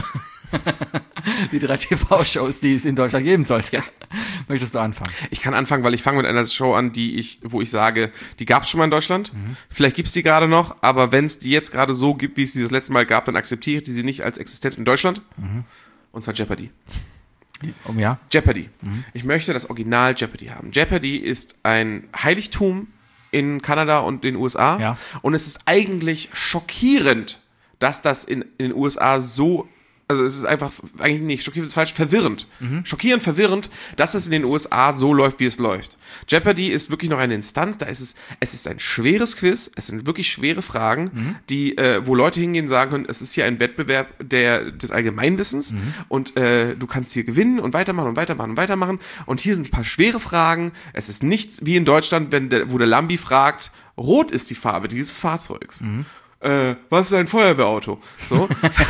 Die drei T V-Shows, die es in Deutschland geben sollte. Möchtest du anfangen? Ich kann anfangen, weil ich fange mit einer Show an, die ich, wo ich sage, die gab es schon mal in Deutschland. Vielleicht gibt es die gerade noch, aber wenn es die jetzt gerade so gibt, wie es sie das letzte Mal gab, dann akzeptiere ich sie nicht als existent in Deutschland. Und zwar Jeopardy. Um ja. Jeopardy. Ich möchte das Original Jeopardy haben. Jeopardy ist ein Heiligtum in Kanada und den U S A. Ja. Und es ist eigentlich schockierend, dass das in, in den U S A so, also es ist einfach, eigentlich nicht, schockierend ist falsch, verwirrend. Schockierend, verwirrend, dass es in den U S A so läuft, wie es läuft. Jeopardy ist wirklich noch eine Instanz, da ist es, es ist ein schweres Quiz, es sind wirklich schwere Fragen, die, äh, wo Leute hingehen und sagen können, es ist hier ein Wettbewerb der, des Allgemeinwissens und äh, du kannst hier gewinnen und weitermachen und weitermachen und weitermachen und hier sind ein paar schwere Fragen, es ist nicht wie in Deutschland, wenn der, wo der Lambi fragt, rot ist die Farbe dieses Fahrzeugs. Äh, was ist ein Feuerwehrauto? So.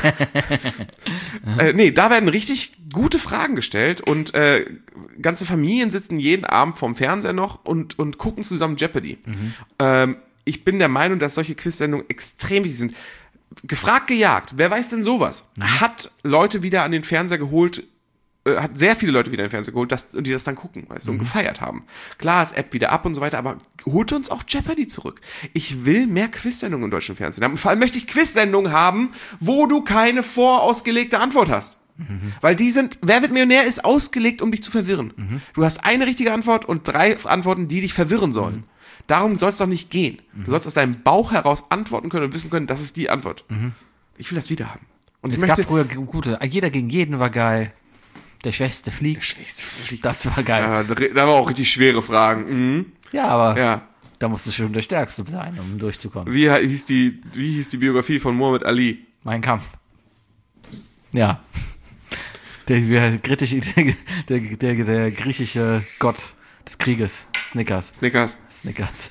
äh, nee, da werden richtig gute Fragen gestellt und äh, ganze Familien sitzen jeden Abend vorm Fernseher noch und, und gucken zusammen Jeopardy. Ähm, ich bin der Meinung, dass solche Quiz-Sendungen extrem wichtig sind. Gefragt, gejagt. Wer weiß denn sowas? Hat Leute wieder an den Fernseher geholt, äh, hat sehr viele Leute wieder in den Fernseher geholt, dass, die das dann gucken, weißt du, und gefeiert haben. Klar, ist App wieder ab und so weiter, aber holt uns auch Jeopardy zurück. Ich will mehr Quiz-Sendungen im deutschen Fernsehen haben. Und vor allem möchte ich Quiz-Sendungen haben, wo du keine vorausgelegte Antwort hast. Weil die sind, Wer wird Millionär ist ausgelegt, um dich zu verwirren. Du hast eine richtige Antwort und drei Antworten, die dich verwirren sollen. Darum soll es doch nicht gehen. Du sollst aus deinem Bauch heraus antworten können und wissen können, das ist die Antwort. Ich will das wieder haben. Und ich Es gab möchte, früher gute. Jeder gegen jeden war geil. Der Schwächste fliegt. Schwächste fliegt. Das war geil. Ja, da, da war auch richtig schwere Fragen. Mhm. Ja, aber Ja. da musst du schon der Stärkste sein, um durchzukommen. Wie hieß die, wie hieß die Biografie von Muhammad Ali? Mein Kampf. Ja. Der, der, griechische, der, der, der griechische Gott des Krieges. Snickers. Snickers. Snickers.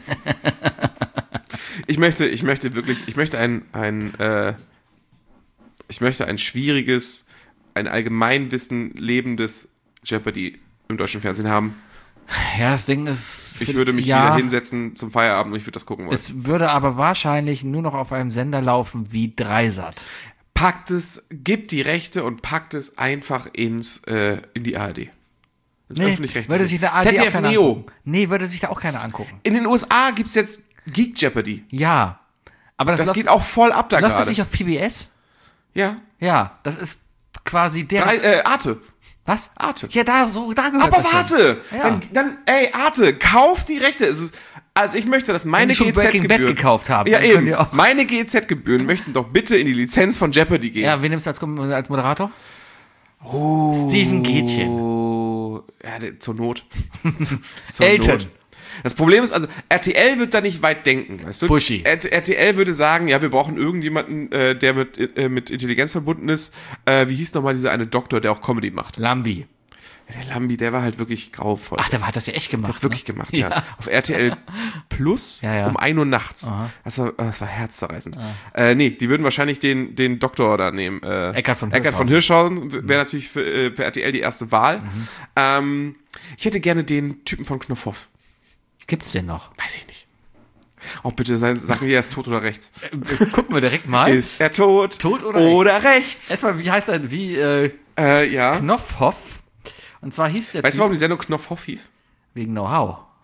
Ich möchte, ich möchte wirklich, ich möchte ein, ein, äh, ich möchte ein schwieriges, ein Allgemeinwissen lebendes Jeopardy im deutschen Fernsehen haben. Ja, das Ding ist. Ich würde mich ja, wieder hinsetzen zum Feierabend und ich würde das gucken wollen. Es würde aber wahrscheinlich nur noch auf einem Sender laufen wie Dreisat. Packt es, gibt die Rechte und packt es einfach ins, äh, in die A R D. Ins öffentlich-rechtliche. würde sich der A R D Z D auch F keiner Neo. angucken. Nee, würde sich da auch keiner angucken. In den U S A gibt's jetzt Geek Jeopardy. Ja. Aber das, Das läuft, geht auch voll ab da läuft das gerade. nicht auf P B S? Ja. Ja, das ist quasi der. Drei, äh, Arte. Was? Arte. Ja, da, so, da gehört Aber das hin. warte! Ja. Dann, dann, ey, Arte, kauf die Rechte. Es ist, also ich möchte, dass meine die schon Breaking Bad G E Z-Gebühren... gekauft haben, Ja, dann können eben. die auch- Meine G E Z-Gebühren möchten doch bitte in die Lizenz von Jeopardy gehen. Ja, wen nimmst du als, als Moderator? Oh. Steven Gätchen. Oh, ja, der- zur Not. Zu- zur Elton. Not. Das Problem ist also, R T L wird da nicht weit denken, weißt du? Buschi. R T L würde sagen, ja, wir brauchen irgendjemanden, äh, der mit, äh, mit Intelligenz verbunden ist. Äh, wie hieß nochmal dieser eine Doktor, der auch Comedy macht? Lambi. Ja, der Lambi, der war halt wirklich grauenvoll. Ach, der hat das ja echt gemacht. Hat's wirklich ne? gemacht, ja. Ja. Auf R T L Plus Ja, ja. um ein Uhr nachts. Das war, das war herzzerreißend. Äh, nee, die würden wahrscheinlich den, den Doktor da nehmen. Äh, Eckart von Eckart von Hirschhausen wäre natürlich für, äh, für R T L die erste Wahl. Mhm. Ähm, ich hätte gerne den Typen von Knopfhoff. Gibt's den noch? Weiß ich nicht. Oh, bitte sei- sag mir, er ist tot oder rechts. Gucken wir direkt mal. Ist er tot? Tot oder oder rechts? Erstmal, wie heißt er? Wie, äh, Äh, ja. Knopfhoff. Und zwar hieß der Weißt du, Typ warum die Sendung Knopfhoff hieß? wegen Know-how.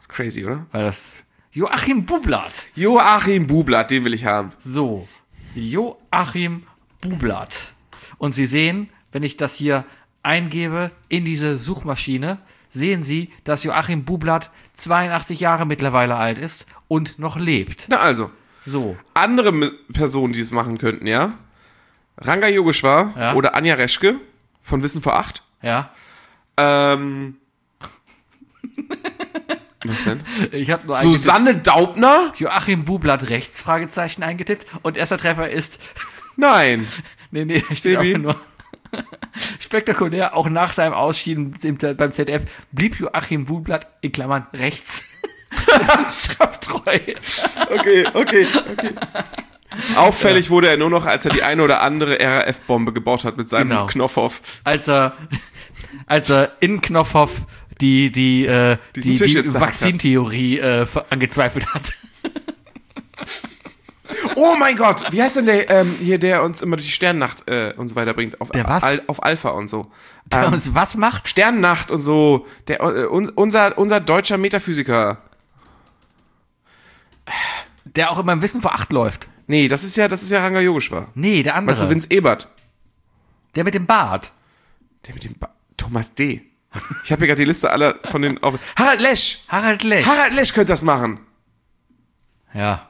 ist crazy, oder? Weil das Joachim Bublatt. Joachim Bublatt, den will ich haben. So, Joachim Bublatt. Und Sie sehen, wenn ich das hier eingebe in diese Suchmaschine, sehen Sie, dass Joachim Bublatt zweiundachtzig Jahre mittlerweile alt ist und noch lebt. Na also, So, andere M- Personen, die es machen könnten, ja? Ranga Yogeshwar Ja. oder Anja Reschke von Wissen vor acht. ja. Ähm. Was denn? Ich habe nur Susanne Daubner? Joachim Bublatt rechts, Fragezeichen eingetippt. Und erster Treffer ist, Nein. nee, nee, da steht Sebi? auch nur spektakulär, auch nach seinem Ausschieden im, beim Z D F, blieb Joachim Bublatt in Klammern rechts. Schraubtreu. Okay, okay, okay. Auffällig wurde er nur noch, als er die eine oder andere R A F-Bombe gebaut hat mit seinem Genau. Knopfhoff. Als er, als er in Knopfhoff die, die, äh, Diesen die, Tisch die jetzt zerhackt hat. Vakzintheorie äh, ver- angezweifelt hat. Oh mein Gott, wie heißt denn der, ähm, hier, der uns immer durch die Sternennacht äh, und so weiter bringt? Auf, Der was? Al, auf Alpha und so. Der Ähm, uns was macht? Sternennacht und so. Der, äh, uns, unser, unser deutscher Metaphysiker. Der auch immer im Wissen vor acht läuft. Nee, das ist ja, das ist ja Ranga Yogeshwar. Nee, der andere. Meinst du Vince Ebert? Der mit dem Bart. Der mit dem ba- Thomas D. Ich habe hier gerade die Liste aller von den... Auf Harald Lesch! Harald Lesch. Harald Lesch könnte das machen. Ja.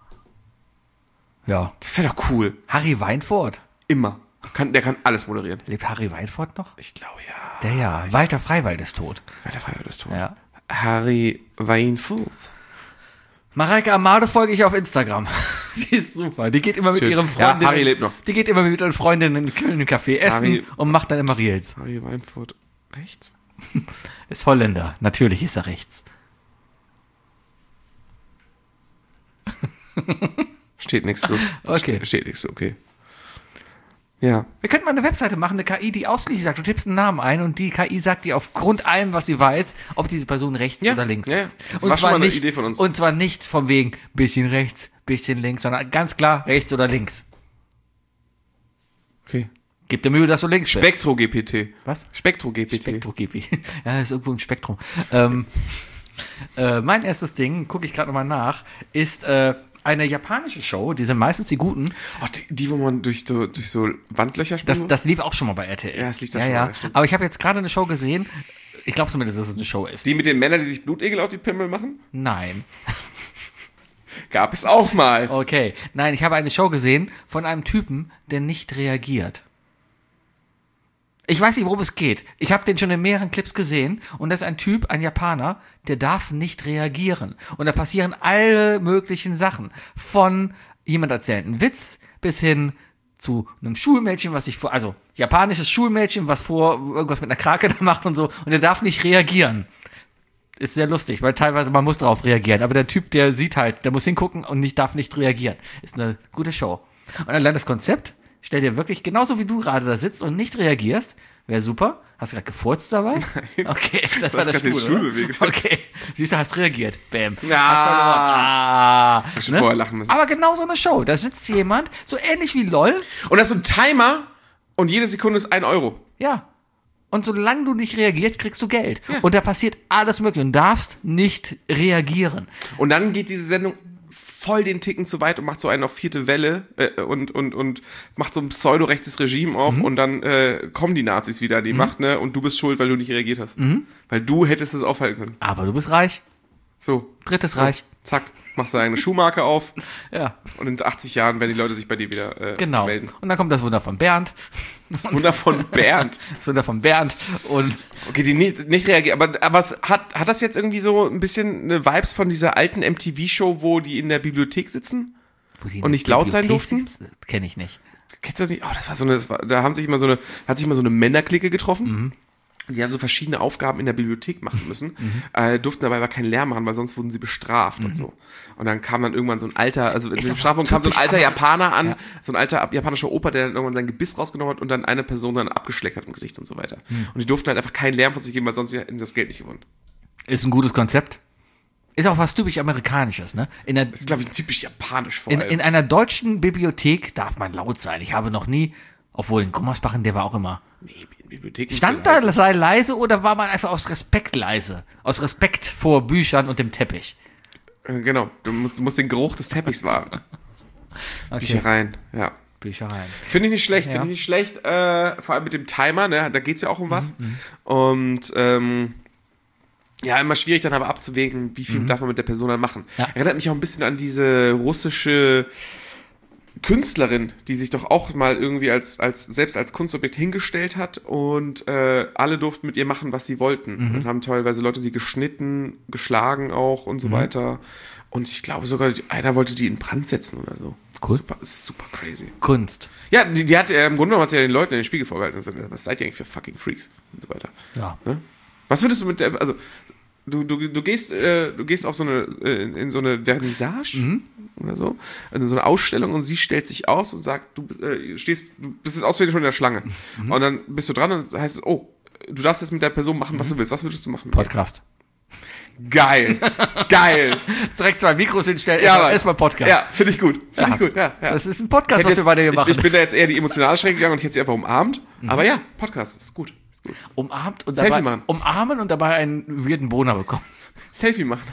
Ja. Das wäre doch cool. Harry Weinfurt. Immer. Kann, der kann alles moderieren. Lebt Harry Weinfurt noch? Ich glaube ja. Der ja. Walter Freiwald ist tot. Weiter Freiwald ist tot. Ja. Harry Weinfurt. Mareike Amado folge ich auf Instagram. Die ist super. Die geht immer mit Schön. ihren Ja, Freundinnen. Harry lebt noch. Die geht immer mit ihren Freundinnen in Köln einen Kaffee essen Harry- und macht dann immer Reels. Harry Weinfurt rechts? Ist Holländer. Natürlich ist er rechts. Steht nichts zu. Okay. Steht, steht nichts zu, okay. Ja. Wir könnten mal eine Webseite machen, eine K I, die ausschließlich sagt, du tippst einen Namen ein und die K I sagt dir aufgrund allem, was sie weiß, ob diese Person rechts Ja, oder links ja, ja. ist. Das und war schon zwar mal eine nicht, Idee von uns. Und zwar nicht vom wegen bisschen rechts, bisschen links, sondern ganz klar rechts oder links. Okay. Gib dir Mühe, dass du links bist. Spektro-G P T. Was? Spektro-G P T. Spektro-G P. Ja, ist irgendwo ein Spektrum. ähm, äh, mein erstes Ding, gucke ich gerade nochmal nach, ist äh, eine japanische Show, die sind meistens die guten. Oh, die, die, wo man durch so, durch so Wandlöcher spielt. Das, das lief auch schon mal bei R T L. Ja, das lief da ja, schon ja. mal, stimmt. Aber ich habe jetzt gerade eine Show gesehen, ich glaube zumindest, dass es eine Show ist. Die mit den Männern, die sich Blutegel auf die Pimmel machen? Nein. Gab es auch mal. Okay. Nein, ich habe eine Show gesehen von einem Typen, der nicht reagiert. Ich weiß nicht, worum es geht. Ich habe den schon in mehreren Clips gesehen und das ist ein Typ, ein Japaner, der darf nicht reagieren. Und da passieren alle möglichen Sachen. Von jemand erzählt einen Witz bis hin zu einem Schulmädchen, was sich vor, also japanisches Schulmädchen, was vor irgendwas mit einer Krake da macht und so. Und der darf nicht reagieren. Ist sehr lustig, weil teilweise man muss darauf reagieren. Aber der Typ, der sieht halt, der muss hingucken und nicht, darf nicht reagieren. Ist eine gute Show. Und allein das Konzept, stell dir wirklich, genauso wie du gerade da sitzt und nicht reagierst, wäre super. Hast du gerade gefurzt dabei? Nein. Okay, das Du war hast der grad den Stuhl, Stuhl oder? bewegt. Okay, siehst du, hast reagiert. Bam. Ja. Hast verloren. Ah. Hab schon vorher lachen müssen. Aber genau so eine Show. Da sitzt jemand, so ähnlich wie LOL. Und das ist so ein Timer und jede Sekunde ist ein Euro. Ja. Und solange du nicht reagierst, kriegst du Geld. Und da passiert alles Mögliche. Und darfst nicht reagieren. Und dann geht diese Sendung voll den Ticken zu weit und macht so einen auf vierte Welle äh, und, und, und macht so ein pseudo-rechtes Regime auf und dann äh, kommen die Nazis wieder an die Macht, ne? Und du bist schuld, weil du nicht reagiert hast. Weil du hättest es aufhalten können. Aber du bist reich. So. Drittes so, Reich. Zack, machst du eine Schuhmarke auf Ja, und in achtzig Jahren werden die Leute sich bei dir wieder äh, genau. melden. Und dann kommt das Wunder von Bernd. Das Wunder von Bernd. Das Wunder von Bernd. Und Okay, die nicht, nicht reagieren. Aber, aber es hat, hat das jetzt irgendwie so ein bisschen eine Vibes von dieser alten M T V-Show, wo die in der Bibliothek sitzen? wo die in Und nicht der laut sein Bibliothek durften? sitzen, Kenn ich nicht. Kennst du das nicht? Oh, das war so eine, das war, da haben sich immer so eine, hat sich immer so eine Männerklicke getroffen. Die haben so verschiedene Aufgaben in der Bibliothek machen müssen, äh, durften dabei aber keinen Lärm machen, weil sonst wurden sie bestraft und so. Und dann kam dann irgendwann so ein alter, also in Ist der doch was Bestrafung kam so ein typisch alter Amer- Japaner an, Ja. so ein alter japanischer Opa, der dann irgendwann sein Gebiss rausgenommen hat und dann eine Person dann abgeschleckt hat im Gesicht und so weiter. Und die durften halt einfach keinen Lärm von sich geben, weil sonst hätten sie das Geld nicht gewonnen. Ist ein gutes Konzept. Ist auch was typisch Amerikanisches, ne? In, der, Das ist, glaube ich, typisch japanisch vor in, allem. in einer deutschen Bibliothek darf man laut sein. Ich habe noch nie, obwohl in Gummersbach, der war auch immer. Nee, in Bibliothek nicht Stand so leise. da, sei leise oder war man einfach aus Respekt leise? Aus Respekt vor Büchern und dem Teppich. Äh, Genau, du musst, du musst den Geruch des Teppichs wahren. Okay. Büchereien, ja. Büchereien. Finde ich nicht schlecht, Ja. finde ich nicht schlecht. Äh, vor allem mit dem Timer, ne? Da geht es ja auch um was. Mhm, Und ähm, ja, immer schwierig dann aber abzuwägen, wie viel darf man mit der Person dann machen. Mhm. Ja. Erinnert mich auch ein bisschen an diese russische Künstlerin, die sich doch auch mal irgendwie als, als selbst als Kunstobjekt hingestellt hat und äh, alle durften mit ihr machen, was sie wollten. Mhm. Und haben teilweise Leute sie geschnitten, geschlagen auch und so Mhm. weiter. Und ich glaube sogar, einer wollte die in Brand setzen oder so. Cool. Super, ist super crazy. Kunst. Ja, die, die hat äh, im Grunde genommen hat sie ja den Leuten in den Spiegel vorgehalten und gesagt, was seid ihr eigentlich für fucking Freaks und so weiter. Ja. Ne? Was würdest du mit der, also du, du, du gehst, äh, du gehst auf so eine, äh, in so eine Vernissage Mhm. oder so, in so eine Ausstellung und sie stellt sich aus und sagt, du äh, stehst, du bist jetzt auswählich schon in der Schlange. Mhm. Und dann bist du dran und heißt es, oh, du darfst jetzt mit der Person machen, was du willst. Was würdest du machen? Podcast. Geil, geil. Direkt zwei Mikros hinstellen, Ja, erstmal Mann. erstmal Podcast. Ja, finde ich gut, finde Ja. ich gut, ja, ja. Das ist ein Podcast, Ich was hätte wir beide hier jetzt, machen. ich, ich bin da jetzt eher die emotionale Strecke gegangen und ich hätte sie einfach umarmt. Aber ja, Podcast ist gut. Ist gut. Umarmt und Selfie dabei, machen. umarmen und dabei einen weirden Boner bekommen. Selfie machen.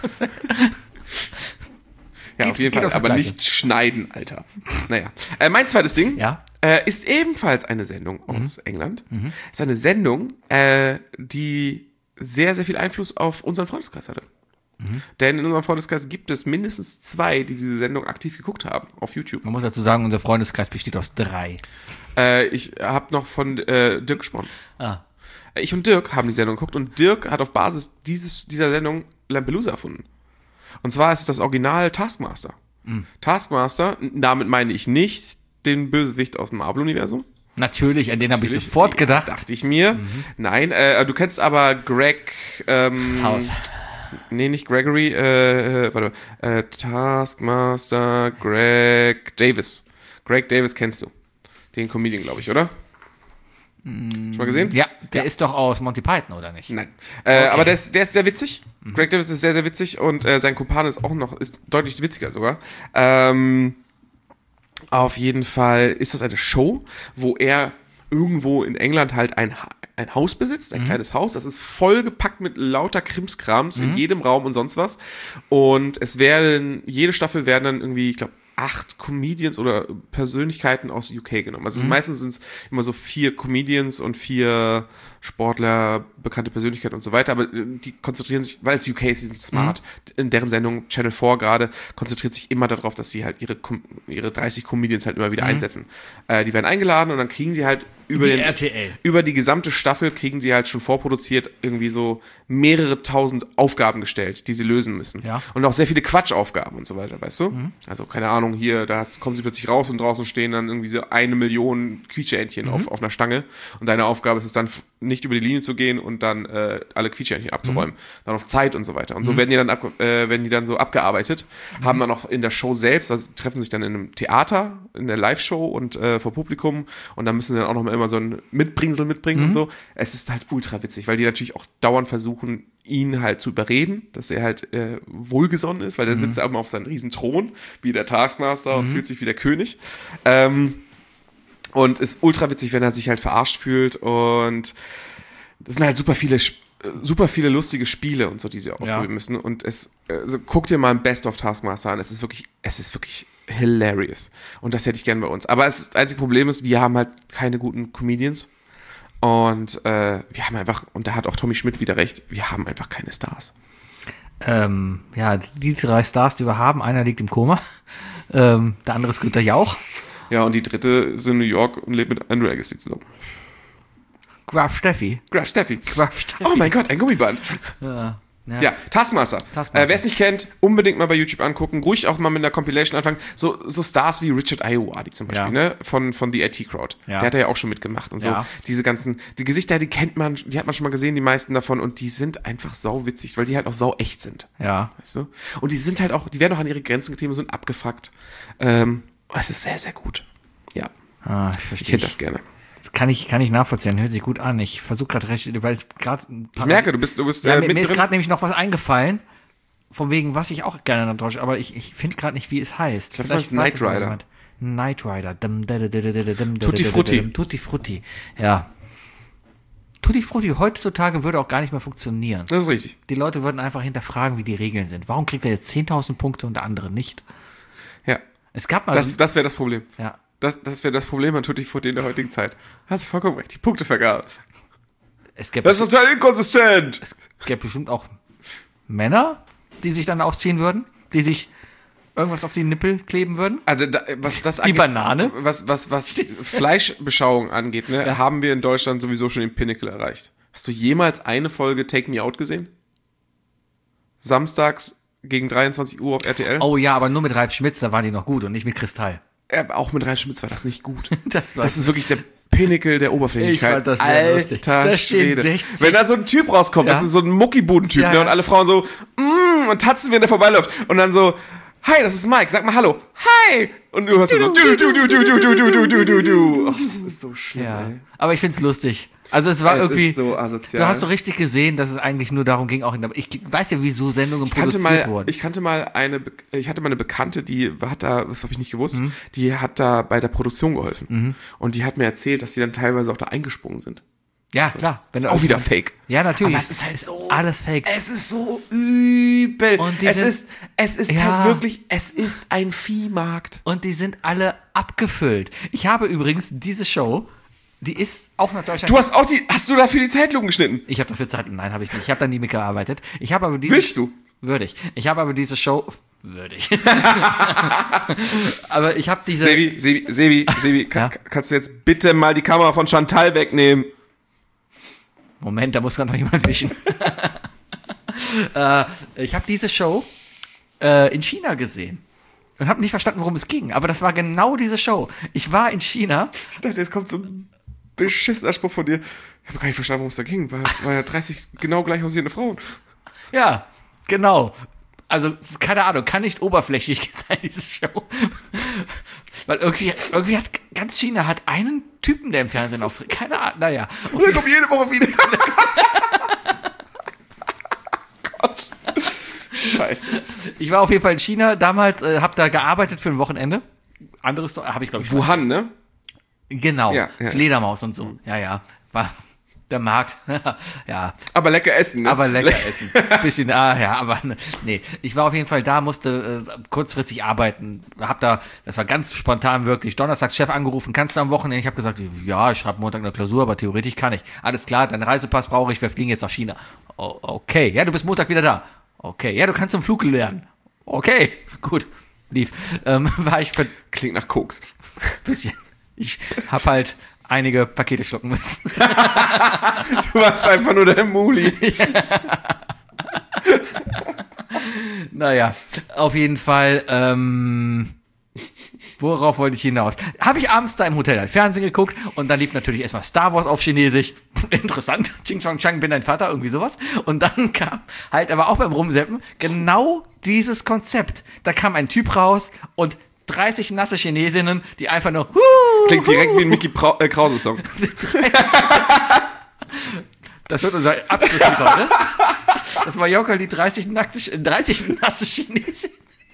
Ja, Geht- auf jeden geht Fall, aufs aber Gleiche. nicht schneiden, Alter. Naja. Äh, mein zweites Ding Ja. äh, ist ebenfalls eine Sendung aus England. Ist eine Sendung, äh, die sehr, sehr viel Einfluss auf unseren Freundeskreis hatte. Denn in unserem Freundeskreis gibt es mindestens zwei, die diese Sendung aktiv geguckt haben auf YouTube. Man muss dazu sagen, unser Freundeskreis besteht aus drei. Äh, ich habe noch von äh, Dirk gesprochen. Ah. Ich und Dirk haben die Sendung geguckt und Dirk hat auf Basis dieses, dieser Sendung Lampelusa erfunden. Und zwar ist es das Original Taskmaster. Taskmaster, damit meine ich nicht den Bösewicht aus dem Marvel-Universum. Natürlich, an den habe ich Natürlich. sofort gedacht. Dachte ich mir. Nein, äh, du kennst aber Greg, ähm, Haus. nee, nicht Gregory, äh, äh, warte, äh, Taskmaster, Greg Davis. Greg Davis kennst du. Den Comedian, glaube ich, oder? Schon mal gesehen? Ja, der ist doch aus Monty Python, oder nicht? Nein. Äh, Aber der ist, der ist sehr witzig. Greg Davis ist sehr, sehr witzig und äh, sein Kumpane ist auch noch, ist deutlich witziger sogar. Ähm, auf jeden Fall ist das eine Show, wo er irgendwo in England halt ein, Ha- ein Haus besitzt, ein kleines Haus. Das ist vollgepackt mit lauter Krimskrams in jedem Raum und sonst was. Und es werden, jede Staffel werden dann irgendwie, ich glaube, acht Comedians oder Persönlichkeiten aus U K genommen. Also meistens sind es immer so vier Comedians und vier Sportler, bekannte Persönlichkeiten und so weiter, aber äh, die konzentrieren sich, weil es U K ist, die sind smart, in deren Sendung Channel vier gerade, konzentriert sich immer darauf, dass sie halt ihre, Com- ihre dreißig Comedians halt immer wieder einsetzen. Äh, die werden eingeladen und dann kriegen sie halt über, Wie den, R T L. über die gesamte Staffel kriegen sie halt schon vorproduziert irgendwie so mehrere tausend Aufgaben gestellt, die sie lösen müssen. Ja. Und auch sehr viele Quatschaufgaben und so weiter, weißt du? Also, keine Ahnung, hier, da hast, kommen sie plötzlich raus und draußen stehen dann irgendwie so eine Million Quietscheentchen auf, auf einer Stange. Und deine Aufgabe ist es dann, f- nicht über die Linie zu gehen und dann äh, alle Quietscheentchen abzuräumen. Dann auf Zeit und so weiter. Und so werden die dann, ab, äh, werden die dann so abgearbeitet, haben dann auch in der Show selbst, also die treffen sich dann in einem Theater, in der Live-Show und äh, vor Publikum. Und dann müssen sie dann auch noch mal immer so ein Mitbringsel mitbringen und so. Es ist halt ultra witzig, weil die natürlich auch dauernd versuchen, ihn halt zu überreden, dass er halt äh, wohlgesonnen ist, weil der sitzt ja immer auf seinem riesen Thron, wie der Taskmaster und fühlt sich wie der König. Ähm, und ist ultra witzig, wenn er sich halt verarscht fühlt und das sind halt super viele Sp- äh, super viele lustige Spiele und so, die sie ausprobieren Ja. müssen und es, also guck dir mal ein Best of Taskmaster an, es ist wirklich, es ist wirklich hilarious und das hätte ich gern bei uns, aber es, das einzige Problem ist, wir haben halt keine guten Comedians und äh, wir haben einfach, und da hat auch Tommy Schmidt wieder recht, wir haben einfach keine Stars. Ähm, ja, die drei Stars, die wir haben, einer liegt im Koma, ähm, der andere ist Günter Jauch. Ja, und die dritte ist in New York und lebt mit Andrew Agassi zusammen. Graf Steffi. Graf Steffi. Graf Steffi. Oh mein Gott, ein Gummiband. Ja. Ja, Taskmaster. Taskmaster. Äh, Wer es nicht kennt, unbedingt mal bei YouTube angucken. Ruhig auch mal mit einer Compilation anfangen. So, so Stars wie Richard Ayoade zum Beispiel, Ja. ne? Von, von The I T-Crowd. Ja. Der hat ja auch schon mitgemacht und so. Ja. Diese ganzen, die Gesichter, die kennt man, die hat man schon mal gesehen, die meisten davon. Und die sind einfach sau witzig, weil die halt auch sau echt sind. Ja. Weißt du? Und die sind halt auch, die werden auch an ihre Grenzen getrieben und sind abgefuckt. Ähm, es ist sehr, sehr gut. Ja. Ah, ich Ich verstehe. hätte das gerne. Das kann ich, kann ich nachvollziehen, hört sich gut an. Ich versuche gerade recht, weil es gerade ein Ich paar- merke, du bist, du bist Ja, äh, mir, mir ist mittendrin. gerade nämlich noch was eingefallen, von wegen, was ich auch gerne enttäusche, aber ich, ich finde gerade nicht, wie es heißt. Ich glaub, Vielleicht du meinst weiß es Knight noch Rider. jemand. Knight Rider. Dum, da, da, da, da, da, dum, da, Tutti da, da, Frutti. dum, Tutti Frutti. Ja. Tutti Frutti heutzutage würde auch gar nicht mehr funktionieren. Das ist richtig. Die Leute würden einfach hinterfragen, wie die Regeln sind. Warum kriegt er jetzt zehntausend Punkte und der andere nicht? Ja. Es gab mal... Das, das wäre das Problem. ja. Das, das wäre das Problem an Tutti Frutti in der heutigen Zeit. Hast du vollkommen recht. Die Punktevergabe. Es gibt, Das ist total inkonsistent. es gibt bestimmt auch Männer, die sich dann ausziehen würden, die sich irgendwas auf die Nippel kleben würden. Also da, was das Die angeht, Banane. Was, was, was Fleischbeschauung angeht, ne, Ja. haben wir in Deutschland sowieso schon den Pinnacle erreicht. Hast du jemals eine Folge Take Me Out gesehen? Samstags gegen dreiundzwanzig Uhr auf R T L? Oh ja, aber nur mit Ralf Schmitz, da waren die noch gut und nicht mit Kristall. Ja, auch mit Ralf Schmitz war das nicht gut. Das war Das ist wirklich der Pinnacle der Oberflächlichkeit. Ich fand das sehr Alter lustig. Da stehen Schwede. sechzig Wenn da so ein Typ rauskommt, Ja. das ist so ein Muckibudentyp, Ja, ne, ja. und alle Frauen so, mm, und tanzen, wenn der vorbeiläuft. Und dann so, hi, das ist Mike, sag mal hallo. Hi! Und du hörst so, du, du, du, du, du, du, du, du, du, du, du. Ach, das ist so schlimm, Ja, ey. aber ich find's lustig. Also es war Es irgendwie, ist so asozial. du hast so richtig gesehen, dass es eigentlich nur darum ging, auch in der, ich weiß ja, wieso Sendungen Ich kannte produziert mal, wurden. ich kannte mal eine, Be- ich hatte mal eine Bekannte, die hat da, das habe ich nicht gewusst, Mhm. die hat da bei der Produktion geholfen. Und die hat mir erzählt, dass die dann teilweise auch da eingesprungen sind. ja, klar. Das ist du- auch wieder fake. Ja, natürlich. Aber es ist halt so. Alles fake. Es ist so übel. Und die es sind- ist, es ist Ja. halt wirklich, es ist ein Viehmarkt. Und die sind alle abgefüllt. Ich habe übrigens diese Show, die ist auch nach Deutschland. Du hast auch die, hast du dafür die Zeitlupen geschnitten? Ich habe dafür Zeit. Nein, habe ich nicht. Ich habe da nie mitgearbeitet. Ich habe aber diese. Willst du? Würde ich. Ich habe aber diese Show. Würde ich. aber ich habe diese. Sebi, Sebi, Sebi, Sebi, Ja? ka- kannst du jetzt bitte mal die Kamera von Chantal wegnehmen? Moment, da muss gerade noch jemand wischen. äh, ich habe diese Show äh, in China gesehen. Und habe nicht verstanden, worum es ging. Aber das war genau diese Show. Ich war in China. Ich dachte, jetzt kommt so ein beschissener Spruch von dir. Ich habe gar nicht verstanden, worum es da ging, weil, weil ja dreißig genau gleich aussehende Frauen. Ja, genau. Also, keine Ahnung, kann nicht oberflächlich sein, diese Show. Weil irgendwie, irgendwie hat ganz China hat einen Typen, der im Fernsehen auftritt. Keine Ahnung, naja. Und der kommt jede Woche wieder. Gott. Scheiße. Ich war auf jeden Fall in China damals, äh, habe da gearbeitet für ein Wochenende. Anderes habe ich, glaube ich. Wuhan, ne? Genau, Ja, ja. Fledermaus und so. Ja, ja. War der Markt. Ja, Aber lecker essen, ne? aber lecker essen. Bisschen, ah ja, aber ne, nee. Ich war auf jeden Fall da, musste äh, kurzfristig arbeiten. Hab da, das war ganz spontan wirklich. Donnerstags Chef angerufen, kannst du am Wochenende? Ich habe gesagt, ja, ich schreibe Montag eine Klausur, aber theoretisch kann ich. Alles klar, deinen Reisepass brauche ich, wir fliegen jetzt nach China. Oh, okay, ja, du bist Montag wieder da. Okay, ja, du kannst zum Flug lernen. Okay, gut, lief. Ähm, war ich für ein Klingt nach Koks. bisschen. Ich hab halt einige Pakete schlucken müssen. Du warst einfach nur der Muli. Naja, auf jeden Fall, ähm, worauf wollte ich hinaus? Habe ich abends da im Hotel halt Fernsehen geguckt und dann lief natürlich erstmal Star Wars auf Chinesisch. Interessant. Ching Chong Chang, bin dein Vater, irgendwie sowas. Und dann kam halt aber auch beim Rumseppen genau dieses Konzept. Da kam ein Typ raus und dreißig nasse Chinesinnen, die einfach nur Klingt direkt wie ein Mickey Prau- äh, Krause-Song. Das wird unser Abschlusslied heute. Das Mallorca-Lied dreißig, nackte, dreißig nasse Chinesen.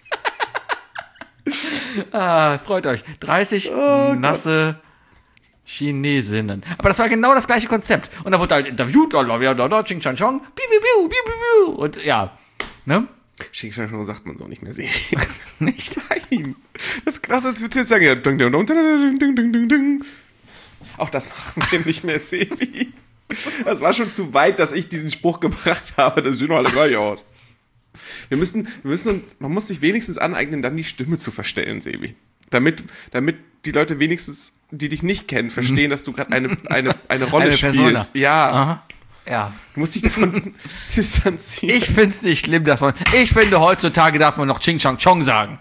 Ah, freut euch. dreißig nasse Chinesinnen. Aber das war genau das gleiche Konzept. Und da wurde halt interviewt, da, da, da, da, ching, chang, chong, piu, piu, piu, piu, piu, piu. Und ja, ne? Xing Shang Shang sagt man so nicht mehr sehen. Nicht? Nein. Das ist krass, als würdest du jetzt sagen, ja, ding, ding, ding, ding, ding, ding, ding, ding. Auch das machen wir nicht mehr, Sebi. Das war schon zu weit, dass ich diesen Spruch gebracht habe. Das sieht doch alle gleich aus. Wir müssen, wir müssen, man muss sich wenigstens aneignen, dann die Stimme zu verstellen, Sebi. Damit, damit die Leute wenigstens, die dich nicht kennen, verstehen, dass du gerade eine, eine, eine Rolle Eine Persona. spielst. Ja. Aha. Ja. Du musst dich davon distanzieren. Ich find's nicht schlimm, dass man. Ich finde, heutzutage darf man noch Ching Chang Chong sagen.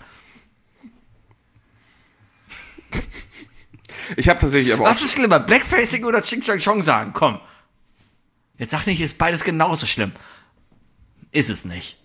Ich habe tatsächlich aber Was auch. ist schlimmer? Blackfacing oder Ching Chang Chong sagen? Komm. Jetzt sag nicht, ist beides genauso schlimm. Ist es nicht.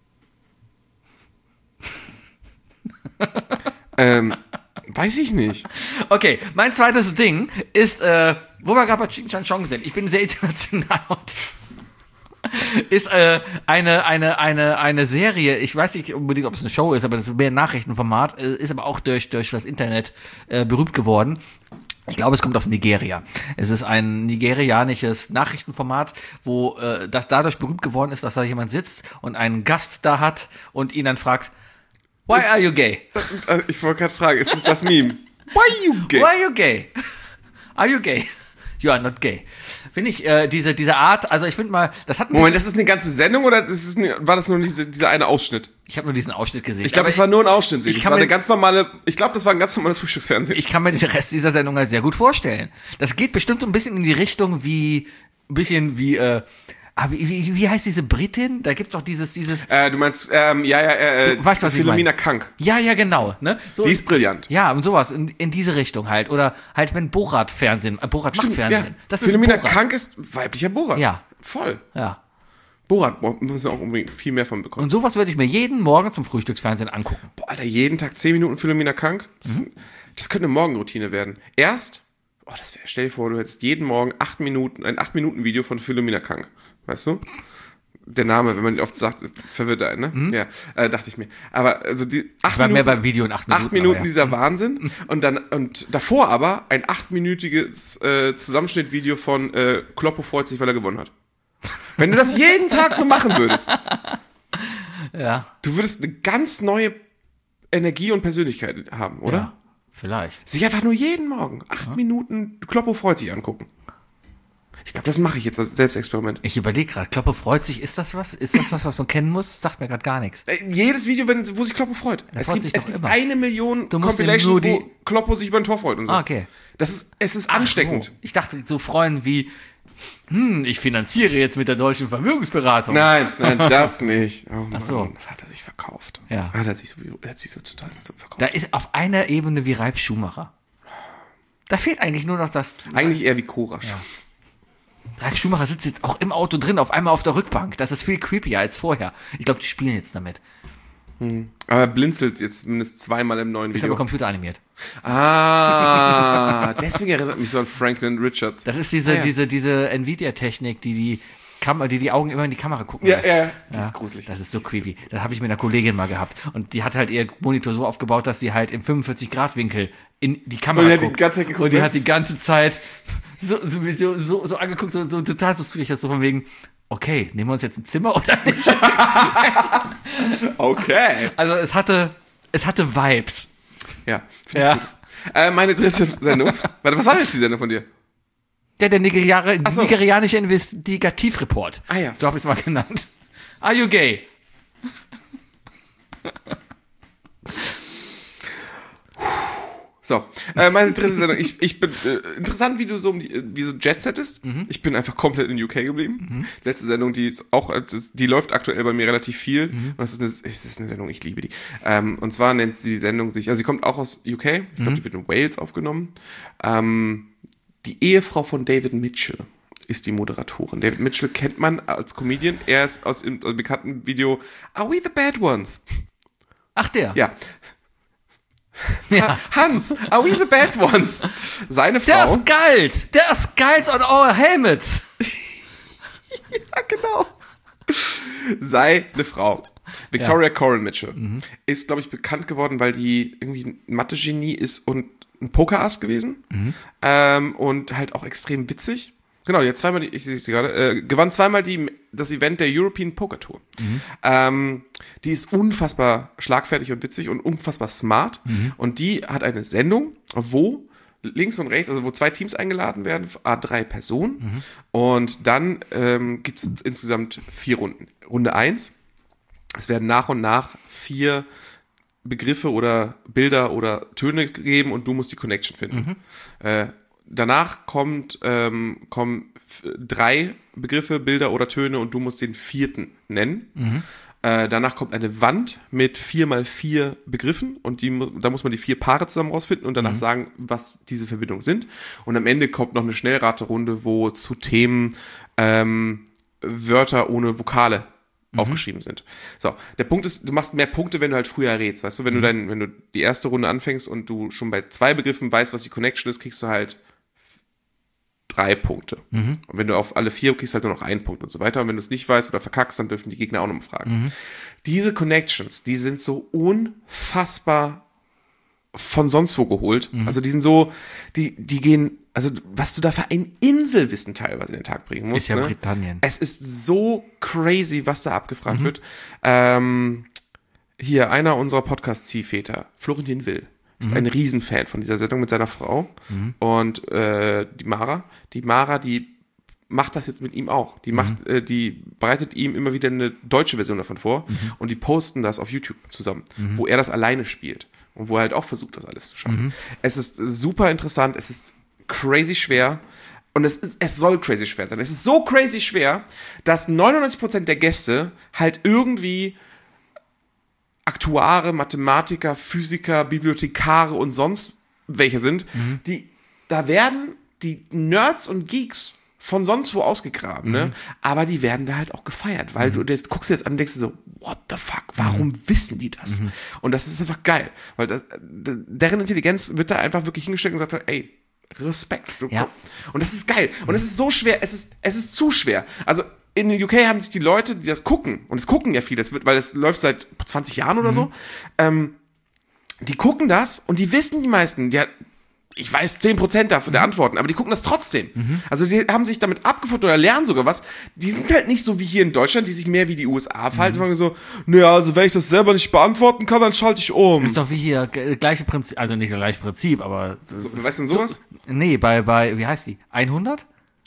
Ähm, weiß ich nicht. Okay, mein zweites Ding ist, äh, wo wir gerade bei Ching Chang Chong sind. Ich bin sehr international heute. Ist äh, eine, eine, eine, eine Serie, ich weiß nicht unbedingt, ob es eine Show ist, aber das ist mehr ein Nachrichtenformat, äh, ist aber auch durch, durch das Internet äh, berühmt geworden. Ich glaube, es kommt aus Nigeria. Es ist ein nigerianisches Nachrichtenformat, wo äh, das dadurch berühmt geworden ist, dass da jemand sitzt und einen Gast da hat und ihn dann fragt, why Ist- are you gay? Äh, Ich wollte gerade fragen, ist es das Meme? Why you gay? Why are you gay? Are you gay? You are not gay. Finde ich, äh, diese, diese Art, also ich finde mal, das hat ein Moment, bisschen- das ist eine ganze Sendung oder das ist eine, war das nur diese, dieser eine Ausschnitt? ich habe nur diesen Ausschnitt gesehen. Ich glaube, Aber das war nur ein Ausschnitt. ich Das kann war mir- eine ganz normale, ich glaube, das war ein ganz normales Frühstücksfernsehen. ich kann mir den Rest dieser Sendung halt sehr gut vorstellen. Das geht bestimmt so ein bisschen in die Richtung wie, ein bisschen wie, äh, ah, wie, wie, wie heißt diese Britin? Da gibt's doch dieses, dieses, Äh, du meinst, ähm, ja, ja, äh, Du weißt, was ich Philomena meine. Kank. ja, ja, genau, ne? So, Die ist brillant. ja, und sowas, in, in diese Richtung halt. Oder halt, wenn Borat Fernsehen, äh, Borat macht Fernsehen. Ja. Das ist Philomena Borat. Kank ist weiblicher Borat. Ja. Voll. Ja. Borat, boah, müssen wir auch unbedingt viel mehr von bekommen. Und sowas würde ich mir jeden Morgen zum Frühstücksfernsehen angucken. Boah, Alter, jeden Tag zehn Minuten Philomena Kank. Das, Mhm. das könnte eine Morgenroutine werden. Erst, oh, das wär, stell dir vor, du hättest jeden Morgen acht Minuten, ein acht Minuten Video von Philomena Kank. Weißt du? Der Name, wenn man ihn oft sagt, verwirrt einen, ne? Ja, äh, dachte ich mir. Aber also die acht Ich war mehr Minuten, beim Video in acht Minuten. acht Minuten aber ja. dieser Wahnsinn und dann und davor aber ein achtminütiges äh, Zusammenschnittvideo von äh, Kloppo freut sich, weil er gewonnen hat. Wenn du das jeden Tag so machen würdest, Ja, du würdest eine ganz neue Energie und Persönlichkeit haben, oder? ja, vielleicht. Sich einfach nur jeden Morgen acht Minuten Kloppo freut sich angucken. Ich glaube, das mache ich jetzt als Selbstexperiment. Ich überlege gerade, Kloppe freut sich, ist das was? Ist das was, was man kennen muss? Sagt mir gerade gar nichts. Äh, Jedes Video, wenn, wo sich Kloppo freut. Es freut gibt, sich es doch gibt immer. eine Million Du musst ihm Compilations, nur die- wo Kloppo sich über ein Tor freut und so. Ah, okay. Das ist, es ist ansteckend. So. Ich dachte, so freuen wie, hm, ich finanziere jetzt mit der deutschen Vermögensberatung. Nein, nein, das nicht. Oh Mann, so. hat er sich verkauft. Ja. Hat er sich so, er hat sich so total so verkauft. Da ist auf einer Ebene wie Ralf Schumacher. Da fehlt eigentlich nur noch das. Eigentlich eher wie Korasch. Ralf Schumacher sitzt jetzt auch im Auto drin, auf einmal auf der Rückbank. Das ist viel creepier als vorher. Ich glaube, die spielen jetzt damit. Aber er blinzelt jetzt mindestens zweimal im neuen Ist aber Video. computeranimiert. Ah, deswegen erinnert mich so an Franklin Richards. Das ist diese, Ah, ja. diese, diese Nvidia-Technik, die die, Kam die die Augen immer in die Kamera gucken Ja, lässt. ja, die ist gruselig. Das ist so creepy. Das habe ich mit einer Kollegin mal gehabt. Und die hat halt ihr Monitor so aufgebaut, dass sie halt im fünfundvierzig-Grad-Winkel in die Kamera Und die hat die guckt. ganze Zeit geguckt, Und die ne? hat die ganze Zeit so, so, so, so angeguckt, so, so total so zügig, so von wegen, okay, nehmen wir uns jetzt ein Zimmer oder nicht? Okay. Also es hatte, es hatte Vibes. Ja, find Ja. ich gut. Äh, meine dritte Sendung. Warte, was war jetzt die Sendung von dir? Der, der Nigerianer, so. nigerianische Investigativreport. Ah, ja. So habe ich es mal genannt. Are you gay? So, äh, meine dritte Sendung. Ich, ich bin, äh, interessant, wie du so, um die, wie so Jet settest. Ich bin einfach komplett in U K geblieben. Letzte Sendung, die ist auch, die läuft aktuell bei mir relativ viel. Und das ist eine, das ist eine Sendung, ich liebe die. Ähm, und zwar nennt sie die Sendung sich, also sie kommt auch aus U K. Ich glaube, die wird in Wales aufgenommen. Ähm, die Ehefrau von David Mitchell ist die Moderatorin. David Mitchell kennt man als Comedian. Er ist aus dem äh, bekannten Video Are We the Bad Ones? Ach, der. Ja. Ja. Hans, Are We the Bad Ones? Seine Der Frau. ist geil. Der ist geil on our helmets. Ja, genau. Seine Frau. Victoria Coren Mitchell ist, glaube ich, bekannt geworden, weil die irgendwie ein Mathe-Genie ist und ein Pokerass gewesen. Ähm, und halt auch extrem witzig. Genau, die hat zweimal, die, ich sehe sie gerade, äh, gewann zweimal die, das Event der European Poker Tour. Ähm, die ist unfassbar schlagfertig und witzig und unfassbar smart. Und die hat eine Sendung, wo links und rechts, also wo zwei Teams eingeladen werden, a drei Personen. Und dann ähm, gibt es insgesamt vier Runden. Runde eins, es werden nach und nach vier Begriffe oder Bilder oder Töne gegeben und du musst die Connection finden. Äh, danach kommt, ähm, kommen f- drei Begriffe, Bilder oder Töne und du musst den vierten nennen. Äh, danach kommt eine Wand mit vier mal vier Begriffen und die, mu- da muss man die vier Paare zusammen rausfinden und danach sagen, was diese Verbindungen sind. Und am Ende kommt noch eine Schnellraterunde, wo zu Themen ähm, Wörter ohne Vokale aufgeschrieben sind. So, der Punkt ist, du machst mehr Punkte, wenn du halt früher rätst. Weißt du, wenn du dein, wenn du die erste Runde anfängst und du schon bei zwei Begriffen weißt, was die Connection ist, kriegst du halt drei Punkte. Und wenn du auf alle vier kriegst, halt nur noch einen Punkt und so weiter. Und wenn du es nicht weißt oder verkackst, dann dürfen die Gegner auch noch mal fragen. Diese Connections, die sind so unfassbar von sonst wo geholt. Mhm. Also die sind so, die, die gehen, also was du da für ein Inselwissen teilweise in den Tag bringen musst. Ist ja ne? Britannien. Es ist so crazy, was da abgefragt mhm. wird. Ähm, hier, einer unserer Podcast-Ziehväter, Florentin Will, ist mhm. ein Riesenfan von dieser Sendung mit seiner Frau mhm. und äh, die Mara. Die Mara, die macht das jetzt mit ihm auch. Die macht, mhm. äh, die bereitet ihm immer wieder eine deutsche Version davon vor mhm. und die posten das auf YouTube zusammen, mhm. wo er das alleine spielt und wo er halt auch versucht, das alles zu schaffen. Mhm. Es ist super interessant, es ist crazy schwer und es ist, es soll crazy schwer sein. Es ist so crazy schwer, dass neunundneunzig Prozent der Gäste halt irgendwie Aktuare, Mathematiker, Physiker, Bibliothekare und sonst welche sind, mhm. die, da werden die Nerds und Geeks von sonst wo ausgegraben, mhm. ne? Aber die werden da halt auch gefeiert, weil mhm. du das, guckst dir das an und denkst dir so, what the fuck, warum mhm. wissen die das? Mhm. Und das ist einfach geil, weil das, deren Intelligenz wird da einfach wirklich hingestellt und sagt, ey, Respekt. Du, ja. Und das ist geil. Und es ist so schwer, es ist, es ist zu schwer. Also in den U K haben sich die Leute, die das gucken, und es gucken ja viele, das wird, weil es läuft seit zwanzig Jahren oder mhm. so, ähm, die gucken das und die wissen die meisten, ja, ich weiß zehn Prozent davon der Antworten, aber die gucken das trotzdem. Mhm. Also die haben sich damit abgefunden oder lernen sogar was. Die sind halt nicht so wie hier in Deutschland, die sich mehr wie die U S A verhalten. Mhm. So, naja, also wenn ich das selber nicht beantworten kann, dann schalte ich um. Ist doch wie hier, g- gleiche Prinzip, also nicht das gleiche Prinzip, aber... So, weißt du denn sowas? So, nee, bei, bei, wie heißt die? hundert?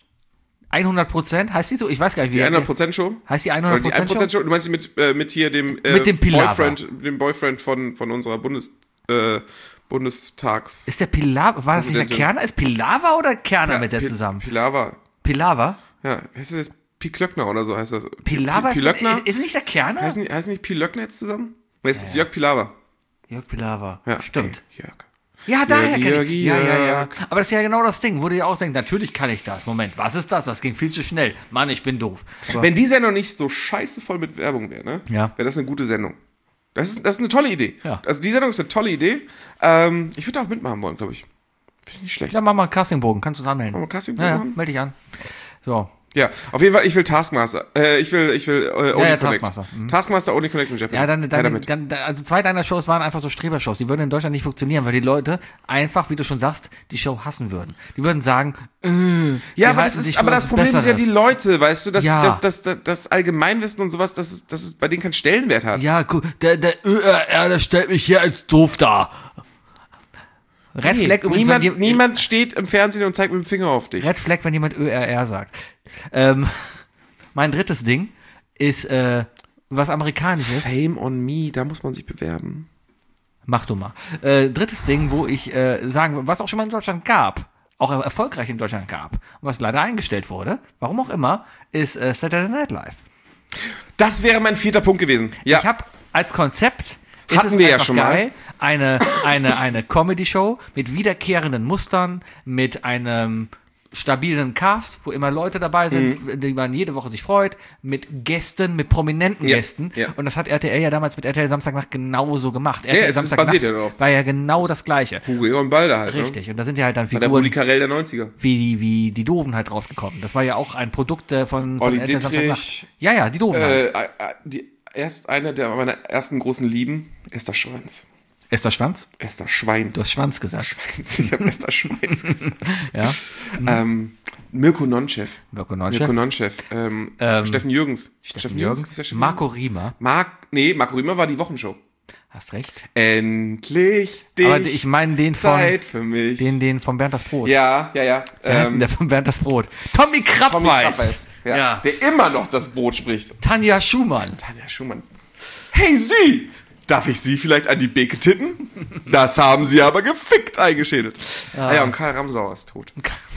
hundert Prozent? Heißt die so? Ich weiß gar nicht, wie... Die hundert Prozent Show? Heißt die hundert Prozent Show? Show? Du meinst die mit, äh, mit hier dem, äh, mit dem Boyfriend, dem Boyfriend von, von unserer Bundes... Äh, Bundestags. Ist der Pilawa, war das nicht der Kerner? Ist Pilawa oder Kerner ja, mit der P- zusammen? Pilawa. Pilawa? Ja, heißt das jetzt Pilöckner oder so heißt das? Pilawa P- Pilöckner? ist, ist nicht der Kerner? Heißt nicht, heißt nicht Pilöckner jetzt zusammen? Nee, es ist Jörg Pilawa. Jörg Pilawa, ja, stimmt. Ey, Jörg. Ja, daher Jörg, kenn Jörg, ich. Ja, ja, ja. Aber das ist ja genau das Ding, wo du dir auch denkst, natürlich kann ich das. Moment, was ist das? Das ging viel zu schnell. Mann, ich bin doof. So. Wenn die Sendung nicht so scheiße voll mit Werbung wäre, ne? Ja. Wäre das eine gute Sendung. Das ist, das ist eine tolle Idee. Ja. Also die Sendung ist eine tolle Idee. Ähm, ich würde auch mitmachen wollen, glaube ich. Finde ich nicht schlecht. Ja, mach mal einen Castingbogen, kannst du es anmelden. Mach mal einen Castingbogen ja, ja, machen? melde dich an. So. Ja, auf jeden Fall, ich will Taskmaster. Äh, ich will, ich will äh, Only ja, ja, Connect. Taskmaster. Mhm. Taskmaster Only Connect mit Japan. Ja, dann, dann, ja, dann, also zwei deiner Shows waren einfach so Strebershows. Die würden in Deutschland nicht funktionieren, weil die Leute einfach, wie du schon sagst, die Show hassen würden. Die würden sagen, äh, ja, aber das, ist, aber das Problem Besseres. ist ja die Leute, weißt du, dass ja. das, das, das, das Allgemeinwissen und sowas, dass es, dass es bei denen keinen Stellenwert hat. Ja, cool. Der, der Ö R R, der stellt mich hier als doof dar. Red nee, Flag übrigens. Niemand, wenn die, niemand steht im Fernsehen und zeigt mit dem Finger auf dich. Red Flag, wenn jemand Ö R R sagt. Ähm, mein drittes Ding ist äh, was Amerikanisches. Fame on me, da muss man sich bewerben. Mach du mal. Äh, drittes Ding, wo ich äh, sagen, was auch schon mal in Deutschland gab, auch erfolgreich in Deutschland gab, was leider eingestellt wurde, warum auch immer, ist äh, Saturday Night Live. Das wäre mein vierter Punkt gewesen. Ja. Ich habe als Konzept ist Hatten es wir ja einfach schon geil, mal. eine eine eine Comedy-Show mit wiederkehrenden Mustern, mit einem stabilen Cast, wo immer Leute dabei sind, mhm. die man jede Woche sich freut, mit Gästen, mit prominenten ja, Gästen. Ja. Und das hat R T L ja damals mit R T L Samstagnacht genauso gemacht. R T L ja, es ist basiert ja drauf. War ja genau das Gleiche. Hugo Egon Balder halt. Richtig. Ne? Und da sind ja halt dann Figuren. War der Rudi Carell der neunziger. Wie die, wie die Doofen halt rausgekommen. Das war ja auch ein Produkt äh, von, von Olli R T L Dittrich. Samstagnacht. Ja, ja, die Doofen halt. Äh, die, erst eine der meiner ersten großen Lieben, Esther Schwanz. Esther Schwanz? Esther Schweins. Du hast Schwanz gesagt. Schweins. Ich habe Esther Schweins gesagt. Ja. Mhm. Ähm, Mirko Nonchev. Mirko Nonchev. Mirko Nonchev. Ähm, ähm, Steffen Jürgens. Steffen, Steffen Jürgens. Jürgens. Ist der Steffen Marco Jürgens? Riemer. Mark, nee, Marco Riemer war die Wochenshow. Hast recht. Endlich dich. Aber ich meine den von Zeit für mich. Den, den von Bernd das Brot. Ja, ja, ja. Wer heißt denn Ähm, der von Bernd das Brot? Tommy Krabweis. Tommy Krabweis. Ja, Ja. Der immer noch das Brot spricht. Tanja Schumann. Tanja Schumann. Hey Sie! Darf ich Sie vielleicht an die Beke titten? Das haben Sie aber gefickt eingeschädet. Ja, ah ja, und Karl Ramsauer ist tot.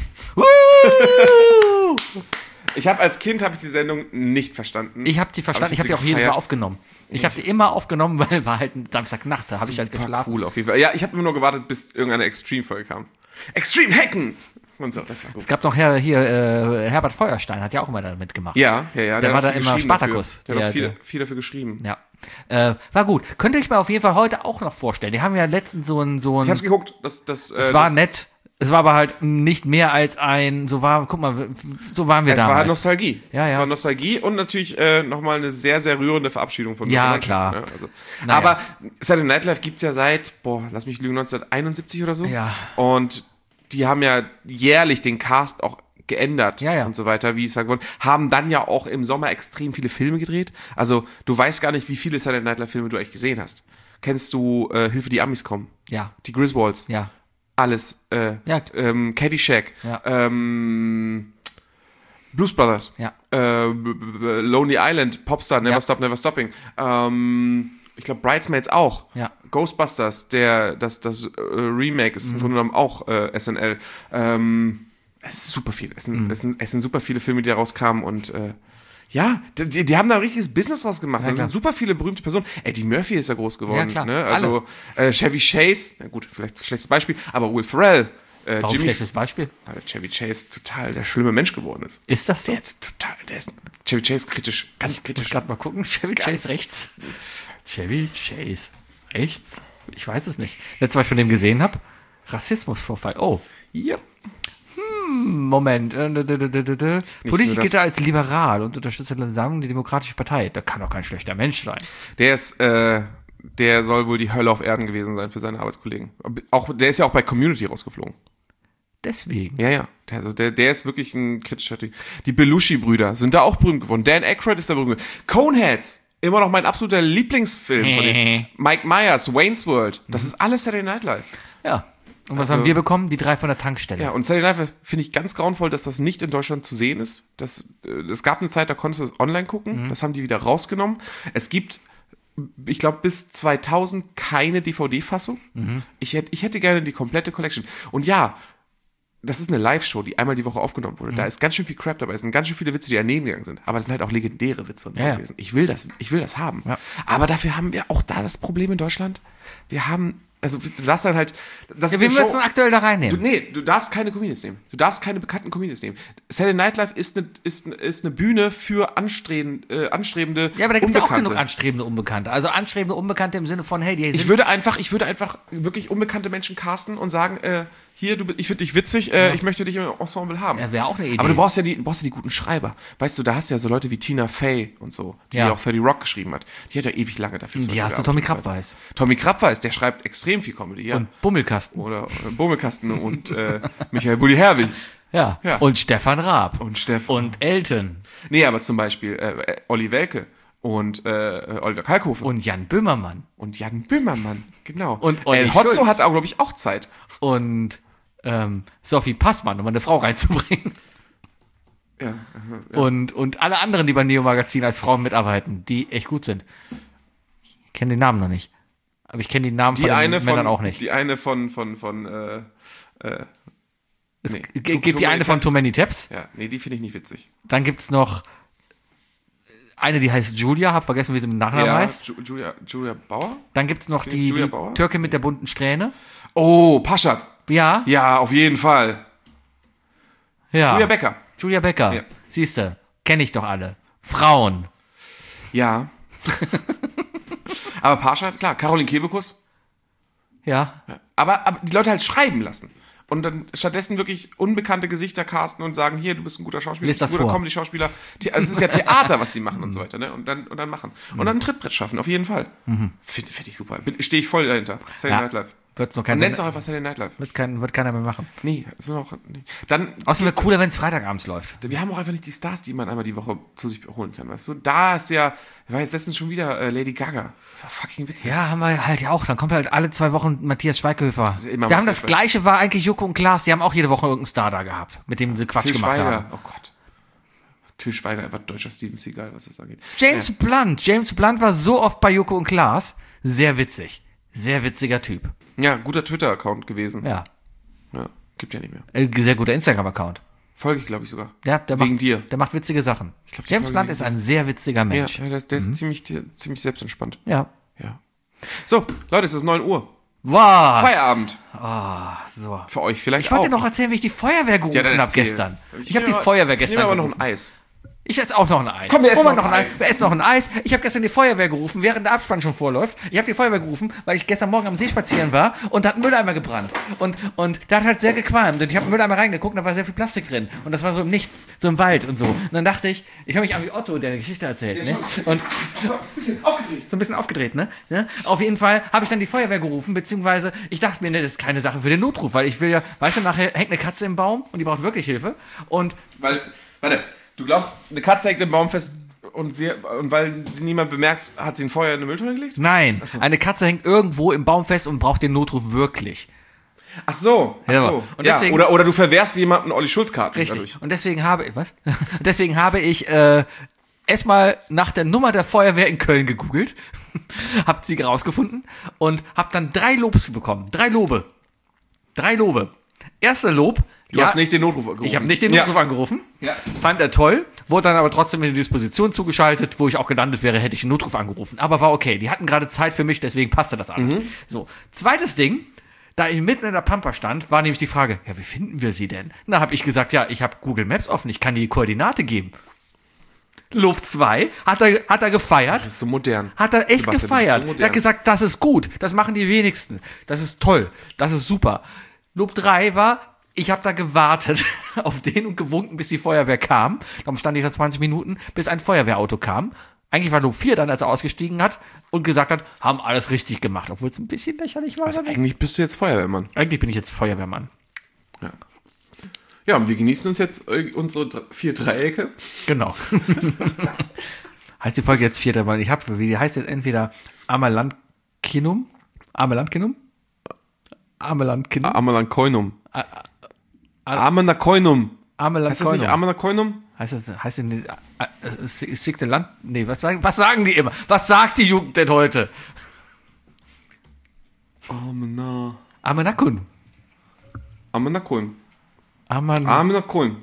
Ich habe als Kind habe ich die Sendung nicht verstanden. Ich habe die verstanden, ich habe die auch jedes Mal aufgenommen. Ich habe die immer aufgenommen, weil war halt ein Samstagnacht, da habe ich halt geschlafen. Cool auf jeden Fall. Ja, ich habe immer nur gewartet, bis irgendeine Extreme-Folge kam. Extreme Hacken! Und so, das war gut. Es gab noch hier, hier äh, Herbert Feuerstein, hat ja auch immer da mitgemacht. Ja, ja, ja. Der, der war hat da viel immer geschrieben Spartacus. Dafür. Der, der hat Der- viel, viel dafür geschrieben. Ja. Äh, war gut. Könnt ihr euch mal auf jeden Fall heute auch noch vorstellen. Die haben ja letztens so ein, so ein Ich hab's geguckt. Das, das, äh, es war das, nett. Es war aber halt nicht mehr als ein, so war, guck mal, so waren wir Es damals. war Nostalgie. Ja, es ja. war Nostalgie und natürlich äh, nochmal eine sehr, sehr rührende Verabschiedung von Ja, Mannschaft, klar. Ne? Also, Naja. Aber Saturday Night Live gibt's ja seit, boah, lass mich lügen, neunzehnhunderteinundsiebzig oder so. Ja. Und die haben ja jährlich den Cast auch geändert Ja, ja. und so weiter, wie ich sagen wollte, haben dann ja auch im Sommer extrem viele Filme gedreht. Also du weißt gar nicht, wie viele Saturday Night Live Filme du echt gesehen hast. Kennst du äh, Hilfe, die Amis kommen? Ja, Die Griswolds? ja. Alles. Äh, Ja. ähm, Caddyshack. Ja. Ähm, Blues Brothers. Ja. Äh, B- B- Lonely Island, Popstar, Never Ja. Stop, Never Stopping. Ähm, ich glaube Bridesmaids auch. Ja. Ghostbusters, der, das, das äh, Remake ist Mhm. im Grunde genommen auch äh, S N L. Ähm, es ist super viel. Es sind, Mhm. es, sind, es sind super viele Filme, die da rauskamen und äh, ja, die, die haben da ein richtiges Business draus gemacht. Ja, da klar. sind super viele berühmte Personen. Eddie Murphy ist ja groß geworden. Ja, klar. Ne? Also äh, Chevy Chase, na gut, vielleicht ein schlechtes Beispiel, aber Will Ferrell, äh, Warum Jimmy, schlechtes Beispiel? weil Chevy Chase total der schlimme Mensch geworden ist. Ist das so? Der ist total, der ist Chevy Chase kritisch, ganz Ich muss kritisch. gerade mal gucken. Chevy Ganz- Chase rechts. Chevy Chase rechts? Ich weiß es nicht. Letztes Mal, was ich von dem gesehen habe, Rassismusvorfall. Oh, Ja. Moment. Äh, d- d- d- d- d- Politisch nur das- gilt er als liberal und unterstützt langsam die Demokratische Partei. Da kann doch kein schlechter Mensch sein. Der ist, äh, der soll wohl die Hölle auf Erden gewesen sein für seine Arbeitskollegen. Auch, der ist ja auch bei Community rausgeflogen. Deswegen. Ja, ja. Der, also der, der ist wirklich ein kritischer Typ. Die Belushi-Brüder sind da auch berühmt geworden. Dan Aykroyd ist da berühmt geworden. Coneheads, immer noch mein absoluter Lieblingsfilm von denen. Mike Myers, Wayne's World. Das ist alles Saturday Night Live. Ja. Und was Also- haben wir bekommen? Die drei von der Tankstelle. Ja, und Saturday Night Live finde ich ganz grauenvoll, dass das nicht in Deutschland zu sehen ist. Das, äh, es gab eine Zeit, da konntest du das online gucken. Das haben die wieder rausgenommen. Es gibt, ich glaube, bis zweitausend keine D V D-Fassung. Ich, hätt, ich hätte gerne die komplette Collection. Und ja, das ist eine Live-Show, die einmal die Woche aufgenommen wurde. Da ist ganz schön viel Crap dabei. Es sind ganz schön viele Witze, die daneben gegangen sind. Aber das sind halt auch legendäre Witze Ja, ja. gewesen. Ich will das, ich will das haben. Ja. Aber dafür haben wir auch da das Problem in Deutschland. Wir haben, also du darfst dann halt, das Ja, ist wen eine willst Show- du aktuell da Du, reinnehmen? nee, du darfst keine Comedians nehmen. Du darfst keine bekannten Comedians nehmen. Saturday Night Live ist eine, ist, ist eine Bühne für anstreben, äh, anstrebende Ja, aber da gibt es ja auch Unbekannte. genug anstrebende Unbekannte. Also anstrebende Unbekannte im Sinne von, hey, die sind Ich würde einfach, ich würde einfach wirklich unbekannte Menschen casten und sagen, äh, hier, du, ich finde dich witzig, äh, ich möchte dich im Ensemble haben. Ja, wäre auch eine Idee. Aber du brauchst ja die, du brauchst ja die guten Schreiber. Weißt du, da hast du ja so Leute wie Tina Fey und so, die Ja. ja auch thirty Rock geschrieben hat. Die hat ja ewig lange dafür zum Die Beispiel hast du gearbeitet. Tommy Krabweis. Tommy Krabweis, der schreibt extrem viel Comedy, ja. Und Bummelkasten. Oder äh, Bummelkasten und äh, Michael Bulli Herwig. Ja. Ja. Und Stefan Raab. Und Stefan. Und Elton. Nee, aber zum Beispiel äh, Olli Welke und äh, Oliver Kalkofe und, Und Jan Böhmermann. Jan Böhmermann, genau. Und Olli El Hotzo Schulz. hat auch, glaube ich, auch Zeit. Und ähm, Sophie Passmann, um eine Frau reinzubringen. Ja. Und, und alle anderen, die bei Neo Magazin als Frauen mitarbeiten, die echt gut sind. Ich kenne den Namen noch nicht. Aber ich kenne die Namen Die von den eine Männern von, auch nicht. Die eine von, von, von, äh, äh, Es nee, g- Too- gibt die Too Many eine von Taps. Too Many Taps. Ja, nee, die finde ich nicht witzig. Dann gibt's noch eine, die heißt Julia, hab vergessen, wie sie mit Nachnamen Ja, heißt. Ju- Julia, Julia Bauer? Dann gibt's noch Sie die, Julia die Bauer? Türke mit der bunten Strähne. Oh, Paschat. Ja, Ja, auf jeden Fall. ja. Julia Becker. Julia Becker. Ja. Siehste, kenne ich doch alle. Frauen. Ja. Aber Paschat, klar, Caroline Kebekus. Ja. Ja. Aber, aber die Leute halt schreiben lassen. Und dann stattdessen wirklich unbekannte Gesichter casten und sagen, hier, du bist ein guter Schauspieler, Lies du bist das ein guter vor. Comedy-Schauspieler. The- Also es ist ja Theater, was sie machen und so weiter, ne? Und dann, und dann machen. Und dann ein Trittbrett schaffen, auf jeden Fall. Finde find ich super. Stehe ich voll dahinter. Saturday Ja. Night Live. Wird's noch Und kein nenn's auch einfach Saturday Night Live. wird, kein, wird keiner mehr machen. Nee, ist noch, nee. Dann, Außerdem wäre cooler, wenn es Freitagabends läuft. wir haben auch einfach nicht die Stars, die man einmal die Woche zu sich holen kann, weißt du? Da ist ja, war jetzt letztens schon wieder äh, Lady Gaga. Das war fucking witzig. Ja, haben wir halt ja auch. Dann kommt halt alle zwei Wochen Matthias Schweighöfer. ist immer Wir haben Matthias das Gleiche, war eigentlich Joko und Klaas. Die haben auch jede Woche irgendeinen Star da gehabt, mit dem sie Quatsch Till gemacht Schweiger, haben. oh Gott. Till Schweiger, einfach deutscher Steven Seagal, was das angeht. James Blunt. James Blunt war so oft bei Joko und Klaas. Sehr witzig. Sehr witziger Typ. Ja, guter Twitter-Account gewesen. Ja. Ja, gibt ja nicht mehr. Äh, Sehr guter Instagram-Account. Folge ich, glaube ich, sogar. Ja, der Wegen macht, dir. Der macht witzige Sachen. glaub, die James Folge Blunt wegen ist dir. ein sehr witziger Ja, Mensch. ja der, der ist ziemlich, der, ziemlich selbstentspannt. Ja. Ja. So, Leute, es ist neun Uhr. Was? Feierabend. Ah, so. Für euch vielleicht Ich wollte auch. dir noch erzählen, wie ich die Feuerwehr gerufen Ja, dann habe erzähl. gestern. Ich, nehme habe die aber- Feuerwehr Ich gestern nehme aber noch gerufen. ein Eis. Ich esse auch noch ein Eis. Komm, wir essen Hol mal noch noch ein ein Eis. Wir essen noch ein Eis. Ich habe gestern die Feuerwehr gerufen, während der Abspann schon vorläuft. Ich habe die Feuerwehr gerufen, weil ich gestern Morgen am See spazieren war und da hat ein Mülleimer gebrannt. Und, und der hat halt sehr gequalmt. Und ich habe im Mülleimer reingeguckt, da war sehr viel Plastik drin. Und das war so im Nichts, so im Wald und so. Und dann dachte ich, ich höre mich an wie Otto, der eine Geschichte erzählt. Ne? Und So, ein bisschen aufgedreht. so ein bisschen aufgedreht, ne? Ja? Auf jeden Fall habe ich dann die Feuerwehr gerufen, beziehungsweise ich dachte mir, ne, das ist keine Sache für den Notruf, weil ich will ja, weißt du, nachher hängt eine Katze im Baum und die braucht wirklich Hilfe. Und Weil, warte, du glaubst, eine Katze hängt im Baum fest und, sie, und weil sie niemand bemerkt, hat sie ein Feuer in eine Mülltonne gelegt? nein, eine Katze hängt irgendwo im Baum fest und braucht den Notruf wirklich. Ach so, ach Ja, so. und Ja, deswegen- oder, oder du verwehrst jemanden Olli Schulz-Karten Richtig. dadurch. Und deswegen habe ich, was? deswegen habe ich äh, erstmal nach der Nummer der Feuerwehr in Köln gegoogelt, hab sie rausgefunden und hab dann drei Lobs bekommen. Drei Lobe. Drei Lobe. Erster Lob. Du hast nicht den Notruf angerufen. Ich habe nicht den Ja. Notruf angerufen. Ja. Fand er toll. Wurde dann aber trotzdem in die Disposition zugeschaltet. Wo ich auch gelandet wäre, hätte ich einen Notruf angerufen. Aber war okay. Die hatten gerade Zeit für mich, deswegen passte das alles. Mhm. So. Zweites Ding. Da ich mitten in der Pampa stand, war nämlich die Frage, ja, wie finden wir sie denn? Da habe ich gesagt, ja, ich habe Google Maps offen, ich kann die Koordinate geben. Lob zwei, hat er, hat er gefeiert. Das ist so modern. Hat er echt Sebastian, du bist gefeiert. so modern. Er hat gesagt, das ist gut, das machen die wenigsten. Das ist toll, das ist super. Lob drei war, ich habe da gewartet auf den und gewunken, bis die Feuerwehr kam. Darum stand ich da zwanzig Minuten, bis ein Feuerwehrauto kam. Eigentlich war Lob vier dann, als er ausgestiegen hat und gesagt hat, haben alles richtig gemacht, obwohl es ein bisschen lächerlich war. Also aber eigentlich bist du jetzt Feuerwehrmann. eigentlich bin ich jetzt Feuerwehrmann. Ja. Ja, und wir genießen uns jetzt äh, unsere dr- vier Dreiecke. Genau. Heißt die Folge jetzt vierter Mal? Ich habe, wie die heißt jetzt entweder Amelandkinum? Amelandkinum? Amelandkinum? Amelan Koinum. Amena Koinum. Heißt das nicht Amelandkinum. Amena Koinum? Heißt das, heißt das nicht, äh, äh, Siegte Land? Nee, was sagen, was sagen die immer? Was sagt die Jugend denn heute? Amena. Amenakun. Amena Koin. Aman. Amena Koin.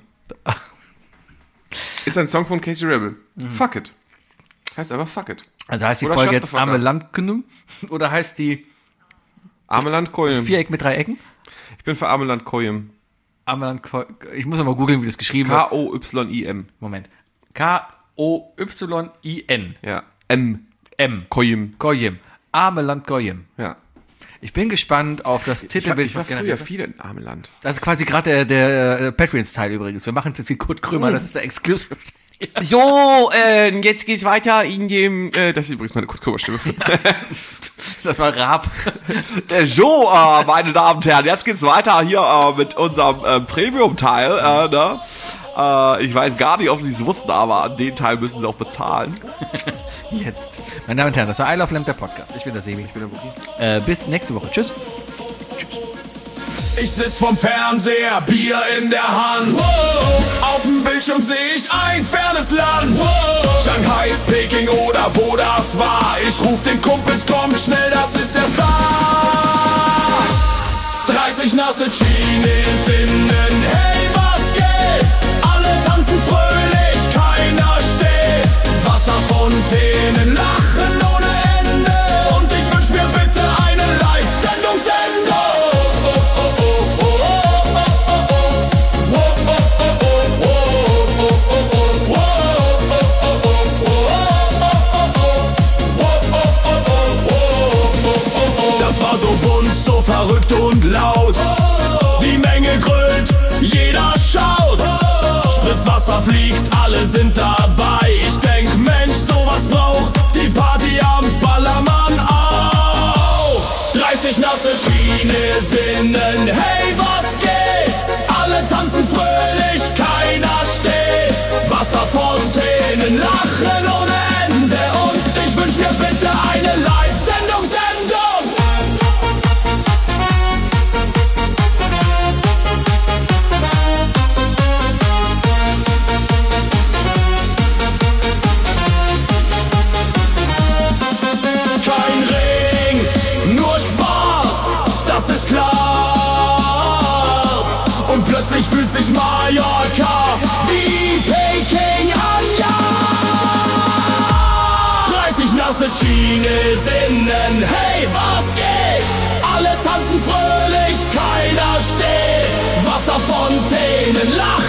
Ist ein Song von Casey Rebel. Fuck it. Heißt einfach Fuck it. Also heißt die Oder Folge shut the jetzt fuck up. Amelandkinum? Oder heißt die Ameland Koyim. Viereck mit drei Ecken? Ich bin für Ameland Koyim. Ameland, ich muss aber googeln, wie das geschrieben wird. K O Y I M. Moment. K O Y I N. Ja. M. M. Koyim. Goyim. Ameland Goyim. Ja. Ich bin gespannt auf das Ich war, Titelbild, ich war was früher generiert viel in Ameland. Das ist quasi gerade der, der äh, Patreons-Teil übrigens. Wir machen es jetzt wie Kurt Krömer, das ist der Exclusive. So, äh, jetzt geht's weiter in dem, äh, das ist übrigens meine Kurt Krömer-Stimme. Das war Raab. Äh, so, äh, meine Damen und Herren, jetzt geht's weiter hier äh, mit unserem äh, Premium-Teil. Äh, ne? äh, ich weiß gar nicht, ob Sie es wussten, aber an den Teil müssen Sie auch bezahlen. Jetzt. Meine Damen und Herren, das war I Love Lamp, der Podcast. Ich bin der Sebi. Ich bin der Wookie. Äh, bis nächste Woche. Tschüss. Ich sitz vorm Fernseher, Bier in der Hand. Wow. Auf dem Bildschirm seh ich ein fernes Land. Wow. Shanghai, Peking oder wo das war. Ich ruf den Kumpels, komm schnell, das ist der Star. dreißig nasse Chinesinnen, hey, was geht? Alle tanzen fröhlich, keiner steht. Wasserfontänen lachen ohne Ende. Und ich wünsch mir bitte eine Live-Sendung-Sendung. Das war so bunt, so verrückt und laut. Die Menge grölt, jeder schaut. Spritzwasser fliegt, alle sind dabei. Ich denk, Mensch, sowas braucht die Party am Ballermann auch. dreißig nasse Chinesinnen, hey, was geht? Alle tanzen fröhlich, keiner steht. Wasserfontänen lachen ohne Ende. Und ich wünsch mir bitte eine Live-Sendung, Sendung. Kein Ring, nur Spaß, das ist klar. Und plötzlich fühlt sich Mallorca wie Peking an, ja. dreißig nasse Chinesinnen, hey, was geht? Alle tanzen fröhlich, keiner steht. Wasserfontänen lachen.